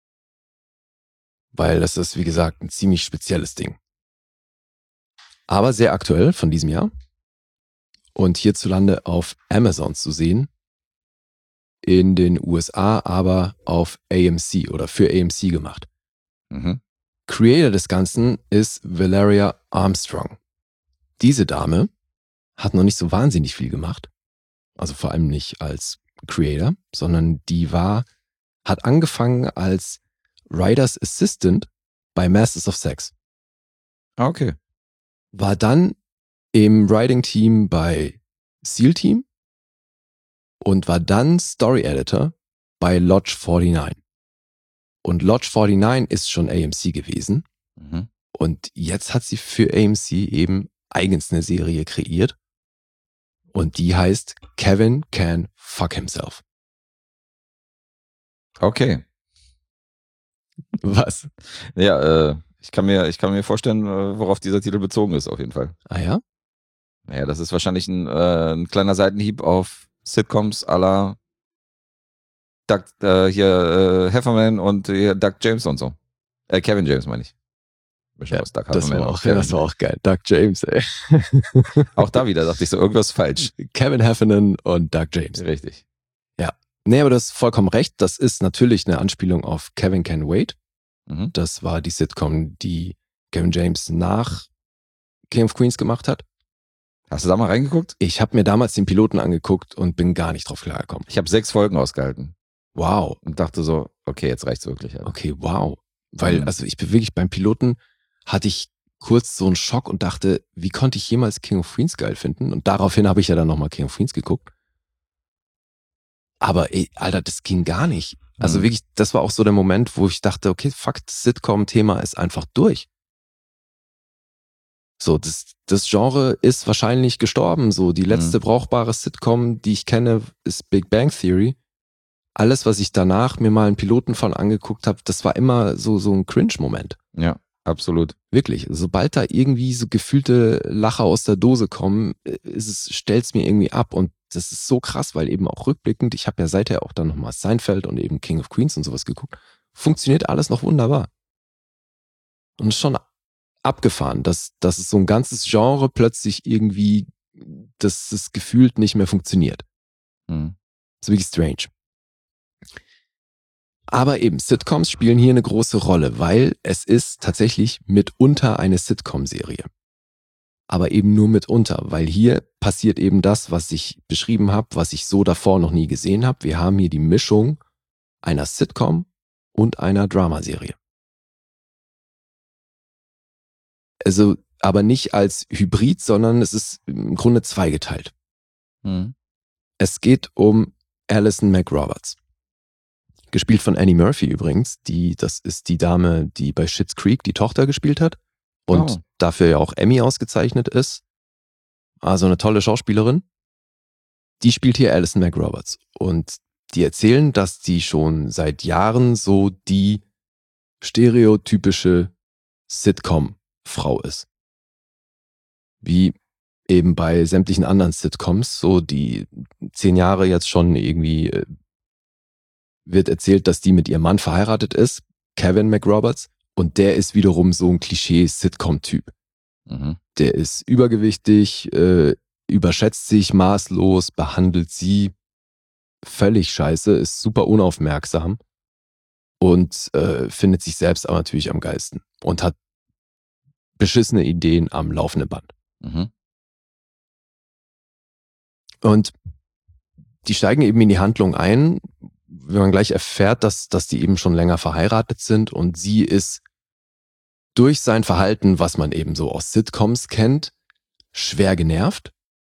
Weil das ist, wie gesagt, ein ziemlich spezielles Ding. Aber sehr aktuell von diesem Jahr. Und hierzulande auf Amazon zu sehen. In den U S A, aber auf A M C oder für A M C gemacht. Mhm. Creator des Ganzen ist Valeria Armstrong. Diese Dame hat noch nicht so wahnsinnig viel gemacht. Also vor allem nicht als Creator, sondern die war, hat angefangen als Writer's Assistant bei Masters of Sex. Ah, okay. War dann im Writing-Team bei SEAL Team und war dann Story Editor bei Lodge neunundvierzig. Und Lodge neunundvierzig ist schon A M C gewesen. Mhm. Und jetzt hat sie für A M C eben eigens eine Serie kreiert. Und die heißt Kevin Can Fuck Himself. Okay. Was? Ja, äh, ich kann mir, ich kann mir vorstellen, äh, worauf dieser Titel bezogen ist, auf jeden Fall. Ah ja? Naja, das ist wahrscheinlich ein, äh, ein kleiner Seitenhieb auf Sitcoms à la Doug, äh, hier, äh, Heffernan und hier Doug James und so. Äh, Kevin James meine ich. Ja, aus Doug das, Heffernan war und auch, Kevin. das war auch geil. Doug James, ey. Auch da wieder dachte ich so, irgendwas falsch. Kevin Heffernan und Doug James. Richtig. Nee, aber du hast vollkommen recht. Das ist natürlich eine Anspielung auf Kevin Can Wait. Mhm. Das war die Sitcom, die Kevin James nach King of Queens gemacht hat. Hast du da mal reingeguckt? Ich habe mir damals den Piloten angeguckt und bin gar nicht drauf klargekommen. Ich habe sechs Folgen ausgehalten. Wow. Und dachte so, okay, jetzt reicht's wirklich. Alter. Okay, wow. Weil, Mhm. also ich bin wirklich beim Piloten, hatte ich kurz so einen Schock und dachte, wie konnte ich jemals King of Queens geil finden? Und daraufhin habe ich ja dann nochmal King of Queens geguckt. Aber ey, Alter, das ging gar nicht. Also Mhm. wirklich, das war auch so der Moment, wo ich dachte, okay, fuck, das Sitcom-Thema ist einfach durch. So, das, das Genre ist wahrscheinlich gestorben. So, die letzte Mhm. brauchbare Sitcom, die ich kenne, ist Big Bang Theory. Alles, was ich danach mir mal einen Piloten von angeguckt habe, das war immer so, so ein Cringe-Moment. Ja, absolut. Wirklich. Sobald da irgendwie so gefühlte Lacher aus der Dose kommen, ist es, stellt's mir irgendwie ab. Und das ist so krass, weil eben auch rückblickend, ich habe ja seither auch dann nochmal Seinfeld und eben King of Queens und sowas geguckt, funktioniert alles noch wunderbar. Und es ist schon abgefahren, dass, dass es so ein ganzes Genre plötzlich irgendwie, dass es gefühlt nicht mehr funktioniert. Mhm. Das ist wirklich strange. Aber eben, Sitcoms spielen hier eine große Rolle, weil es ist tatsächlich mitunter eine Sitcom-Serie. Aber eben nur mitunter, weil hier passiert eben das, was ich beschrieben habe, was ich so davor noch nie gesehen habe. Wir haben hier die Mischung einer Sitcom und einer Dramaserie. Also, aber nicht als Hybrid, sondern es ist im Grunde zweigeteilt. Mhm. Es geht um Alison McRoberts. Gespielt von Annie Murphy übrigens. Die, das ist die Dame, die bei Schitt's Creek die Tochter gespielt hat und Oh. dafür ja auch Emmy ausgezeichnet ist. Also eine tolle Schauspielerin. Die spielt hier Alison McRoberts. Und die erzählen, dass die schon seit Jahren so die stereotypische Sitcom-Frau ist. Wie eben bei sämtlichen anderen Sitcoms, so die zehn Jahre jetzt schon irgendwie äh, wird erzählt, dass die mit ihrem Mann verheiratet ist, Kevin McRoberts, und der ist wiederum so ein Klischee-Sitcom-Typ. Mhm. Der ist übergewichtig, äh, überschätzt sich maßlos, behandelt sie völlig scheiße, ist super unaufmerksam und äh, findet sich selbst aber natürlich am geilsten und hat beschissene Ideen am laufenden Band. Mhm. Und die steigen eben in die Handlung ein, wenn man gleich erfährt, dass, dass die eben schon länger verheiratet sind und sie ist durch sein Verhalten, was man eben so aus Sitcoms kennt, schwer genervt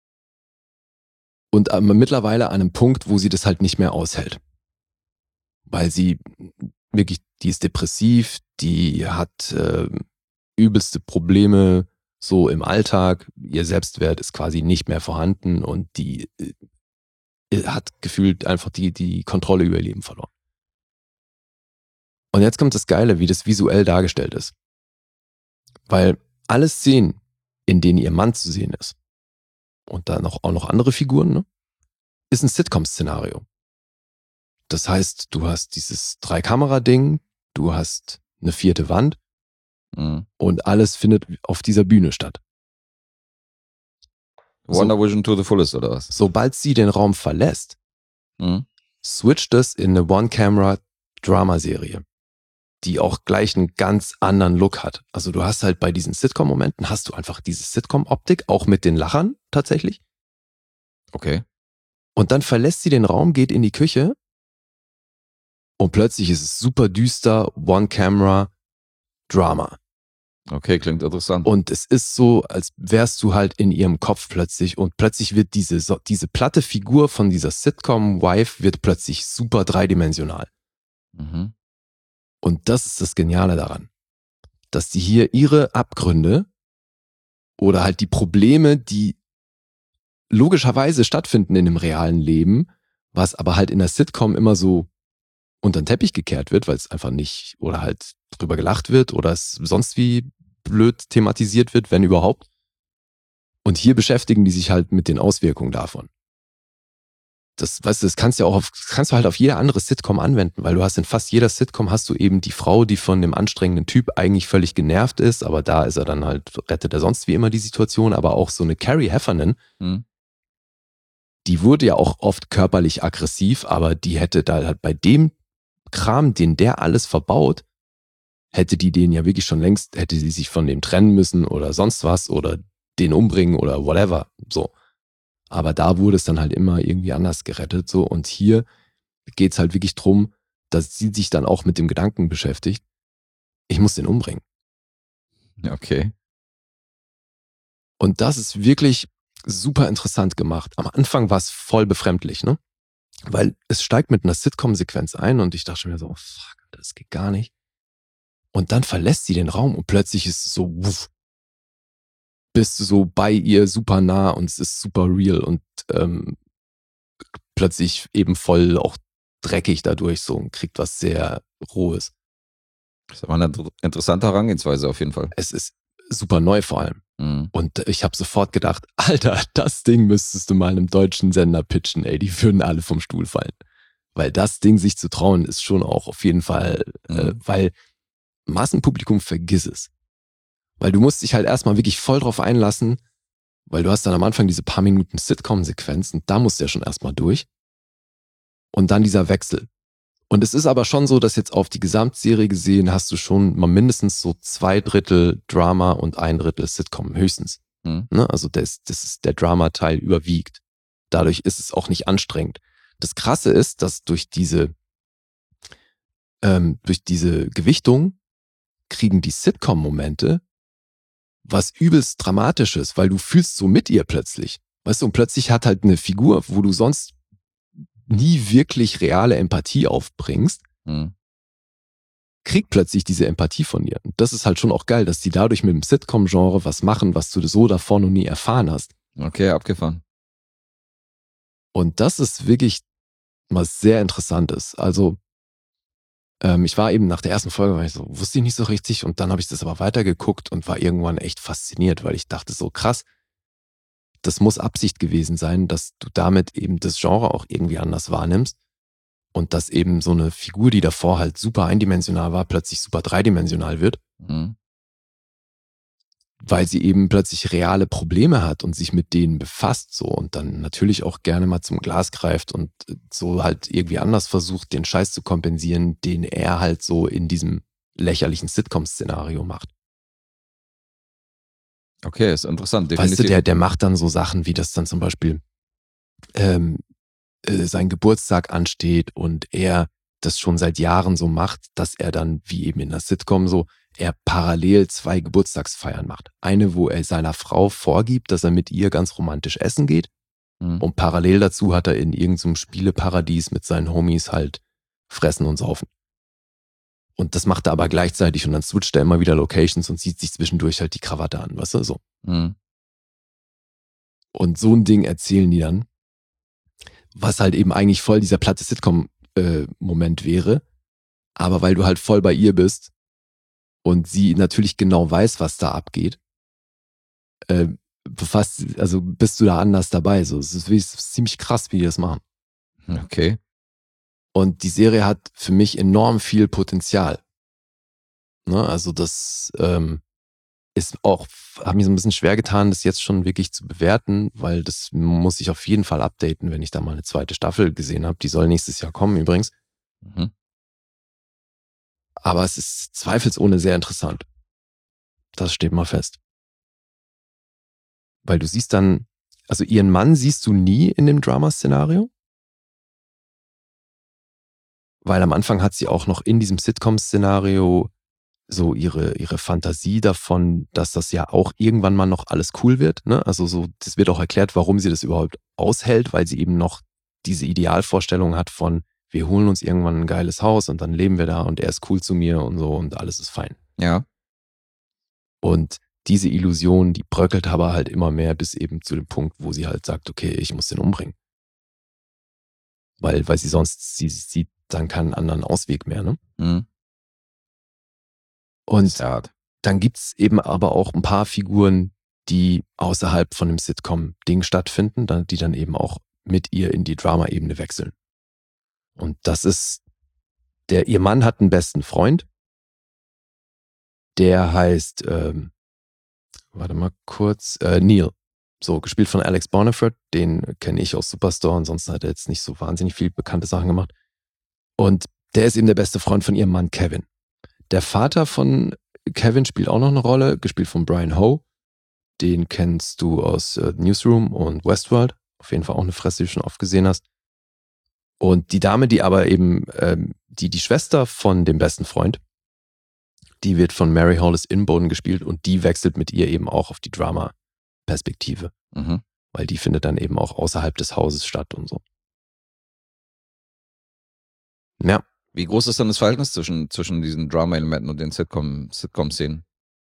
und mittlerweile an einem Punkt, wo sie das halt nicht mehr aushält. Weil sie wirklich, die ist depressiv, die hat äh, übelste Probleme so im Alltag, ihr Selbstwert ist quasi nicht mehr vorhanden und die äh, hat gefühlt einfach die, die Kontrolle über ihr Leben verloren. Und jetzt kommt das Geile, wie das visuell dargestellt ist. Weil alle Szenen, in denen ihr Mann zu sehen ist, und dann noch, auch noch andere Figuren, ne, ist ein Sitcom-Szenario. Das heißt, du hast dieses Drei-Kamera-Ding, du hast eine vierte Wand Mhm. und alles findet auf dieser Bühne statt. Wonder Vision to the fullest, oder was? Sobald sie den Raum verlässt, Mhm. switcht es in eine One-Camera-Drama-Serie, die auch gleich einen ganz anderen Look hat. Also du hast halt bei diesen Sitcom-Momenten hast du einfach diese Sitcom-Optik, auch mit den Lachern tatsächlich. Okay. Und dann verlässt sie den Raum, geht in die Küche und plötzlich ist es super düster, One-Camera-Drama. Okay, klingt interessant. Und es ist so, als wärst du halt in ihrem Kopf plötzlich und plötzlich wird diese, so, diese platte Figur von dieser Sitcom-Wife wird plötzlich super dreidimensional. Mhm. Und das ist das Geniale daran, dass die hier ihre Abgründe oder halt die Probleme, die logischerweise stattfinden in dem realen Leben, was aber halt in der Sitcom immer so unter den Teppich gekehrt wird, weil es einfach nicht oder halt drüber gelacht wird oder es sonst wie blöd thematisiert wird, wenn überhaupt. Und hier beschäftigen die sich halt mit den Auswirkungen davon. Das, weißt du, das kannst du ja auch auf, kannst du halt auf jede andere Sitcom anwenden, weil du hast in fast jeder Sitcom hast du eben die Frau, die von dem anstrengenden Typ eigentlich völlig genervt ist, aber da ist er dann halt, rettet er sonst wie immer die Situation, aber auch so eine Carrie Heffernan, Mhm. die wurde ja auch oft körperlich aggressiv, aber die hätte da halt bei dem Kram, den der alles verbaut, hätte die den ja wirklich schon längst, hätte sie sich von dem trennen müssen oder sonst was oder den umbringen oder whatever, so. Aber da wurde es dann halt immer irgendwie anders gerettet, so. Und hier geht's halt wirklich drum, dass sie sich dann auch mit dem Gedanken beschäftigt, ich muss den umbringen. Okay. Und das ist wirklich super interessant gemacht. Am Anfang war es voll befremdlich, ne? Weil es steigt mit einer Sitcom-Sequenz ein und ich dachte mir so, oh fuck, das geht gar nicht. Und dann verlässt sie den Raum und plötzlich ist es so, wuff, bist du so bei ihr super nah und es ist super real und ähm, plötzlich eben voll auch dreckig dadurch so und kriegt was sehr Rohes. Das ist aber eine interessante Herangehensweise auf jeden Fall. Es ist super neu vor allem. Mhm. Und ich habe sofort gedacht, Alter, das Ding müsstest du mal einem deutschen Sender pitchen, ey, die würden alle vom Stuhl fallen. Weil das Ding sich zu trauen ist schon auch auf jeden Fall, mhm. äh, weil Massenpublikum vergiss es. Weil du musst dich halt erstmal wirklich voll drauf einlassen, weil du hast dann am Anfang diese paar Minuten Sitcom-Sequenz und da musst du ja schon erstmal durch. Und dann dieser Wechsel. Und es ist aber schon so, dass jetzt auf die Gesamtserie gesehen hast du schon mal mindestens so zwei Drittel Drama und ein Drittel Sitcom höchstens. Mhm. Ne? Also das, das ist der Drama-Teil überwiegt. Dadurch ist es auch nicht anstrengend. Das Krasse ist, dass durch diese ähm, durch diese Gewichtung kriegen die Sitcom-Momente was übelst Dramatisches, weil du fühlst so mit ihr plötzlich. Weißt du, und plötzlich hat halt eine Figur, wo du sonst nie wirklich reale Empathie aufbringst, mhm. kriegt plötzlich diese Empathie von ihr. Und das ist halt schon auch geil, dass die dadurch mit dem Sitcom-Genre was machen, was du so davor noch nie erfahren hast. Okay, abgefahren. Und das ist wirklich was sehr Interessantes. Also ähm, ich war eben nach der ersten Folge, war ich so, wusste ich nicht so richtig und dann habe ich das aber weitergeguckt und war irgendwann echt fasziniert, weil ich dachte so krass, das muss Absicht gewesen sein, dass du damit eben das Genre auch irgendwie anders wahrnimmst und dass eben so eine Figur, die davor halt super eindimensional war, plötzlich super dreidimensional wird, Mhm. weil sie eben plötzlich reale Probleme hat und sich mit denen befasst so und dann natürlich auch gerne mal zum Glas greift und so halt irgendwie anders versucht, den Scheiß zu kompensieren, den er halt so in diesem lächerlichen Sitcom-Szenario macht. Okay, ist interessant. Weißt du, Definitiv. der, der macht dann so Sachen, wie das dann zum Beispiel ähm, äh, sein Geburtstag ansteht und er das schon seit Jahren so macht, dass er dann, wie eben in der Sitcom so, er parallel zwei Geburtstagsfeiern macht. Eine, wo er seiner Frau vorgibt, dass er mit ihr ganz romantisch essen geht Mhm. und parallel dazu hat er in irgendeinem Spieleparadies mit seinen Homies halt fressen und saufen. Und das macht er aber gleichzeitig und dann switcht er immer wieder Locations und zieht sich zwischendurch halt die Krawatte an, weißt du, so. Mhm. Und so ein Ding erzählen die dann, was halt eben eigentlich voll dieser platte Sitcom-Moment wäre, aber weil du halt voll bei ihr bist und sie natürlich genau weiß, was da abgeht, äh, befasst, also bist du da anders dabei, so. Es ist wirklich ziemlich krass, wie die das machen. Okay. Und die Serie hat für mich enorm viel Potenzial. Ne? Also das ähm, ist auch, habe mir so ein bisschen schwer getan, das jetzt schon wirklich zu bewerten, weil das muss ich auf jeden Fall updaten, wenn ich da mal eine zweite Staffel gesehen habe. Die soll nächstes Jahr kommen übrigens. Mhm. Aber es ist zweifelsohne sehr interessant. Das steht mal fest. Weil du siehst dann, also ihren Mann siehst du nie in dem Drama-Szenario. Weil am Anfang hat sie auch noch in diesem Sitcom-Szenario so ihre, ihre Fantasie davon, dass das ja auch irgendwann mal noch alles cool wird. Ne? Also so, das wird auch erklärt, warum sie das überhaupt aushält, weil sie eben noch diese Idealvorstellung hat von, wir holen uns irgendwann ein geiles Haus und dann leben wir da und er ist cool zu mir und so und alles ist fein. Ja. Und diese Illusion, die bröckelt aber halt immer mehr bis eben zu dem Punkt, wo sie halt sagt, okay, ich muss den umbringen. Weil, weil sie sonst, sie sieht dann keinen anderen Ausweg mehr, ne? Mhm. Und Sehr hart. dann gibt's eben aber auch ein paar Figuren, die außerhalb von dem Sitcom-Ding stattfinden, dann- die dann eben auch mit ihr in die Drama-Ebene wechseln. Und das ist, der, ihr Mann hat einen besten Freund, der heißt, ähm, warte mal kurz, äh, Neil. So, gespielt von Alex Boniford, den kenne ich aus Superstore, ansonsten hat er jetzt nicht so wahnsinnig viel bekannte Sachen gemacht. Und der ist eben der beste Freund von ihrem Mann Kevin. Der Vater von Kevin spielt auch noch eine Rolle, gespielt von Brian Ho. Den kennst du aus äh, Newsroom und Westworld. Auf jeden Fall auch eine Fresse, die du schon oft gesehen hast. Und die Dame, die aber eben, ähm, die, die Schwester von dem besten Freund, die wird von Mary Hollis Inboden gespielt und die wechselt mit ihr eben auch auf die Drama-Perspektive. Mhm. Weil die findet dann eben auch außerhalb des Hauses statt und so. Ja. Wie groß ist dann das Verhältnis zwischen, zwischen diesen Drama-Elementen und den Sitcom, Sitcom-Szenen?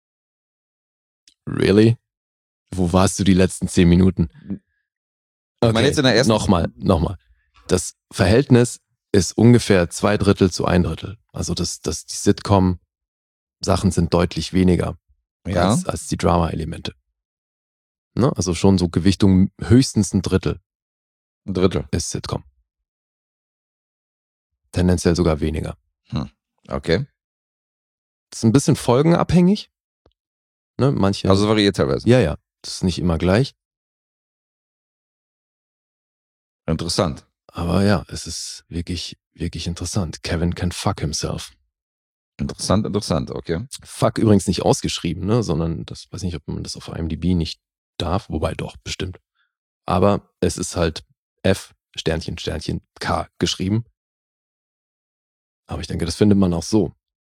Really? Wo warst du die letzten zehn Minuten? Okay. Ich meine jetzt in der ersten... Nochmal, nochmal. Das Verhältnis ist ungefähr zwei Drittel zu ein Drittel. Also das, das, die Sitcom-Sachen sind deutlich weniger Ja. als, als die Drama-Elemente. Ne? Also schon so Gewichtung höchstens ein Drittel Ein Drittel. ist Sitcom. Tendenziell sogar weniger. Okay. Das ist ein bisschen folgenabhängig. Ne? Manche. Also variiert teilweise. ja, ja. Das ist nicht immer gleich. Interessant. Aber ja, es ist wirklich, wirklich interessant. Kevin can fuck himself. Interessant, interessant, okay. Fuck übrigens nicht ausgeschrieben, ne, sondern das weiß nicht, ob man das auf IMDb nicht darf, wobei doch, bestimmt. Aber es ist halt F, Sternchen, Sternchen, K geschrieben. Aber ich denke, das findet man auch so.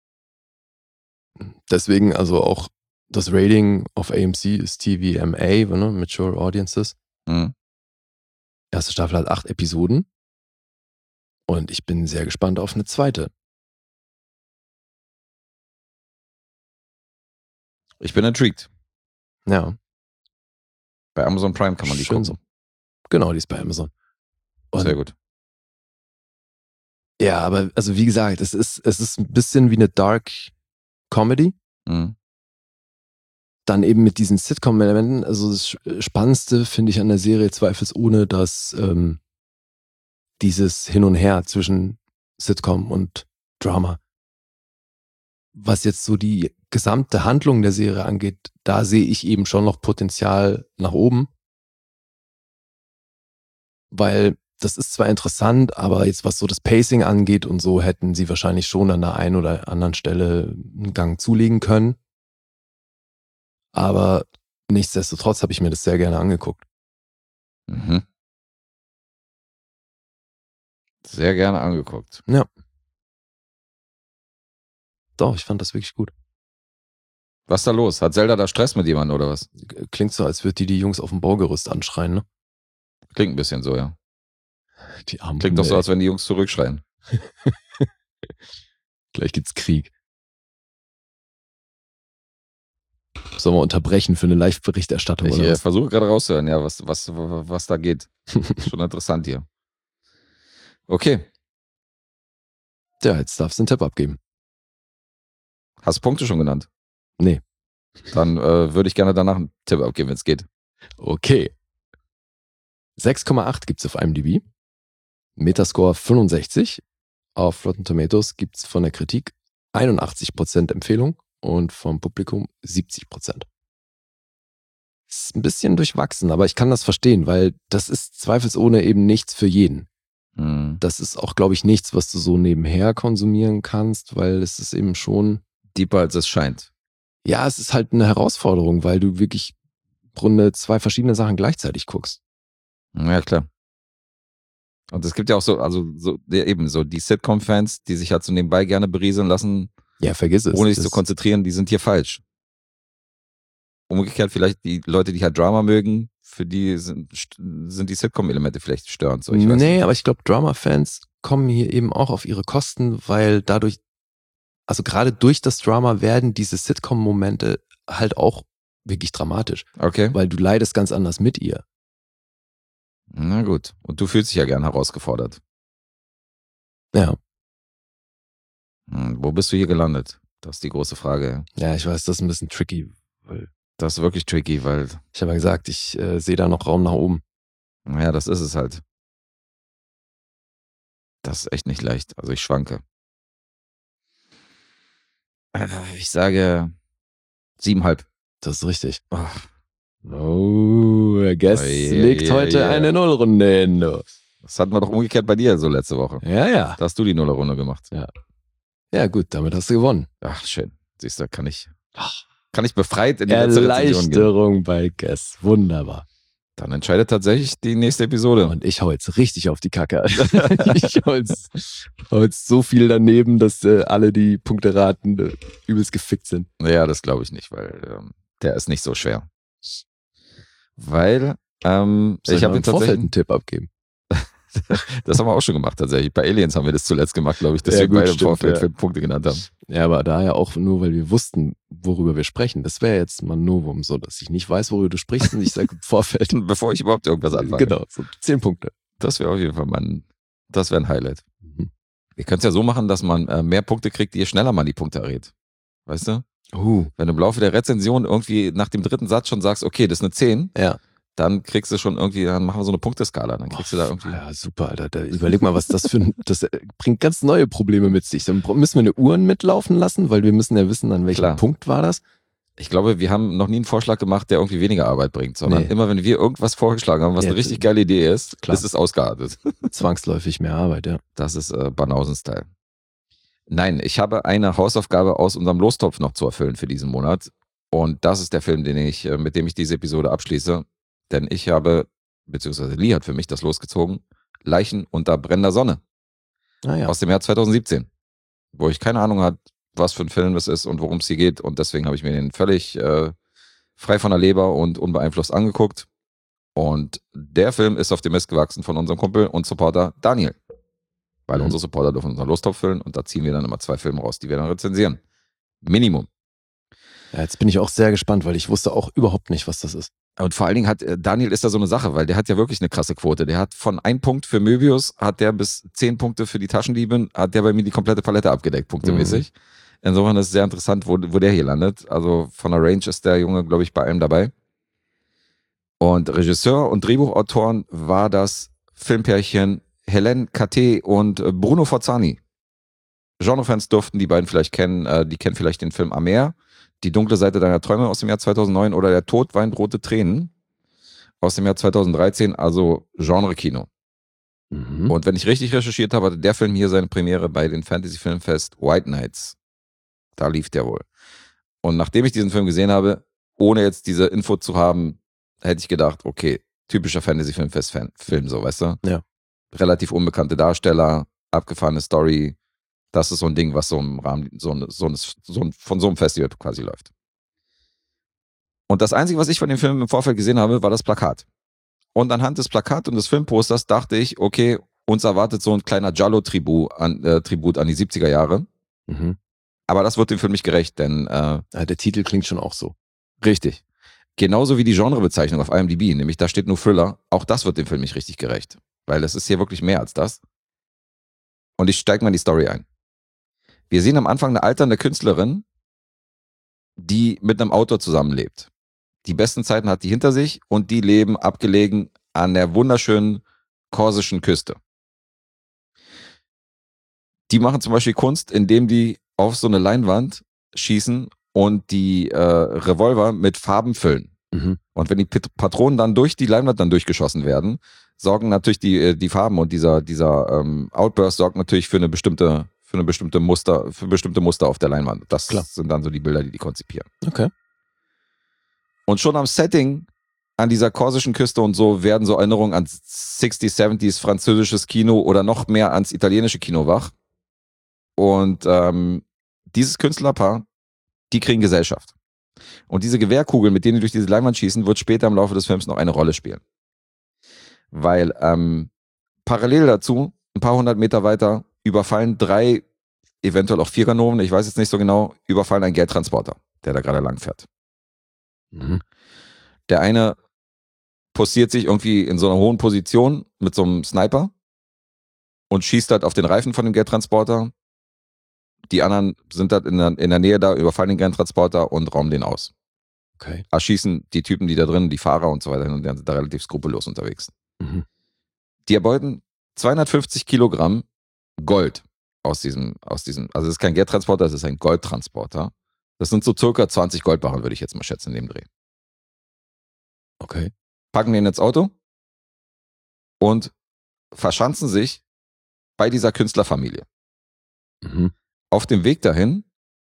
Deswegen also auch das Rating auf A M C ist T V M A, ne, Mature Audiences. Mhm. Erste Staffel hat acht Episoden. Und ich bin sehr gespannt auf eine zweite. Ich bin intrigued. Ja. Bei Amazon Prime kann man die Schön gucken. so. Genau, die ist bei Amazon. Und Sehr gut. ja, aber also wie gesagt, es ist, es ist ein bisschen wie eine Dark Comedy. Mhm. Dann eben mit diesen Sitcom-Elementen. Also das Spannendste finde ich an der Serie zweifelsohne, dass ähm, dieses Hin und Her zwischen Sitcom und Drama. Was jetzt so die gesamte Handlung der Serie angeht, da sehe ich eben schon noch Potenzial nach oben. Weil das ist zwar interessant, aber jetzt was so das Pacing angeht und so, hätten sie wahrscheinlich schon an der einen oder anderen Stelle einen Gang zulegen können. Aber nichtsdestotrotz habe ich mir das sehr gerne angeguckt. Mhm. Sehr gerne angeguckt. Ja. Doch, ich fand das wirklich gut. Was ist da los? Hat Zelda da Stress mit jemandem oder was? Klingt so, als würde die die Jungs auf dem Baugerüst anschreien, ne? Klingt ein bisschen so, ja. Die armen Klingt doch so, Hunde, als wenn die Jungs zurückschreien. ey. Gleich gibt's Krieg. Sollen wir unterbrechen für eine Live-Berichterstattung Ich oder äh, was? versuche gerade rauszuhören, ja, was, was, was da geht. Schon interessant hier. Okay. Ja, jetzt darfst du einen Tipp abgeben. Hast du Punkte schon genannt? Nee. Dann äh, würde ich gerne danach einen Tipp abgeben, wenn es geht. Okay. sechs Komma acht gibt's auf IMDb. Metascore fünfundsechzig. Auf Rotten Tomatoes gibt's von der Kritik einundachtzig Prozent Empfehlung und vom Publikum siebzig Prozent. Ist ein bisschen durchwachsen, aber ich kann das verstehen, weil das ist zweifelsohne eben nichts für jeden. Hm. Das ist auch, glaube ich, nichts, was du so nebenher konsumieren kannst, weil es ist eben schon, Deeper als es scheint. ja, es ist halt eine Herausforderung, weil du wirklich im Grunde zwei verschiedene Sachen gleichzeitig guckst. Ja, klar. Und es gibt ja auch so, also so, ja, eben so die Sitcom-Fans, die sich halt so nebenbei gerne berieseln lassen, Ja, vergiss es. ohne sich Das- zu konzentrieren, die sind hier falsch. Umgekehrt vielleicht die Leute, die halt Drama mögen, für die sind, sind die Sitcom-Elemente vielleicht störend. So, ich weiß nee, nicht. aber ich glaube, Drama-Fans kommen hier eben auch auf ihre Kosten, weil dadurch, also gerade durch das Drama werden diese Sitcom-Momente halt auch wirklich dramatisch, Okay, weil du leidest ganz anders mit ihr. na gut. Und du fühlst dich ja gern herausgefordert. Ja, Hm, wo bist du hier gelandet? Das ist die große Frage. ja, ich weiß, das ist ein bisschen tricky, weil Das ist wirklich tricky, weil, ich habe ja gesagt, ich äh, sehe da noch Raum nach oben. naja, das ist es halt. Das ist echt nicht leicht. Also ich schwanke. Äh, Ich sage siebenhalb. Das ist richtig. Oh, Oh, der Guest Oi, legt oi, heute oi. eine Nullrunde hin. Du. das hatten wir doch umgekehrt bei dir so letzte Woche. Ja, ja. Da hast du die Nullerrunde gemacht. Ja, gut, damit hast du gewonnen. Ach, schön. Siehst du, kann ich. kann ich befreit in die letzte Rezension gehen. Erleichterung bei Guess. Wunderbar. Dann entscheidet tatsächlich die nächste Episode. Und ich hau jetzt richtig auf die Kacke. ich hau jetzt, hau jetzt so viel daneben, dass äh, alle die Punkte raten äh, übelst gefickt sind. Ja, das glaube ich nicht, weil ähm, der ist nicht so schwer. Weil ähm, Soll ich habe im ihn Vorfeld tatsächlich... einen Tipp abgeben. Das haben wir auch schon gemacht tatsächlich. Bei Aliens haben wir das zuletzt gemacht, glaube ich, dass Ja, wir gut, beide im stimmt, Vorfeld ja. fünf Punkte genannt haben. Ja, aber da ja auch nur, weil wir wussten, worüber wir sprechen. Das wäre jetzt mal ein Novum, so dass ich nicht weiß, worüber du sprichst und ich sage im Vorfeld. Bevor ich überhaupt irgendwas anfange. Genau, so zehn Punkte. Das wäre auf jeden Fall mal ein, das wäre ein Highlight. Mhm. Wir können es ja so machen, dass man äh, mehr Punkte kriegt, je schneller man die Punkte errät. Weißt du? Uh. Wenn du im Laufe der Rezension irgendwie nach dem dritten Satz schon sagst, okay, das ist eine zehn, Ja. dann kriegst du schon irgendwie, dann machen wir so eine Punkteskala, dann kriegst Oh, du da irgendwie... Ja, super, Alter. Da, überleg mal, was das für ein, das bringt ganz neue Probleme mit sich. Dann müssen wir eine Uhren mitlaufen lassen, weil wir müssen ja wissen, an welchem Klar. Punkt war das. Ich glaube, wir haben noch nie einen Vorschlag gemacht, der irgendwie weniger Arbeit bringt, sondern Nee. immer, wenn wir irgendwas vorgeschlagen haben, was Ja, eine richtig geile Idee ist, klar. ist es ausgeartet. Zwangsläufig mehr Arbeit, ja. Das ist äh, Banausen-Style. Nein, ich habe eine Hausaufgabe aus unserem Lostopf noch zu erfüllen für diesen Monat. Und das ist der Film, den ich, äh, mit dem ich diese Episode abschließe. Denn ich habe, beziehungsweise Lee hat für mich das losgezogen, Leichen unter brennender Sonne Ah, ja. aus dem Jahr zweitausendsiebzehn. Wo ich keine Ahnung hatte, was für ein Film es ist und worum es hier geht. Und deswegen habe ich mir den völlig äh, frei von der Leber und unbeeinflusst angeguckt. Und der Film ist auf dem Mist gewachsen von unserem Kumpel und Supporter Daniel. Weil Mhm. unsere Supporter dürfen unseren Lostopf füllen und da ziehen wir dann immer zwei Filme raus, die wir dann rezensieren. Minimum. Ja, jetzt bin ich auch sehr gespannt, weil ich wusste auch überhaupt nicht, was das ist. Und vor allen Dingen hat äh, Daniel ist da so eine Sache, weil der hat ja wirklich eine krasse Quote. Der hat von ein Punkt für Möbius, hat der bis zehn Punkte für die Taschendieben, hat der bei mir die komplette Palette abgedeckt, punktemäßig. Insofern ist es sehr interessant, wo, wo der hier landet. Also von der Range ist der Junge, glaube ich, bei allem dabei. Und Regisseur und Drehbuchautoren war das Filmpärchen Hélène Caté und äh, Bruno Forzani. Genrefans durften die beiden vielleicht kennen. Äh, die kennen vielleicht den Film Amer, Die dunkle Seite deiner Träume aus dem Jahr zweitausendneun oder Der Tod weint rote Tränen aus dem Jahr zweitausenddreizehn, also Genre-Kino. Mhm. Und wenn ich richtig recherchiert habe, hatte der Film hier seine Premiere bei den Fantasy-Filmfest White Nights. Da lief der wohl. Und nachdem ich diesen Film gesehen habe, ohne jetzt diese Info zu haben, hätte ich gedacht, okay, typischer Fantasy-Filmfest-Film, so, weißt du? Ja. Relativ unbekannte Darsteller, abgefahrene Story. Das ist so ein Ding, was so im Rahmen so, so, so, von so einem Festival quasi läuft. Und das Einzige, was ich von dem Film im Vorfeld gesehen habe, war das Plakat. Und anhand des Plakats und des Filmposters dachte ich, okay, uns erwartet so ein kleiner Giallo-Tribut an, äh, Tribut an die siebziger Jahre. Mhm. Aber das wird dem Film nicht gerecht, denn äh, Ja, der Titel klingt schon auch so. richtig. Genauso wie die Genrebezeichnung auf I M D B, nämlich da steht nur Thriller. Auch das wird dem Film nicht richtig gerecht. Weil es ist hier wirklich mehr als das. Und ich steige mal in die Story ein. Wir sehen am Anfang eine alternde Künstlerin, die mit einem Autor zusammenlebt. Die besten Zeiten hat die hinter sich und die leben abgelegen an der wunderschönen korsischen Küste. Die machen zum Beispiel Kunst, indem die auf so eine Leinwand schießen und die äh, Revolver mit Farben füllen. Mhm. Und wenn die Pat- Patronen dann durch die Leinwand dann durchgeschossen werden, sorgen natürlich die, die Farben und dieser, dieser ähm, Outburst sorgt natürlich für eine bestimmte, für eine bestimmte Muster, für bestimmte Muster auf der Leinwand. Das Klar. sind dann so die Bilder, die die konzipieren. Okay. Und schon am Setting an dieser korsischen Küste und so werden so Erinnerungen an sechziger, siebziger französisches Kino oder noch mehr ans italienische Kino wach. Und ähm, dieses Künstlerpaar, die kriegen Gesellschaft. Und diese Gewehrkugeln, mit denen die durch diese Leinwand schießen, wird später im Laufe des Films noch eine Rolle spielen. Weil ähm, parallel dazu, ein paar hundert Meter weiter, überfallen drei, eventuell auch vier Ganoven, ich weiß jetzt nicht so genau, überfallen einen Geldtransporter, der da gerade lang fährt. Mhm. Der eine postiert sich irgendwie in so einer hohen Position mit so einem Sniper und schießt halt auf den Reifen von dem Geldtransporter. Die anderen sind halt in der, in der Nähe da, überfallen den Geldtransporter und rauben den aus. Okay. Erschießen die Typen, die da drin, die Fahrer und so weiter, und die sind da relativ skrupellos unterwegs. Mhm. Die erbeuten zweihundertfünfzig Kilogramm Gold aus diesem, aus diesem, also es ist kein Geldtransporter, es ist ein Goldtransporter. Das sind so circa zwanzig Goldbarren, würde ich jetzt mal schätzen, in dem Dreh. Okay. Packen den ins Auto und verschanzen sich bei dieser Künstlerfamilie. Mhm. Auf dem Weg dahin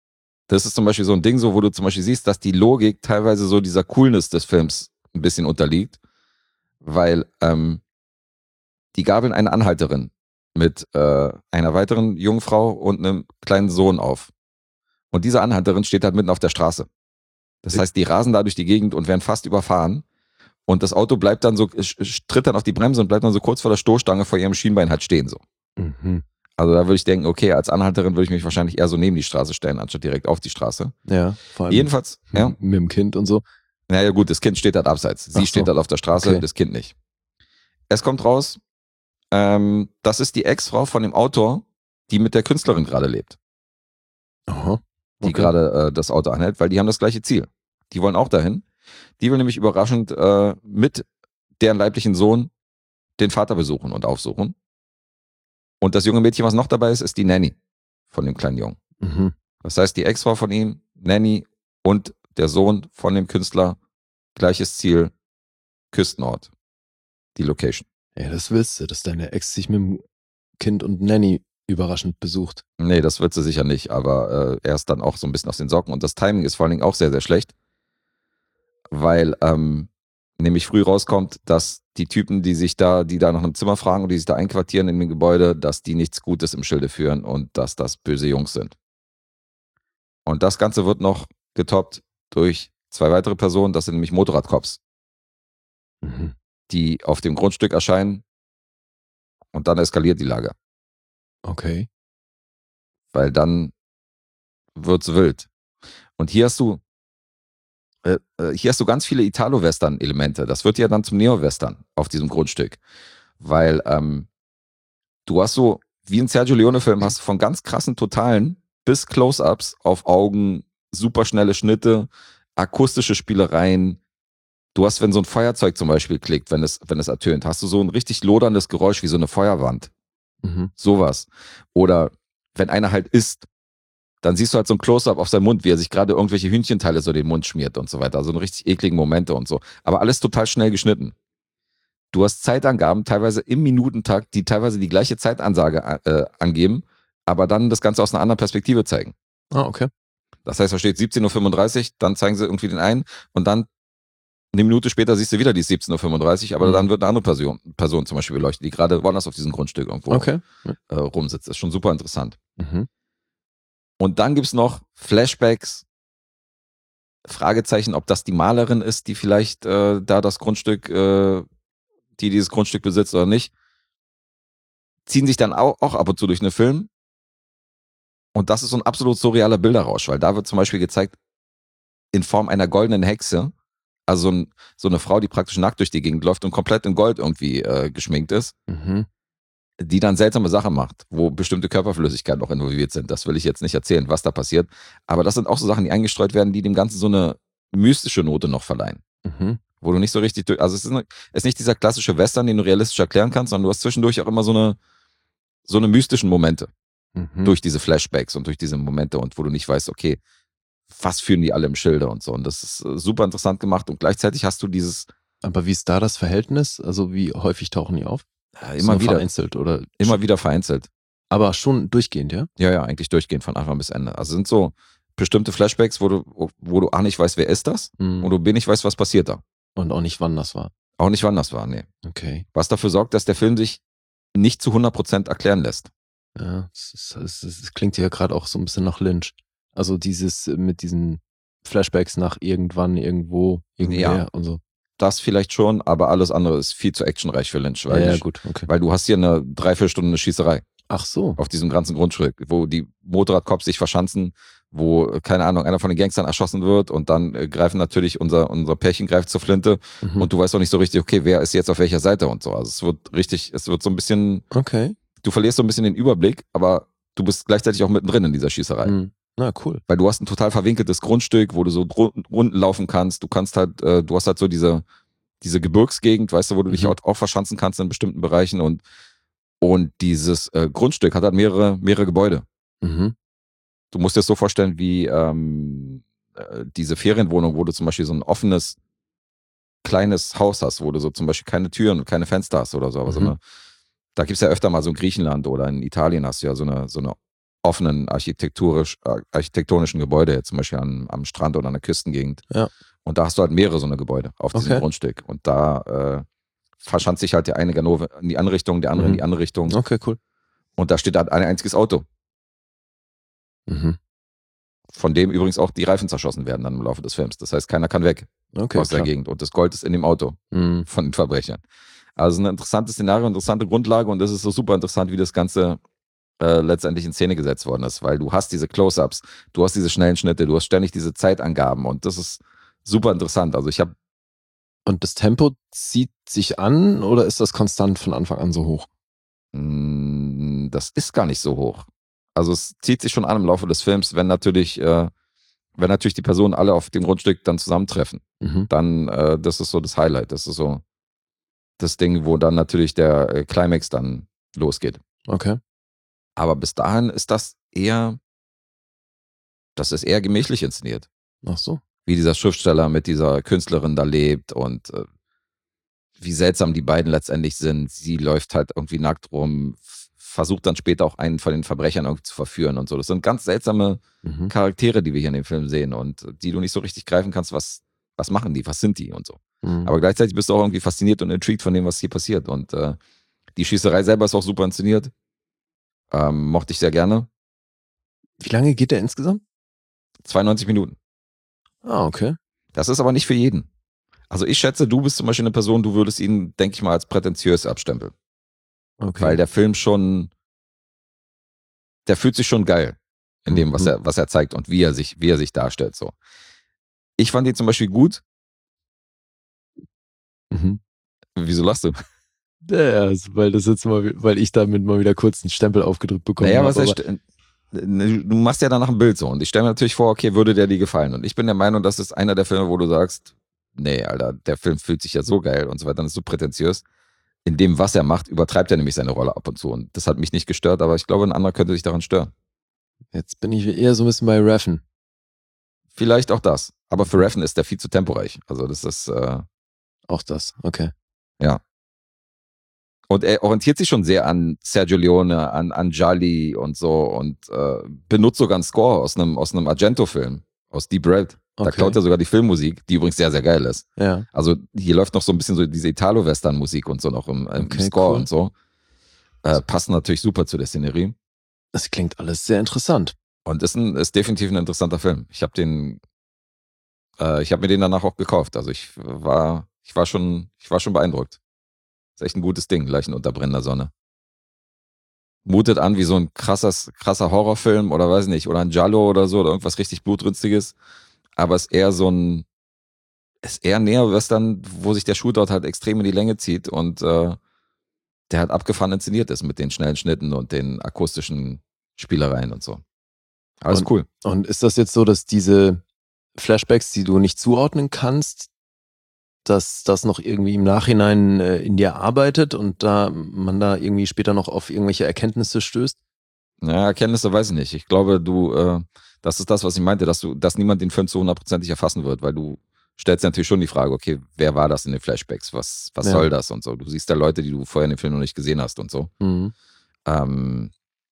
Das ist zum Beispiel so ein Ding, so, wo du zum Beispiel siehst, dass die Logik teilweise so dieser Coolness des Films ein bisschen unterliegt, weil ähm, die gabeln eine Anhalterin mit äh, einer weiteren Jungfrau und einem kleinen Sohn auf. Und diese Anhalterin steht halt mitten auf der Straße. Das heißt, die rasen da durch die Gegend und werden fast überfahren. Und das Auto bleibt dann so, tritt dann auf die Bremse und bleibt dann so kurz vor der Stoßstange vor ihrem Schienbein halt stehen so. Mhm. Also da würde ich denken, okay, als Anhalterin würde ich mich wahrscheinlich eher so neben die Straße stellen, anstatt direkt auf die Straße. Ja, vor allem Jedenfalls, ja. mit, mit dem Kind und so. Naja gut, das Kind steht halt abseits. Sie Ach so. steht halt auf der Straße, Okay. das Kind nicht. Es kommt raus, ähm, das ist die Ex-Frau von dem Autor, die mit der Künstlerin gerade lebt. Aha. Die Okay. gerade äh, das Auto anhält, weil die haben das gleiche Ziel. Die wollen auch dahin. Die will nämlich überraschend äh, mit deren leiblichen Sohn den Vater besuchen und aufsuchen. Und das junge Mädchen, was noch dabei ist, ist die Nanny von dem kleinen Jungen. Mhm. Das heißt, die Ex-Frau von ihm, Nanny und der Sohn von dem Künstler, gleiches Ziel, Küstenort, die Location. Ja, das willst du, dass deine Ex sich mit dem Kind und Nanny überraschend besucht. Nee, das wird sie sicher nicht, aber äh, er ist dann auch so ein bisschen aus den Socken. Und das Timing ist vor allen Dingen auch sehr, sehr schlecht, weil ähm, nämlich früh rauskommt, dass die Typen, die sich da, die da nach einem Zimmer fragen und die sich da einquartieren in dem Gebäude, dass die nichts Gutes im Schilde führen und dass das böse Jungs sind. Und das Ganze wird noch getoppt durch zwei weitere Personen, das sind nämlich Motorradcops, Mhm. die auf dem Grundstück erscheinen und dann eskaliert die Lage, Okay. weil dann wird's wild. Und hier hast du äh, äh, hier hast du ganz viele Italo-Western-Elemente. Das wird ja dann zum Neo-Western auf diesem Grundstück, weil ähm, du hast so, wie ein Sergio Leone-Film, hast du von ganz krassen Totalen bis Close-Ups auf Augen, superschnelle Schnitte, akustische Spielereien. Du hast, wenn so ein Feuerzeug zum Beispiel klickt, wenn es, wenn es ertönt, hast du so ein richtig loderndes Geräusch wie so eine Feuerwand. Mhm. Sowas. Oder wenn einer halt isst, dann siehst du halt so ein Close-Up auf seinem Mund, wie er sich gerade irgendwelche Hühnchenteile so den Mund schmiert und so weiter. Also richtig ekligen Momente und so. Aber alles total schnell geschnitten. Du hast Zeitangaben, teilweise im Minutentakt, die teilweise die gleiche Zeitansage äh, angeben, aber dann das Ganze aus einer anderen Perspektive zeigen. Ah, okay. Das heißt, da steht siebzehn Uhr fünfunddreißig, dann zeigen sie irgendwie den einen und dann eine Minute später siehst du wieder die siebzehn Uhr fünfunddreißig, aber Mhm. dann wird eine andere Person, Person zum Beispiel beleuchtet, die gerade woanders auf diesem Grundstück irgendwo Okay. äh, rumsitzt. Das ist schon super interessant. Mhm. Und dann gibt's noch Flashbacks, Fragezeichen, ob das die Malerin ist, die vielleicht äh, da das Grundstück, äh, die dieses Grundstück besitzt oder nicht. Ziehen sich dann auch, auch ab und zu durch einen Film. Und das ist so ein absolut surrealer Bilderrausch, weil da wird zum Beispiel gezeigt, in Form einer goldenen Hexe, also so, ein, so eine Frau, die praktisch nackt durch die Gegend läuft und komplett in Gold irgendwie äh, geschminkt ist, Mhm. die dann seltsame Sachen macht, wo bestimmte Körperflüssigkeiten auch involviert sind. Das will ich jetzt nicht erzählen, was da passiert. Aber das sind auch so Sachen, die eingestreut werden, die dem Ganzen so eine mystische Note noch verleihen. Mhm. Wo du nicht so richtig, durch, also es ist, ne, es ist nicht dieser klassische Western, den du realistisch erklären kannst, sondern du hast zwischendurch auch immer so eine, so eine mystischen Momente Mhm. durch diese Flashbacks und durch diese Momente und wo du nicht weißt, okay, was führen die alle im Schilde und so. Und das ist äh, super interessant gemacht und gleichzeitig hast du dieses Aber wie ist da das Verhältnis? Also wie häufig tauchen die auf? äh, Ist immer nur wieder, vereinzelt oder immer wieder vereinzelt. aber schon durchgehend, ja? Ja, ja, eigentlich durchgehend von Anfang bis Ende. Also sind so bestimmte Flashbacks, wo du, wo du A nicht weißt, wer ist das Mhm. und du B nicht weißt, was passiert da. Und auch nicht, wann das war. Auch nicht, wann das war, nee. Okay. Was dafür sorgt, dass der Film sich nicht zu hundert Prozent erklären lässt. Ja, es, ist, es, ist, es klingt ja gerade auch so ein bisschen nach Lynch. Also dieses äh, mit diesen Flashbacks nach irgendwann, irgendwo, irgendwer Ja. und so. Das vielleicht schon, aber alles andere ist viel zu actionreich für Lynch. Weil, Ja, ja, ich, gut, okay. weil du hast hier eine Dreiviertelstunde Schießerei Ach so. auf diesem ganzen Grundstück, wo die Motorradcops sich verschanzen, wo, äh, keine Ahnung, einer von den Gangstern erschossen wird und dann äh, greifen natürlich, unser, unser Pärchen greift zur Flinte Mhm. und du weißt auch nicht so richtig, okay, wer ist jetzt auf welcher Seite und so. Also es wird richtig, es wird so ein bisschen, Okay. du verlierst so ein bisschen den Überblick, aber du bist gleichzeitig auch mittendrin in dieser Schießerei. Mhm. Na, cool. Weil du hast ein total verwinkeltes Grundstück, wo du so dru- Runden laufen kannst. Du kannst halt, äh, du hast halt so diese, diese Gebirgsgegend, weißt du, wo du dich Mhm. auch, auch verschanzen kannst in bestimmten Bereichen und, und dieses äh, Grundstück hat halt mehrere, mehrere Gebäude. Mhm. Du musst dir das so vorstellen wie ähm, äh, diese Ferienwohnung, wo du zum Beispiel so ein offenes, kleines Haus hast, wo du so zum Beispiel keine Türen und keine Fenster hast oder so. Aber so Mhm. eine, da gibt's ja öfter mal so in Griechenland oder in Italien hast du ja so eine, so eine offenen architekturisch, architektonischen Gebäude, jetzt zum Beispiel an, am Strand oder an der Küstengegend. Ja. Und da hast du halt mehrere so eine Gebäude auf diesem Okay. Grundstück. Und da äh, verschanzt sich halt der eine Ganove in die eine Richtung, der andere Mhm. in die andere Richtung. Okay, cool. Und da steht halt ein einziges Auto, Mhm. von dem übrigens auch die Reifen zerschossen werden dann im Laufe des Films. Das heißt, keiner kann weg Okay, aus der klar. Gegend. Und das Gold ist in dem Auto Mhm. von den Verbrechern. Also ein interessantes Szenario, interessante Grundlage und das ist so super interessant, wie das Ganze äh, letztendlich in Szene gesetzt worden ist, weil du hast diese Close-Ups, du hast diese schnellen Schnitte, du hast ständig diese Zeitangaben und das ist super interessant. Also ich habe Und das Tempo zieht sich an oder ist das konstant von Anfang an so hoch? mh, das ist gar nicht so hoch. Also es zieht sich schon an im Laufe des Films, wenn natürlich, äh, wenn natürlich die Personen alle auf dem Grundstück dann zusammentreffen. Mhm. Dann, äh, das ist so das Highlight, das ist so das Ding, wo dann natürlich der äh, Climax dann losgeht. Okay. Aber bis dahin ist das eher, das ist eher gemächlich inszeniert. Ach so. Wie dieser Schriftsteller mit dieser Künstlerin da lebt und äh, wie seltsam die beiden letztendlich sind. Sie läuft halt irgendwie nackt rum, f- versucht dann später auch einen von den Verbrechern irgendwie zu verführen und so. Das sind ganz seltsame Mhm. Charaktere, die wir hier in dem Film sehen und äh, die du nicht so richtig greifen kannst, was, was machen die, was sind die und so. Mhm. Aber gleichzeitig bist du auch irgendwie fasziniert und intrigued von dem, was hier passiert. Und äh, die Schießerei selber ist auch super inszeniert. Ähm, mochte ich sehr gerne. Wie lange geht der insgesamt? zweiundneunzig Minuten. Ah, okay. Das ist aber nicht für jeden. Also ich schätze, du bist zum Beispiel eine Person, du würdest ihn, denke ich mal, als prätentiös abstempeln. Okay. Weil der Film schon, der fühlt sich schon geil in dem, was Mhm. er, was er zeigt und wie er sich, wie er sich darstellt. So. Ich fand ihn zum Beispiel gut. Mhm. Wieso lachst du? Ja, also, weil das jetzt mal, weil ich damit mal wieder kurz einen Stempel aufgedrückt bekommen Naja, habe. was er, aber- st- du machst ja danach ein Bild so und ich stelle mir natürlich vor, okay, würde der dir gefallen? Und ich bin der Meinung, das ist einer der Filme, wo du sagst, nee, Alter, der Film fühlt sich ja so geil und so weiter, dann ist so prätentiös. In dem, was er macht, übertreibt er nämlich seine Rolle ab und zu und das hat mich nicht gestört, aber ich glaube, ein anderer könnte sich daran stören. Jetzt bin ich eher so ein bisschen bei Raffen. Vielleicht auch das, aber für Refn ist der viel zu temporeich. Also das ist, äh, Auch das, okay. ja. Und er orientiert sich schon sehr an Sergio Leone, an, an Jali und so und äh, benutzt sogar einen Score aus einem, aus einem Argento-Film, aus Deep Red. Da Okay. klaut er sogar die Filmmusik, die übrigens sehr, sehr geil ist. Ja. Also hier läuft noch so ein bisschen so diese Italo-Western-Musik und so noch im, im Okay, Score cool. und so. Äh, passt natürlich super zu der Szenerie. Das klingt alles sehr interessant. Und ist, ein, ist definitiv ein interessanter Film. Ich habe den, äh, ich habe mir den danach auch gekauft. Also ich war, ich war schon, ich war schon beeindruckt. Ist echt ein gutes Ding, Leichen unter brennender Sonne. Mutet an wie so ein krasses, krasser Horrorfilm oder weiß nicht, oder ein Giallo oder so oder irgendwas richtig Blutrünstiges. Aber ist eher so ein, ist eher Neo-Western, wo sich der Shootout halt extrem in die Länge zieht und äh, der halt abgefahren inszeniert ist mit den schnellen Schnitten und den akustischen Spielereien und so. Alles Und- cool. Und ist das jetzt so, dass diese Flashbacks, die du nicht zuordnen kannst, dass das noch irgendwie im Nachhinein äh, in dir arbeitet und da man da irgendwie später noch auf irgendwelche Erkenntnisse stößt? Ja, Erkenntnisse weiß ich nicht. Ich glaube, du, äh, das ist das, was ich meinte, dass du, dass niemand den Film zu hundertprozentig erfassen wird, weil du stellst dir natürlich schon die Frage, okay, wer war das in den Flashbacks? Was, was Ja. soll das und so? Du siehst da Leute, die du vorher in dem Film noch nicht gesehen hast und so. Mhm. Ähm,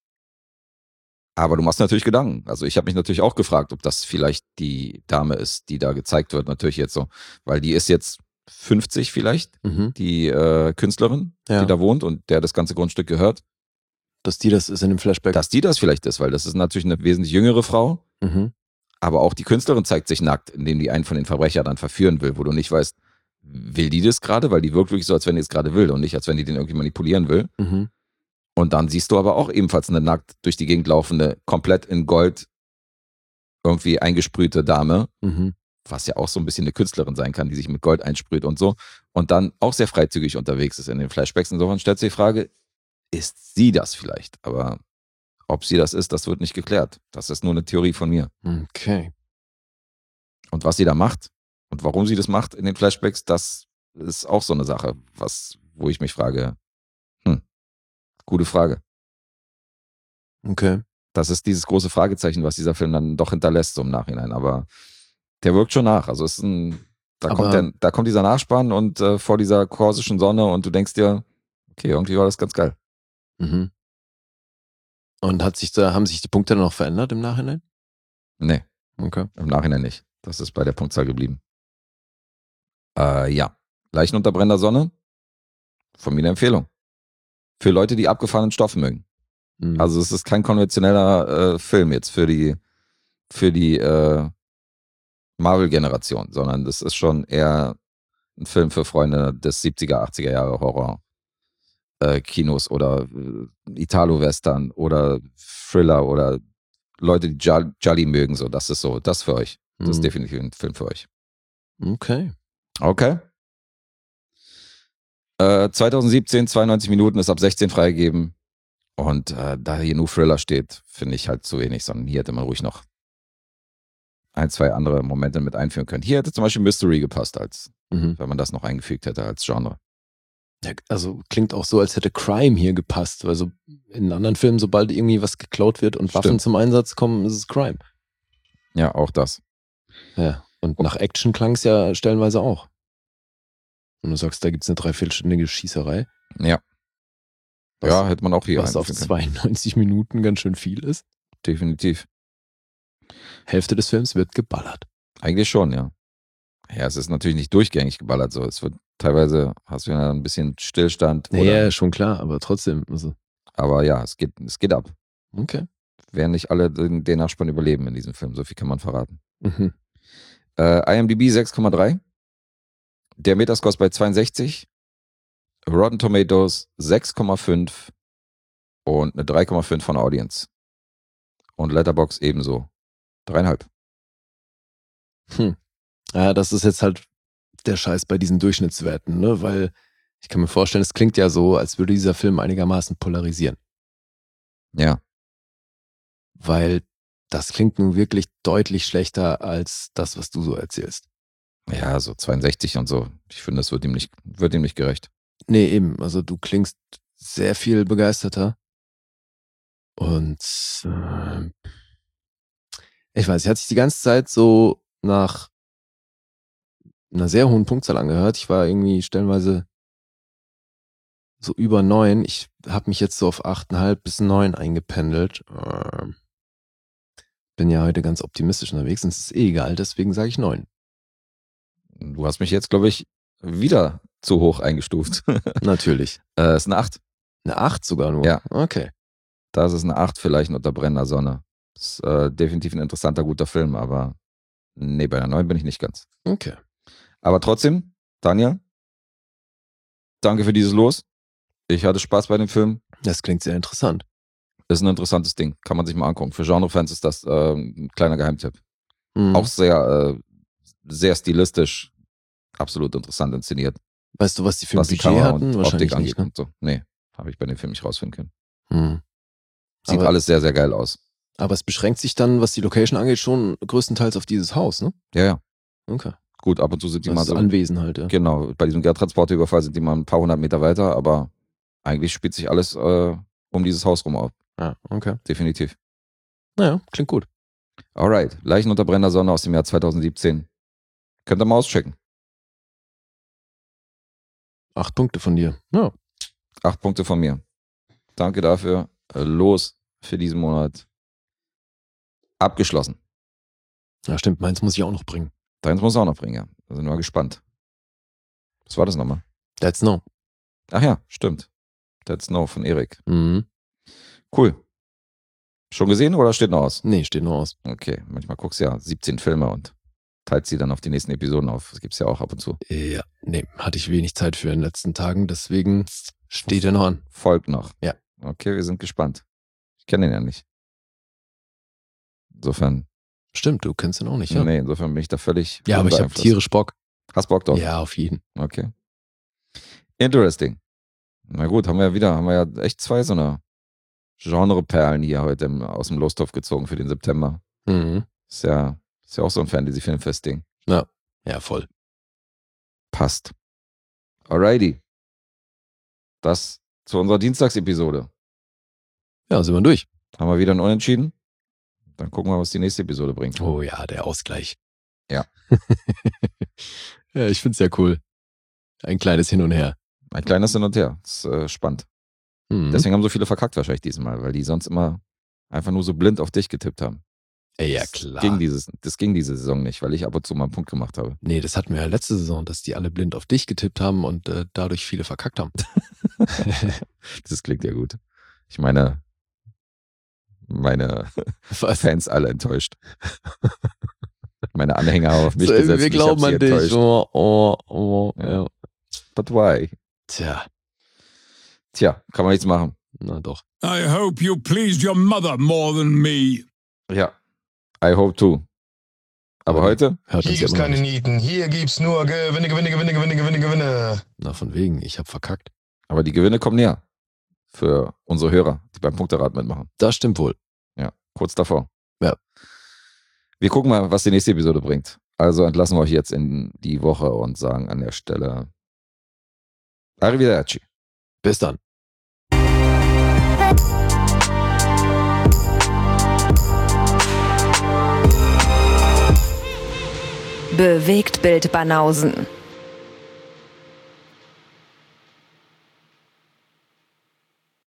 aber du machst natürlich Gedanken. Also ich habe mich natürlich auch gefragt, ob das vielleicht die Dame ist, die da gezeigt wird, natürlich jetzt so. Weil die ist jetzt fünfzig vielleicht, Mhm. die äh, Künstlerin, Ja. die da wohnt und der das ganze Grundstück gehört. Dass die das ist in dem Flashback. Dass die das vielleicht ist, weil das ist natürlich eine wesentlich jüngere Frau. Mhm. Aber auch die Künstlerin zeigt sich nackt, indem die einen von den Verbrechern dann verführen will, wo du nicht weißt, will die das gerade? Weil die wirkt wirklich so, als wenn die es gerade will und nicht, als wenn die den irgendwie manipulieren will. Mhm. Und dann siehst du aber auch ebenfalls eine nackt durch die Gegend laufende, komplett in Gold irgendwie eingesprühte Dame, Mhm. was ja auch so ein bisschen eine Künstlerin sein kann, die sich mit Gold einsprüht und so. Und dann auch sehr freizügig unterwegs ist in den Flashbacks. Insofern stellt sich die Frage, ist sie das vielleicht? Aber ob sie das ist, das wird nicht geklärt. Das ist nur eine Theorie von mir. Okay. Und was sie da macht und warum sie das macht in den Flashbacks, das ist auch so eine Sache, was, wo ich mich frage, hm, gute Frage. Okay. Das ist dieses große Fragezeichen, was dieser Film dann doch hinterlässt so im Nachhinein. Aber der wirkt schon nach. Also es ist ein, da, Aber- kommt der, da kommt dieser Nachspann und äh, vor dieser korsischen Sonne und du denkst dir, okay, irgendwie war das ganz geil. Mhm. Und hat sich da, haben sich die Punkte dann noch verändert im Nachhinein? Nee, Okay. im Nachhinein nicht. Das ist bei der Punktzahl geblieben. Äh, ja. Leichen unter brennender Sonne. Von mir eine Empfehlung. Für Leute, die abgefahrenen Stoff mögen. Mhm. Also es ist kein konventioneller äh, Film jetzt für die, für die äh, Marvel-Generation, sondern das ist schon eher ein Film für Freunde des siebziger, achtziger Jahre Horror äh, Kinos oder äh, Italo-Western oder Thriller oder Leute, die Jolly, Jolly mögen, so, das ist so, das für euch. Das ist Mhm. definitiv ein Film für euch. Okay. Okay. Äh, zwanzig siebzehn, zweiundneunzig Minuten, ist ab sechzehn freigegeben. Und äh, da hier nur Thriller steht, finde ich halt zu wenig, sondern hier hätte man ruhig noch ein, zwei andere Momente mit einführen können. Hier hätte zum Beispiel Mystery gepasst, als Mhm. wenn man das noch eingefügt hätte als Genre. Ja, also klingt auch so, als hätte Crime hier gepasst. Weil so in anderen Filmen, sobald irgendwie was geklaut wird und Waffen Stimmt. zum Einsatz kommen, ist es Crime. Ja, auch das. Ja. Und nach Action klang es ja stellenweise auch. Und du sagst, da gibt es eine dreiviertelstündige Schießerei, Ja. Was- ja, hätte man auch hier was auf einführen können. zweiundneunzig Minuten ganz schön viel ist. Definitiv. Hälfte des Films wird geballert. Eigentlich schon, ja. Ja, es ist natürlich nicht durchgängig geballert so. Es wird teilweise, hast du ja ein bisschen Stillstand. Oder, Ja, ja, schon klar, aber trotzdem. Also, Aber ja, es geht, es geht ab. okay. Werden nicht alle den, den Nachspann überleben in diesem Film. So viel kann man verraten. Mhm. Äh, IMDb sechs Komma drei. Der Metascore ist bei zweiundsechzig. Rotten Tomatoes sechs Komma fünf. Und eine drei Komma fünf von der Audience. Und Letterboxd ebenso. Dreieinhalb. Hm. Ja, das ist jetzt halt der Scheiß bei diesen Durchschnittswerten, ne? Weil ich kann mir vorstellen, es klingt ja so, als würde dieser Film einigermaßen polarisieren. Ja. Weil das klingt nun wirklich deutlich schlechter als das, was du so erzählst. Ja, so zweiundsechzig und so. Ich finde, das wird ihm nicht, wird ihm nicht gerecht. Nee, eben. Also du klingst sehr viel begeisterter. Und äh, ich weiß, es hat sich die ganze Zeit so nach einer sehr hohen Punktzahl angehört. Ich war irgendwie stellenweise so über neun. Ich habe mich jetzt so auf acht Komma fünf bis neun eingependelt. Ähm, bin ja heute ganz optimistisch unterwegs und es ist eh egal, deswegen sage ich neun. Du hast mich jetzt, glaube ich, wieder zu hoch eingestuft. Natürlich. äh, ist eine acht. Eine acht sogar nur? Ja. Okay. Das ist eine acht vielleicht unter brennender Sonne. Ist äh, definitiv ein interessanter, guter Film, aber nee, bei einer neun bin ich nicht ganz. Okay. Aber trotzdem, Daniel, danke für dieses Los. Ich hatte Spaß bei dem Film. Das klingt sehr interessant. Ist ein interessantes Ding. Kann man sich mal angucken. Für Genrefans ist das äh, ein kleiner Geheimtipp. Mhm. Auch sehr, äh, sehr stilistisch, absolut interessant inszeniert. Weißt du, was die für ein Was die Budget Kamera hatten? und Wahrscheinlich Optik nicht, angeht ne? und so. Nee, habe ich bei dem Film nicht rausfinden können. Mhm. Sieht Aber- alles sehr, sehr geil aus. Aber es beschränkt sich dann, was die Location angeht, schon größtenteils auf dieses Haus, ne? Ja, ja. Okay. Gut, ab und zu sind die mal Das so. Anwesen halt, ja. Genau, bei diesem Geldtransporterüberfall sind die mal ein paar hundert Meter weiter, aber eigentlich spielt sich alles äh, um dieses Haus rum auf. Ja, okay. Definitiv. Naja, klingt gut. Alright, Leichen unter brennender Sonne aus dem Jahr zwanzig siebzehn. Könnt ihr mal auschecken. Acht Punkte von dir. Ja. Acht Punkte von mir. Danke dafür. Äh, Los für diesen Monat. Abgeschlossen. Ja, stimmt. Meins muss ich auch noch bringen. Deins muss auch noch bringen, ja. Da sind wir gespannt. Was war das nochmal? That's no. Ach ja, stimmt. That's No von Erik. Mhm. Cool. Schon gesehen oder steht noch aus? Nee, steht nur aus. Okay, manchmal guckst du ja siebzehn Filme und teilt sie dann auf die nächsten Episoden auf. Das gibt's ja auch ab und zu. Ja, nee, hatte ich wenig Zeit für in den letzten Tagen, deswegen steht er noch an. Folgt noch. Ja. Okay, wir sind gespannt. Ich kenne den ja nicht. Insofern, Stimmt, du kennst ihn auch nicht, ja? nee, insofern bin ich da völlig Ja, aber ich habe unbeeinflusst. tierisch Bock. Hast Bock drauf? Ja, auf jeden. Okay. Interesting. Na gut, haben wir ja wieder, haben wir ja echt zwei so eine Genreperlen hier heute im, aus dem Lostopf gezogen für den September. Mhm. Ist ja, ist ja auch so ein Fantasy-Filmfest-Ding. Ja, ja, voll. Passt. Alrighty. Das zu unserer Dienstagsepisode. Ja, sind wir durch. Haben wir wieder ein Unentschieden? Dann gucken wir, was die nächste Episode bringt. Oh ja, der Ausgleich. Ja. Ja, ich find's ja cool. Ein kleines Hin und Her. Ein kleines Hin und Her. Das ist äh, spannend. Mhm. Deswegen haben so viele verkackt wahrscheinlich diesmal, weil die sonst immer Einfach nur so blind auf dich getippt haben. Ey, ja, Das klar. ging, dieses, das ging diese Saison nicht, weil ich ab und zu mal einen Punkt gemacht habe. Nee, das hatten wir ja letzte Saison, dass die alle blind auf dich getippt haben und äh, dadurch viele verkackt haben. Das klingt ja gut. Ich meine, meine Was? Fans alle enttäuscht. Meine Anhänger haben auf mich So, gesetzt. wir ich glauben hab sie an dich. enttäuscht. Oh, oh, oh, Ja. ja. But why? Tja, Tja, kann man nichts machen. na doch. I hope you pleased your mother more than me. Ja, I hope too. Aber Aber heute? Hört Hier uns ja gibt's immer noch keine nicht. Nieten. Hier gibt's nur Gewinne, Gewinne, Gewinne, Gewinne, Gewinne, Gewinne. Na, von wegen, ich hab verkackt. Aber die Gewinne kommen näher. Für unsere Hörer, die beim Punkterad mitmachen. Das stimmt wohl. Ja, kurz davor. Ja. Wir gucken mal, was die nächste Episode bringt. Also entlassen wir euch jetzt in die Woche und sagen an der Stelle Arrivederci. Bis dann. Bewegt Bild Banausen.